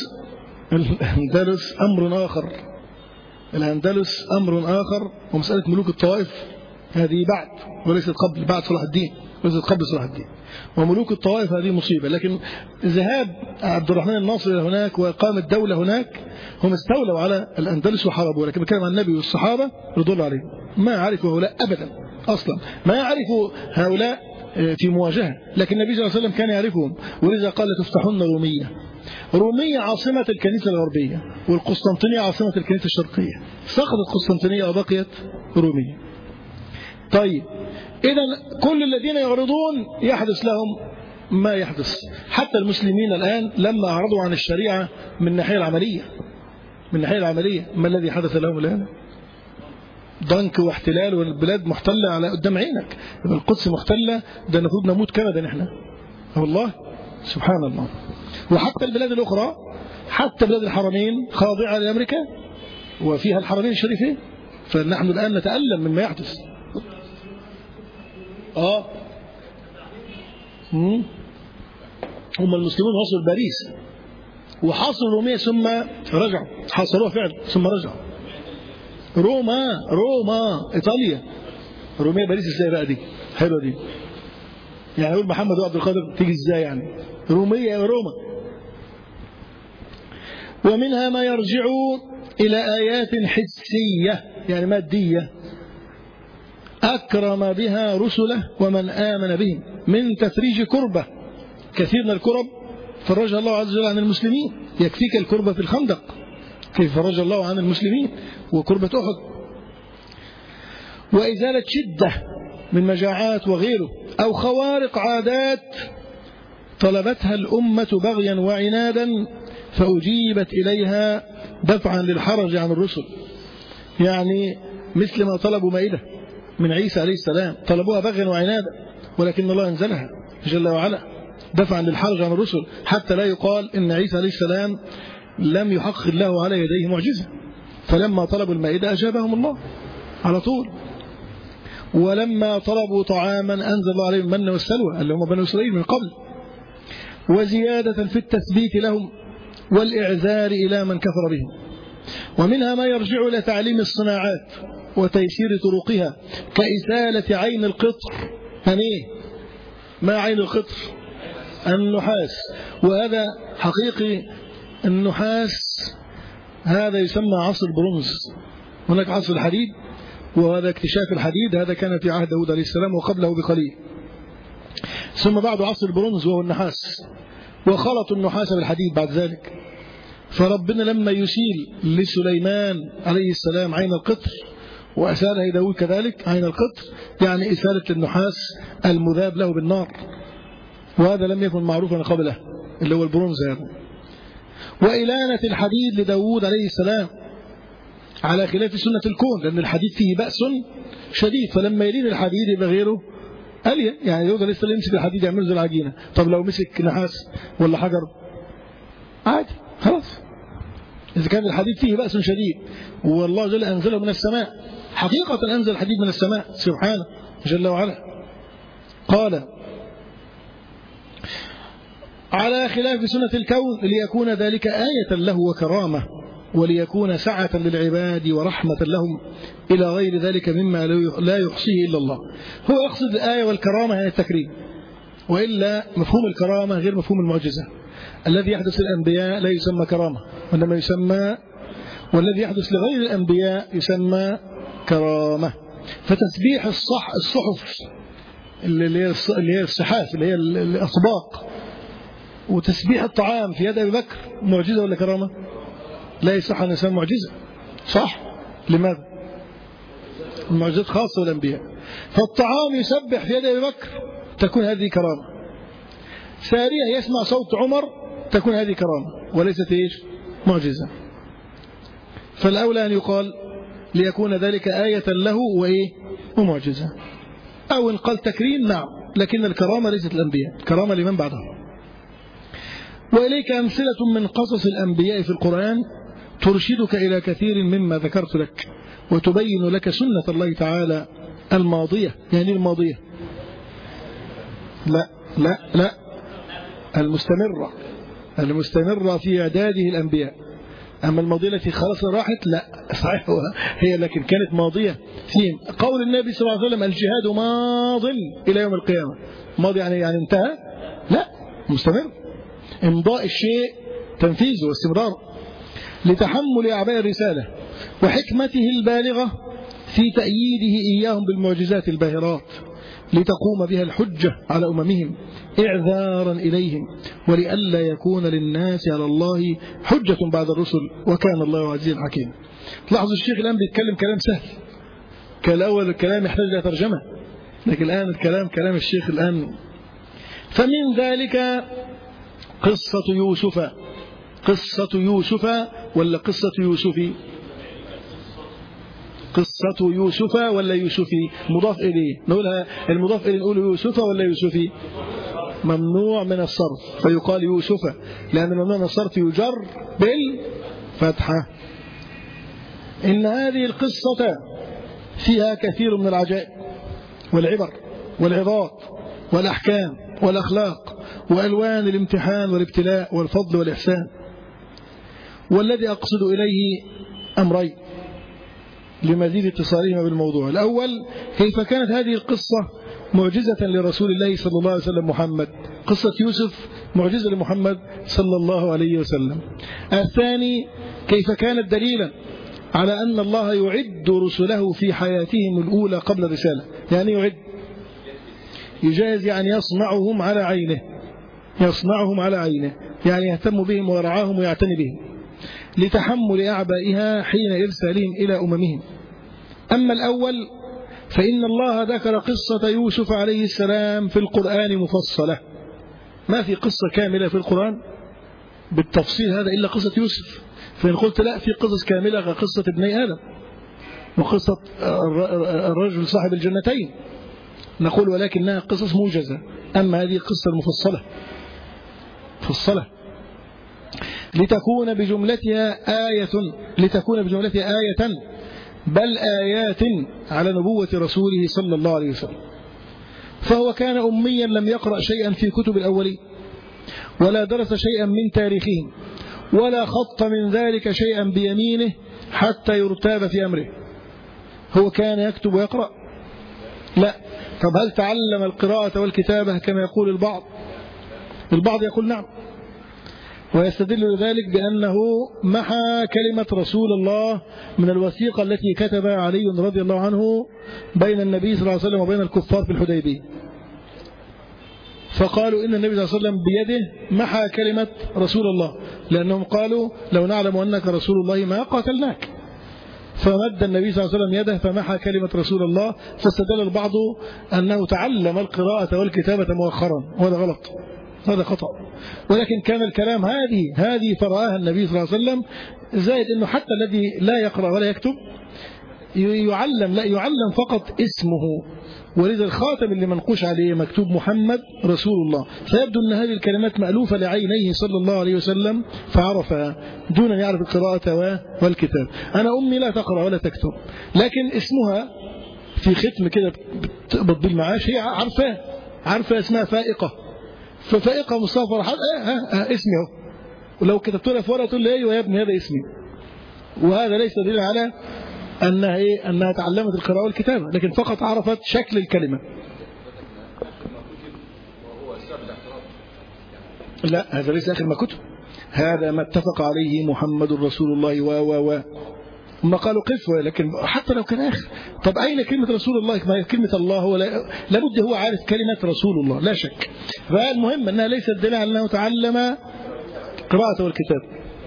أمر آخر. الأندلس أمر آخر، ومسألة ملوك الطوائف هذه بعد وليست قبل، بعد صلاح الدين وليست قبل صلاح الدين. وملوك الطوائف هذه مصيبة. لكن ذهاب عبد الرحمن الناصر إلى هناك وإقامة دولة هناك، هم استولوا على الأندلس وحاربوا. لكن بكلم عن النبي والصحابة رضي الله عليهم ما عرفوا هؤلاء أبدا، أصلا ما يعرفوا هؤلاء في مواجهة، لكن النبي صلى الله عليه وسلم كان يعرفهم، ولذا قال تفتحون رومية. رومية عاصمة الكنيسة الغربية، والقسطنطينية عاصمة الكنيسة الشرقية. سقطت قسطنطينية وبقيت رومية. طيب إذا كل الذين يعرضون يحدث لهم ما يحدث. حتى المسلمين الآن لما أعرضوا عن الشريعة من الناحية العملية ما الذي حدث لهم الآن؟ ضنك واحتلال، والبلاد محتلة على قدام عينك. القدس محتلة، ده المفروض نموت كندا نحن والله سبحان الله. وحتى البلاد الأخرى، حتى بلاد الحرمين خاضعة لأمريكا وفيها الحرمين الشريفين، فنحن الآن نتألم مما يحدث. هم المسلمون وصلوا باريس وحاصروا رومية ثم رجعوا، حاصروها فعلا ثم رجعوا. روما إيطاليا، رومية باريس ازاي بقى دي؟ حلوة دي. يعني يقول محمد وعبد القادر تيجي ازاي يعني؟ رومية وروما. ومنها ما يرجع إلى آيات حسية يعني مادية أكرم بها رسله ومن آمن بهم من تفريج كربة. كثير من الكرب فرجها الله عز وجل عن المسلمين. يكفيك الكربة في الخندق كيف فرج الله عن المسلمين، وكربة أحد. وإزالة شدة من مجاعات وغيره، أو خوارق عادات طلبتها الأمة بغيا وعنادا فأجيبت إليها دفعا للحرج عن الرسل. يعني مثل ما طلبوا مائدة من عيسى عليه السلام، طلبوها بغيا وعنادا، ولكن الله أنزلها جل وعلا دفعا للحرج عن الرسل، حتى لا يقال إن عيسى عليه السلام لم يحقق الله على يديه معجزة. فلما طلبوا المائدة أجابهم الله على طول. ولما طلبوا طعاما أنزل الله عليهم المن والسلوى اللي هم بنو إسرائيل من قبل. وزيادة في التثبيت لهم والإعذار إلى من كفر بهم. ومنها ما يرجع إلى تعليم الصناعات وتيسير طرقها كإزالة عين القطر. يعني ما عين القطر؟ النحاس. وهذا حقيقي النحاس هذا يسمى عصر البرونز. هناك عصر الحديد، وهذا اكتشاف الحديد هذا كان في عهد داود عليه السلام وقبله بقليل. ثم بعد عصر البرونز وهو النحاس، وخلطوا النحاس بالحديد بعد ذلك. فربنا لما يسيل لسليمان عليه السلام عين القطر وأسالها داود كذلك عين القطر، يعني إسالة النحاس المذاب له بالنار، وهذا لم يكن معروفا قبله اللي هو البرونز هذا. وإلانة الحديد لداود عليه السلام على خلاف سنة الكون، لأن الحديد فيه بأس شديد، فلما يلين الحديد يبقى غيره ألين. يعني داود عليه السلام يمسك الحديد يعمله زي العجينة، طب لو مسك نحاس ولا حجر عادي خلاص. إذا كان الحديد فيه بأس شديد والله جل أنزله من السماء، حقيقة أنزل الحديد من السماء سبحانه جل وعلا. قال على خلاف سنة الكون ليكون ذلك آية له وكرامة، وليكون سعة للعباد ورحمة لهم إلى غير ذلك مما لا يحصيه إلا الله. هو يقصد الآية والكرامة يعني التكريم، وإلا مفهوم الكرامة غير مفهوم المعجزة. الذي يحدث للأنبياء لا يسمى كرامة، وإنما يسمى، والذي يحدث لغير الأنبياء يسمى كرامة. فتسبيح الصحف اللي هي الصحاف اللي هي الأطباق، وتسبيح الطعام في يد أبي بكر معجزة ولا كرامة؟ لا يصح أن يسمى معجزة، صح؟ لماذا؟ المعجزات خاصة بالأنبياء. فالطعام يسبح في يد أبي بكر تكون هذه كرامة. سارية يسمع صوت عمر تكون هذه كرامة وليست إيش؟ معجزة. فالأولى أن يقال ليكون ذلك آية له وإيه؟ ومعجزة. أو إن قال تكريم نعم، لكن الكرامة ليست الأنبياء، كرامة لمن بعدهم. وإليك أمثلة من قصص الأنبياء في القرآن ترشدك إلى كثير مما ذكرت لك، وتبين لك سنة الله تعالى الماضية. يعني الماضية لا لا لا المستمرة في إعداده الأنبياء. أما الماضية التي خلاص راحت لا صحيح هي لكن كانت ماضية في قول النبي صلى الله عليه وسلم الجهاد ماض إلى يوم القيامة. ماضي يعني انتهى؟ لا، مستمر. امضاء الشيء تنفيذه واستمراره، لتحمل أعباء الرسالة وحكمته البالغة في تأييده إياهم بالمعجزات الباهرات، لتقوم بها الحجة على أممهم إعذارا إليهم، ولئلا يكون للناس على الله حجة بعد الرسل، وكان الله عزيزا حكيما. لاحظوا الشيخ الآن بيتكلم كلام سهل، كان الأول الكلام يحتاج إلى ترجمة، لكن الآن الكلام كلام الشيخ الآن. فمن ذلك قصة يوسف ولا قصة يوسفي؟ قصة يوسف ولا يوسفي؟ مضاف إليه نقولها المضاف إليه نقول يوسف ولا يوسفي؟ ممنوع من الصرف فيقال يوسف، لأن ممنوع من الصرف يجر بالفتحة. إن هذه القصة فيها كثير من العجائب والعبر والعظات والأحكام والأخلاق وألوان الامتحان والابتلاء والفضل والإحسان. والذي أقصد إليه أمرين لمزيد اتصالهما بالموضوع. الأول، كيف كانت هذه القصة معجزة لرسول الله صلى الله عليه وسلم محمد. قصة يوسف معجزة لمحمد صلى الله عليه وسلم. الثاني، كيف كانت دليلا على أن الله يعد رسله في حياتهم الأولى قبل الرسالة. يعني يعد يجاز، يعني يصنعهم على عينه، يعني يهتم بهم ويرعاهم ويعتني بهم لتحمل أعبائها حين إرسالهم إلى أممهم. أما الأول فإن الله ذكر قصة يوسف عليه السلام في القرآن مفصلة. ما في قصة كاملة في القرآن بالتفصيل هذا إلا قصة يوسف. فإن قلت لا، في قصص كاملة كقصة ابني آدم وقصة الرجل صاحب الجنتين، نقول ولكنها قصص موجزة. أما هذه القصة المفصلة لتكون بجملتها آية بل آيات على نبوة رسوله صلى الله عليه وسلم. فهو كان أميا لم يقرأ شيئا في كتب الأولين ولا درس شيئا من تاريخهم ولا خط من ذلك شيئا بيمينه حتى يرتاب في أمره. هو كان يكتب ويقرأ؟ لا. طب هل تعلم القراءة والكتابة كما يقول البعض يقول نعم، ويستدل لذلك بأنه محى كلمة رسول الله من الوثيقة التي كتبها علي رضي الله عنه بين النبي صلى الله عليه وسلم وبين الكفار في الحديبية. فقالوا إن النبي صلى الله عليه وسلم بيده محى كلمة رسول الله، لأنهم قالوا لو نعلم أنك رسول الله ما قاتلناك. فمد النبي صلى الله عليه وسلم يده فمحى كلمة رسول الله. فاستدل البعض أنه تعلم القراءة والكتابة مؤخرا، وهذا غلط، هذا خطأ. ولكن كان الكلام هذه فرآها النبي صلى الله عليه وسلم. زائد أنه حتى الذي لا يقرأ ولا يكتب يعلم فقط اسمه، ولذا الخاتم اللي منقوش عليه مكتوب محمد رسول الله. فيبدو أن هذه الكلمات مألوفة لعينيه صلى الله عليه وسلم فعرفها دون أن يعرف القراءة والكتاب. أنا أمي لا تقرأ ولا تكتب، لكن اسمها في ختم كده بتضل معاش، هي عارفة اسمها فائقة. ففائقة مصطفى اسمي اهو، ولو كتبت لها في ورقة تقول لي ايوه يا ابني هذا اسمي. وهذا ليس دليل على أنها تعلمت القراءة والكتابة، لكن فقط عرفت شكل الكلمة. لا، هذا ليس آخر ما كتب، هذا ما اتفق عليه محمد رسول الله هم قالوا قف، لكن حتى لو كان آخر. طب أين كلمة رسول الله؟ ما هي كلمة الله، هو لابد هو عارف كلمة رسول الله لا شك. فالمهم أنها ليست دليل على أنه تعلم قراءة والكتاب.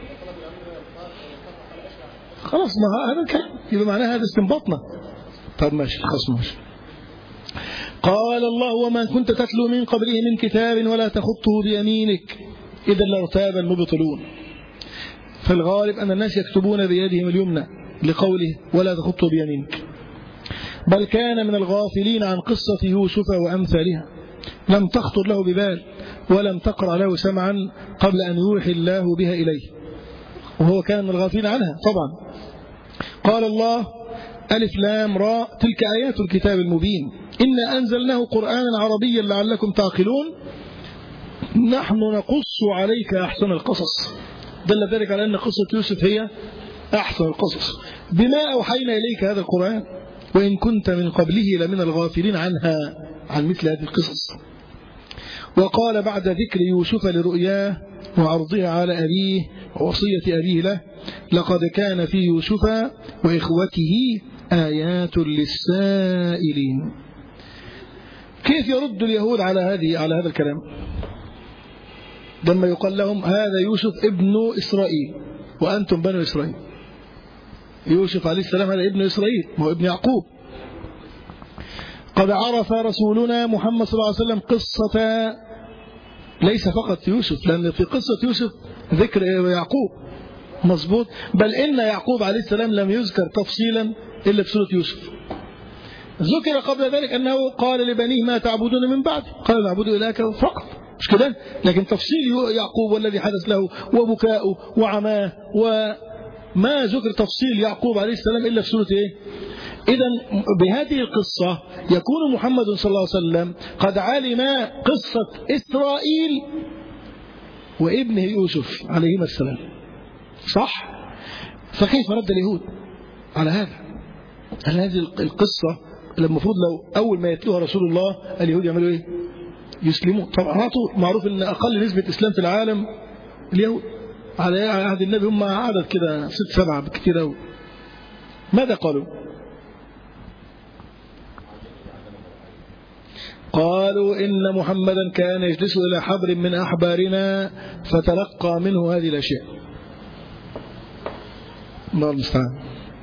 خلاص، ما هذا الكلام يبقى معناه هذا استنباطنا. طب ماشي، خلاص ماشي. قال الله وما كنت تتلو من قبله من كتاب ولا تخطه بيمينك إذا لارتاب المبطلون. فالغالب أن الناس يكتبون بيدهم اليمنى لقوله ولا تخطه بيمينك. بل كان من الغافلين عن قصة يوسف وأمثالها، لم تخطر له ببال ولم تقرأ له سمعا قبل أن يوحي الله بها إليه. وهو كان من الغافلين عنها طبعا. قال الله: ألف لام راء تلك آيات الكتاب المبين إنا أنزلناه قرآنا عربيا لعلكم تعقلون نحن نقص عليك أحسن القصص. دل ذلك على أن قصة يوسف هي أحسن القصص. بما أوحينا إليك هذا القرآن وإن كنت من قبله لمن الغافلين عنها، عن مثل هذه القصص. وقال بعد ذكر يوسف لرؤياه وعرضها على أبيه ووصية أبيه له: لقد كان في يوسف وإخوته آيات للسائلين. كيف يرد اليهود على هذا الكلام لما يقال لهم: هذا يوسف ابن إسرائيل وأنتم بنو إسرائيل؟ يوسف عليه السلام هذا ابن إسرائيل وهو ابن يعقوب. قد عرف رسولنا محمد صلى الله عليه وسلم قصة ليس فقط يوسف، لأن في قصة يوسف ذكر يعقوب مظبوط، بل إن يعقوب عليه السلام لم يذكر تفصيلا إلا في سورة يوسف. ذكر قبل ذلك أنه قال لبنيه: ما تعبدون من بعد؟ قال: نعبد إلهك فقط، مش كده؟ لكن تفصيل يعقوب والذي حدث له وبكاؤه وعماه وما ذكر تفصيل يعقوب عليه السلام إلا في سورة إيه؟ إذن بهذه القصة يكون محمد صلى الله عليه وسلم قد علم قصة إسرائيل وابنه يوسف عليهما السلام، صح؟ فكيف رد اليهود على هذا؟ هل هذه القصة المفروض لو أول ما يتلوها رسول الله اليهود يعملوا إيه؟ يسلمون طبعا. معروف أن أقل نسبة إسلام في العالم اليهود، على عهد النبي هم عدد كده 6-7 بكتير أوي. ماذا قالوا؟ قالوا: إن محمدا كان يجلس إلى حبر من أحبارنا فتلقى منه هذه الأشياء. الله المستعان.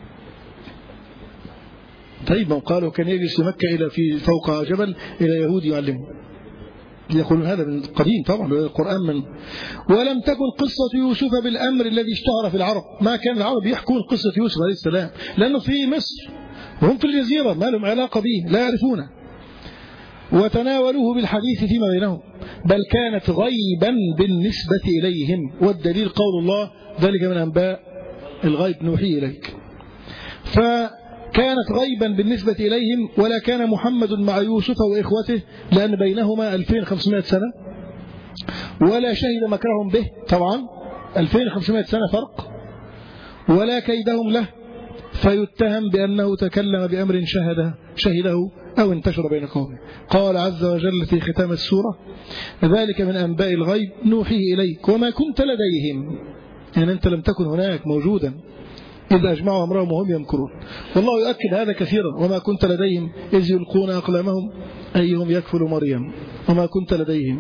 طيب، ما قالوا كان يجلس في مكة إلى في فوق جبل إلى يهودي يعلمه، يقولون هذا من قديم طبعا القرآن من. ولم تكن قصة يوسف بالأمر الذي اشتهر في العرب، ما كان العرب يحكون قصة يوسف عليه السلام لأنه في مصر وهم في الجزيرة ما لهم علاقة به، لا يعرفونه، وتناولوه بالحديث فيما بينهم، بل كانت غيبا بالنسبة إليهم. والدليل قول الله: ذلك من أنباء الغيب نوحي إليك. فكانت غيبا بالنسبة إليهم، ولا كان محمد مع يوسف وإخوته لأن بينهما 2500 سنة، ولا شهد مكرهم به طبعا 2500 سنة فرق، ولا كيدهم له فيتهم بأنه تكلم بأمر شهده أو انتشر بين قومه. قال عز وجل في ختام السورة: ذلك من أنباء الغيب نوحيه إليك وما كنت لديهم، يعني أنت لم تكن هناك موجودا إذ أجمعوا أمرهم وهم يمكرون. والله يؤكد هذا كثيرا: وما كنت لديهم إذ يلقون أقلامهم أيهم يكفل مريم وما كنت لديهم.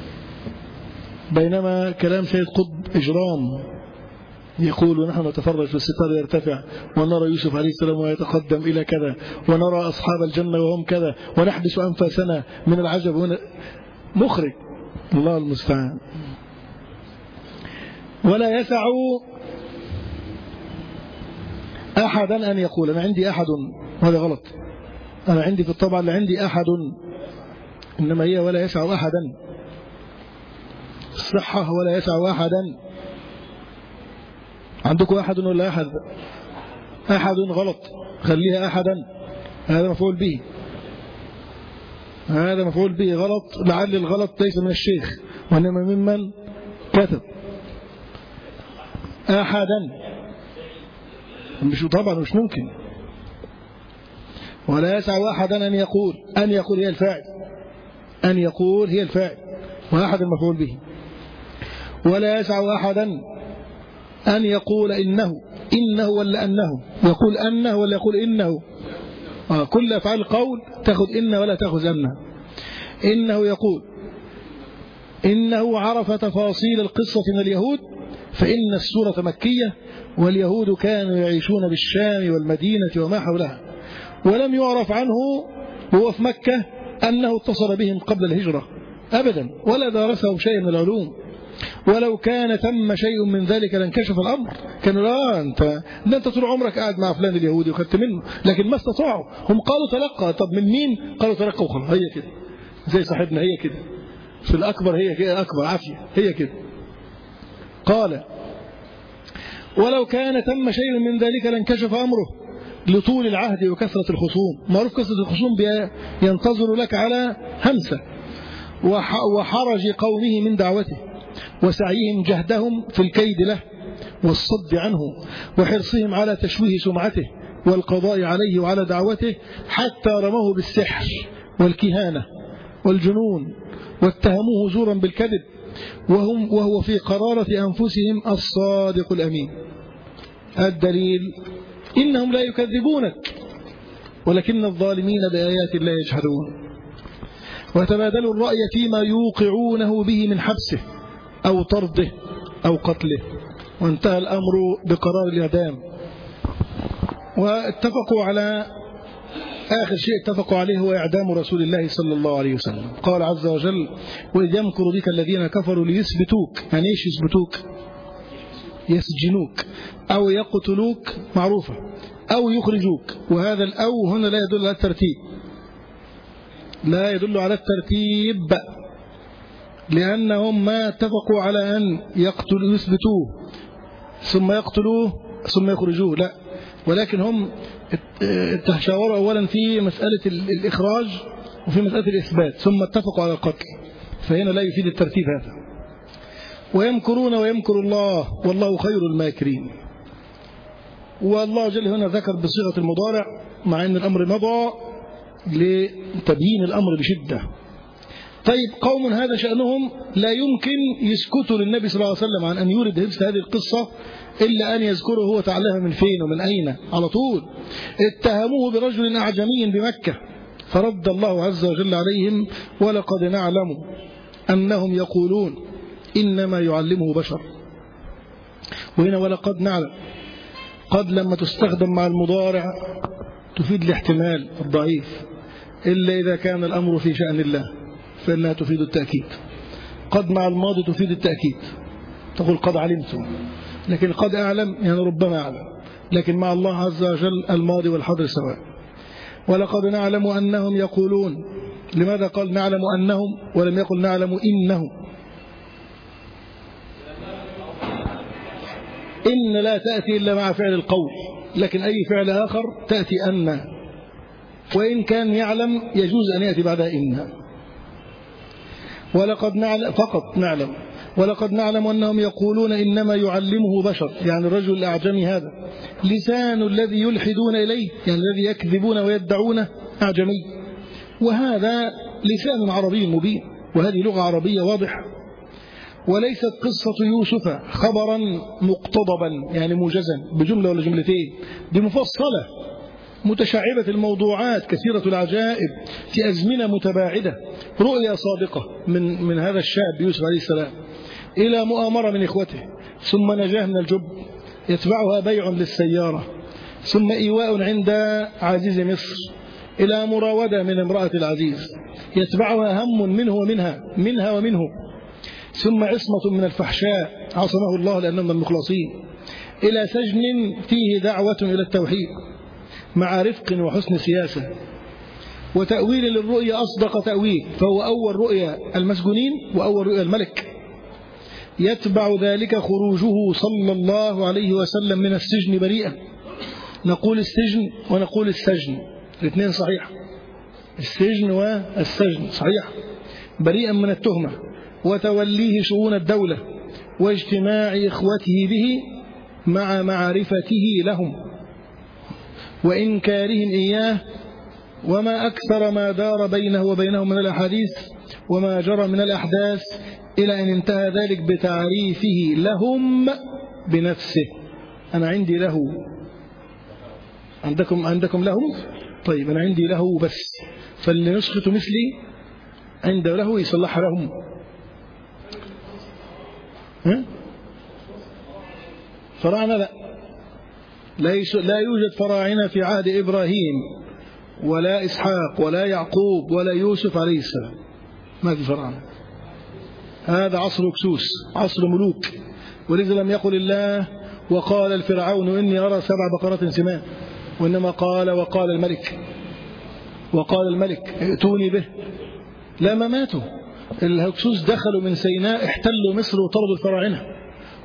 بينما كلام سيد قطب إجرام، يقول: نحن نتفرج والستار يرتفع ونرى يوسف عليه السلام ويتقدم إلى كذا، ونرى أصحاب الجنة وهم كذا، ونحبس أنفاسنا من العجب. مخرج، الله المستعان. ولا يسع أحدا أن يقول أنا عندي أحد، هذا غلط. أنا عندي في الطبع اللي عندي أحد، إنما هي ولا يسع أحدا. الصحة ولا يسع أحدا. عندكم أحد ولا أحد؟ أحد غلط، خليها أحدا، هذا مفعول به، هذا مفعول به غلط. لعل الغلط ليس من الشيخ وإنما ممن كتب. أحدا مش طبعا مش ممكن. ولا يسع أحدا أن يقول هي الفاعل، أن يقول هي الفاعل، وأحد المفعول به. ولا يسع أحدا أن يقول إنه ولا أنه، يقول أنه ولا يقول إنه. كل أفعال القول تأخذ إن ولا تأخذ أنه. إنه يقول إنه عرف تفاصيل القصة من اليهود، فإن السورة مكية واليهود كانوا يعيشون بالشام والمدينة وما حولها، ولم يعرف عنه وهو في مكة أنه اتصل بهم قبل الهجرة أبدا، ولا درسهم شيء من العلوم. ولو كان ثم شيء من ذلك لانكشف الأمر. كانوا لا أنت طول عمرك قاعد مع فلان اليهودي وخدت منه، لكن ما استطاعوا. هم قالوا تلقى، طب من مين؟ قالوا تلقى وخلاص. هي كده زي صاحبنا، هي كده في الأكبر، هي كده أكبر عافية، هي كده. قال: ولو كان تم شيء من ذلك لانكشف أمره لطول العهد وكثرة الخصوم. معروف كثرة الخصوم ينتظر لك على همسة، وحرج قومه من دعوته، وسعيهم جهدهم في الكيد له والصد عنه، وحرصهم على تشويه سمعته والقضاء عليه وعلى دعوته، حتى رموه بالسحر والكهانة والجنون واتهموه زورا بالكذب، وهو في قرارة أنفسهم الصادق الأمين. الدليل إنهم لا يكذبونك ولكن الظالمين بآيات الله يجحدون. وتبادلوا الرأي فيما يوقعونه به من حبسه أو طرده أو قتله، وانتهى الأمر بقرار الإعدام. واتفقوا على آخر شيء اتفقوا عليه هو إعدام رسول الله صلى الله عليه وسلم. قال عز وجل: وإذ يمكر بك الذين كفروا ليثبتوك. يعني إيش يثبتوك؟ يسجنوك أو يقتلوك، معروفة، أو يخرجوك. وهذا الأو هنا لا يدل على الترتيب، لا يدل على الترتيب، لأنهم ما اتفقوا على أن يقتلوا يثبتوه ثم يقتلوه ثم يخرجوه، لا، ولكن هم تشاوروا أولا في مسألة الإخراج وفي مسألة الإثبات، ثم اتفقوا على القتل، فهنا لا يفيد الترتيب هذا. ويمكرون ويمكر الله والله خير الماكرين. والله جل هنا ذكر بصيغة المضارع مع أن الأمر مضى لتبيين الأمر بشدة. طيب، قوم هذا شأنهم لا يمكن يسكتوا للنبي صلى الله عليه وسلم عن أن يورد هذه القصة إلا أن يذكره هو تعالى من فين ومن أين على طول. اتهموه برجل أعجمي بمكة، فرد الله عز وجل عليهم: ولقد نعلم أنهم يقولون إنما يعلمه بشر. وهنا ولقد نعلم، قد لما تستخدم مع المضارع تفيد الاحتمال الضعيف، إلا إذا كان الأمر في شأن الله فإنها تفيد التأكيد. قد مع الماضي تفيد التأكيد، تقول قد علمت، لكن قد أعلم يعني ربما أعلم، لكن مع الله عز وجل الماضي والحاضر سواء. ولقد نعلم أنهم يقولون. لماذا قال نعلم أنهم ولم يقل نعلم إنهم؟ إن لا تأتي إلا مع فعل القول، لكن أي فعل آخر تأتي أن، وإن كان يعلم يجوز أن يأتي بعدها إن. ولقد نعلم فقط نعلم. ولقد نعلم أنهم يقولون إنما يعلمه بشر، يعني الرجل الأعجمي هذا لسان الذي يلحدون إليه، يعني الذي يكذبون ويدعونه أعجمي، وهذا لسان عربي مبين، وهذه لغة عربية واضحة. وليست قصة يوسف خبرا مقتضبا يعني موجزا بجملة ولا جملتين، دي مفصلة متشعبة الموضوعات كثيرة العجائب في أزمنة متباعدة. رؤيا صادقة من هذا الشاب يوسف عليه السلام إلى مؤامرة من إخوته، ثم نجاة من الجب يتبعها بيع للسيارة، ثم إيواء عند عزيز مصر، إلى مراودة من امرأة العزيز يتبعها هم منه منها ومنه، ثم عصمة من الفحشاء عصمه الله لأنه من المخلصين، إلى سجن فيه دعوة إلى التوحيد مع رفق وحسن سياسة، وتأويل للرؤيا أصدق تأويل، فهو أول رؤيا المسجونين وأول رؤيا الملك. يتبع ذلك خروجه صلى الله عليه وسلم من السجن بريئا. نقول السجن ونقول السجن، الاثنين صحيح، السجن والسجن صحيح. بريئا من التهمة، وتوليه شؤون الدولة، واجتماع إخوته به مع معرفته لهم وإنكارهم إياه، وما أكثر ما دار بينه وبينهم من الأحاديث وما جرى من الأحداث، إلى أن انتهى ذلك بتعريفه لهم بنفسه. أنا عندي له، عندكم له؟ طيب أنا عندي له بس، فاللي نسخته مثلي عنده له يصلح لهم. فراعنة لا يوجد فراعنة في عهد إبراهيم ولا إسحاق ولا يعقوب ولا يوسف عليه السلام، ما في فراعنة. هذا عصر كسوس، عصر ملوك. ولذا لم يقل الله وقال الفرعون إني أرى 7 بقرات سمان، وإنما قال وقال الملك ائتوني به. لا، ما ماتوا. الهكسوس دخلوا من سيناء، احتلوا مصر وطردوا الفراعنة،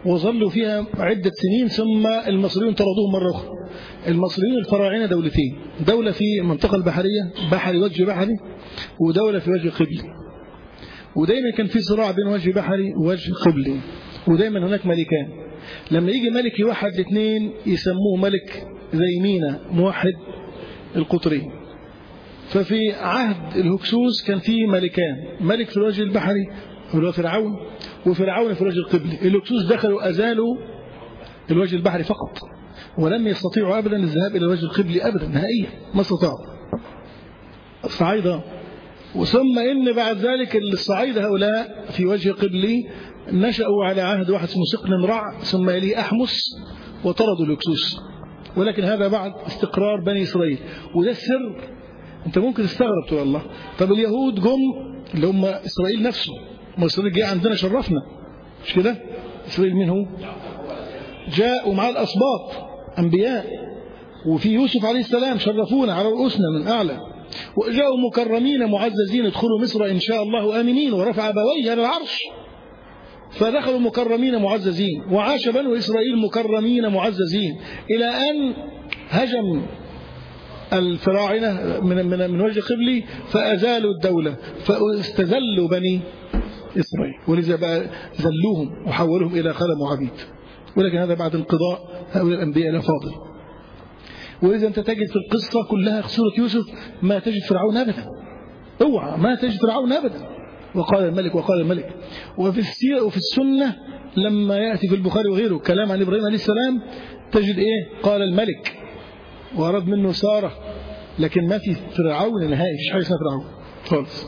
وظلوا فيها عدة سنين، ثم المصريون طردوهم مرة أخرى. المصريين الفراعنة دولتين، دولة في المنطقة البحرية، بحري وجه بحري، ودولة في وجه قبلي، ودايما كان في صراع بين وجه بحري ووجه قبلي، ودايما هناك ملكان. لما يجي ملك يوحد الاثنين يسموه ملك زي مينا موحد القطرين. ففي عهد الهكسوس كان في ملكان، ملك في الوجه البحري اللي هو فرعون، وفرعون في الوجه القبلي. الهكسوس دخلوا أزالوا الوجه البحري فقط، ولم يستطيعوا أبدا الذهاب إلى الوجه القبلي أبدا نهائيا، ما استطاعوا الصعايدة. وثم إن بعد ذلك الصعايدة هؤلاء في وجه قبلي نشأوا على عهد واحد اسمه سقن رع، ثم يليه أحمس، وطردوا الهكسوس. ولكن هذا بعد استقرار بني إسرائيل، وده السر. أنت ممكن تستغرب تقول الله، طب اليهود جم اللي هم إسرائيل نفسه، ما إسرائيل جاء عندنا شرفنا، مش كده؟ إسرائيل مين هو؟ جاء ومع الأسباط أنبياء، وفي يوسف عليه السلام شرفونا على رؤوسنا من أعلى، وجاءوا مكرمين معززين، ادخلوا مصر إن شاء الله آمنين، ورفع أبويه على العرش. فدخلوا مكرمين معززين، وعاش بنو إسرائيل مكرمين معززين، إلى أن هجم الفراعنة من وجه قبلي فأزالوا الدولة، فاستذلوا بني إسرائيل، ولذا بقى ذلوهم وحولوهم إلى خلم وعبيد. ولكن هذا بعد انقضاء هؤلاء الأنبياء إلى فاضل. ولذا أنت تجد في القصة كلها سورة يوسف ما تجد فرعون أبدا، اوعى ما تجد فرعون أبدا. وقال الملك وقال الملك. وفي السيرة وفي السنة لما يأتي في البخاري وغيره كلام عن إبراهيم عليه السلام تجد إيه؟ قال الملك، وأراد منه سارة، لكن ما في فرعون نهائي، مفيش حاجة اسمها فرعون خالص.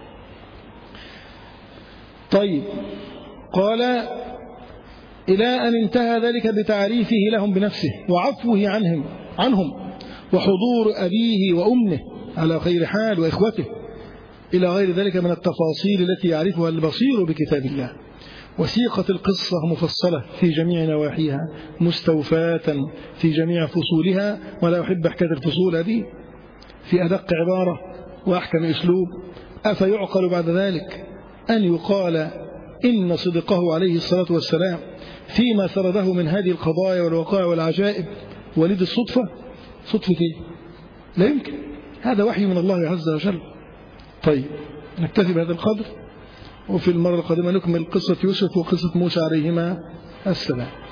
طيب، قال إلى أن انتهى ذلك بتعريفه لهم بنفسه وعفوه عنهم وحضور أبيه وأمه على خير حال وإخوته، إلى غير ذلك من التفاصيل التي يعرفها البصير بكتاب الله. وسيقة القصة مفصلة في جميع نواحيها، مستوفاة في جميع فصولها، ولا أحب حكاية الفصول هذه، في أدق عبارة وأحكم أسلوب. أفيعقل بعد ذلك أن يقال إن صدقه عليه الصلاة والسلام فيما سرده من هذه القضايا والوقائع والعجائب ولد الصدفة؟ صدفة إيه؟ لا يمكن، هذا وحي من الله عز وجل. طيب، نكتفي بهذا القدر، وفي المرة القادمة نكمل قصة يوسف وقصة موسى عليهما السلام.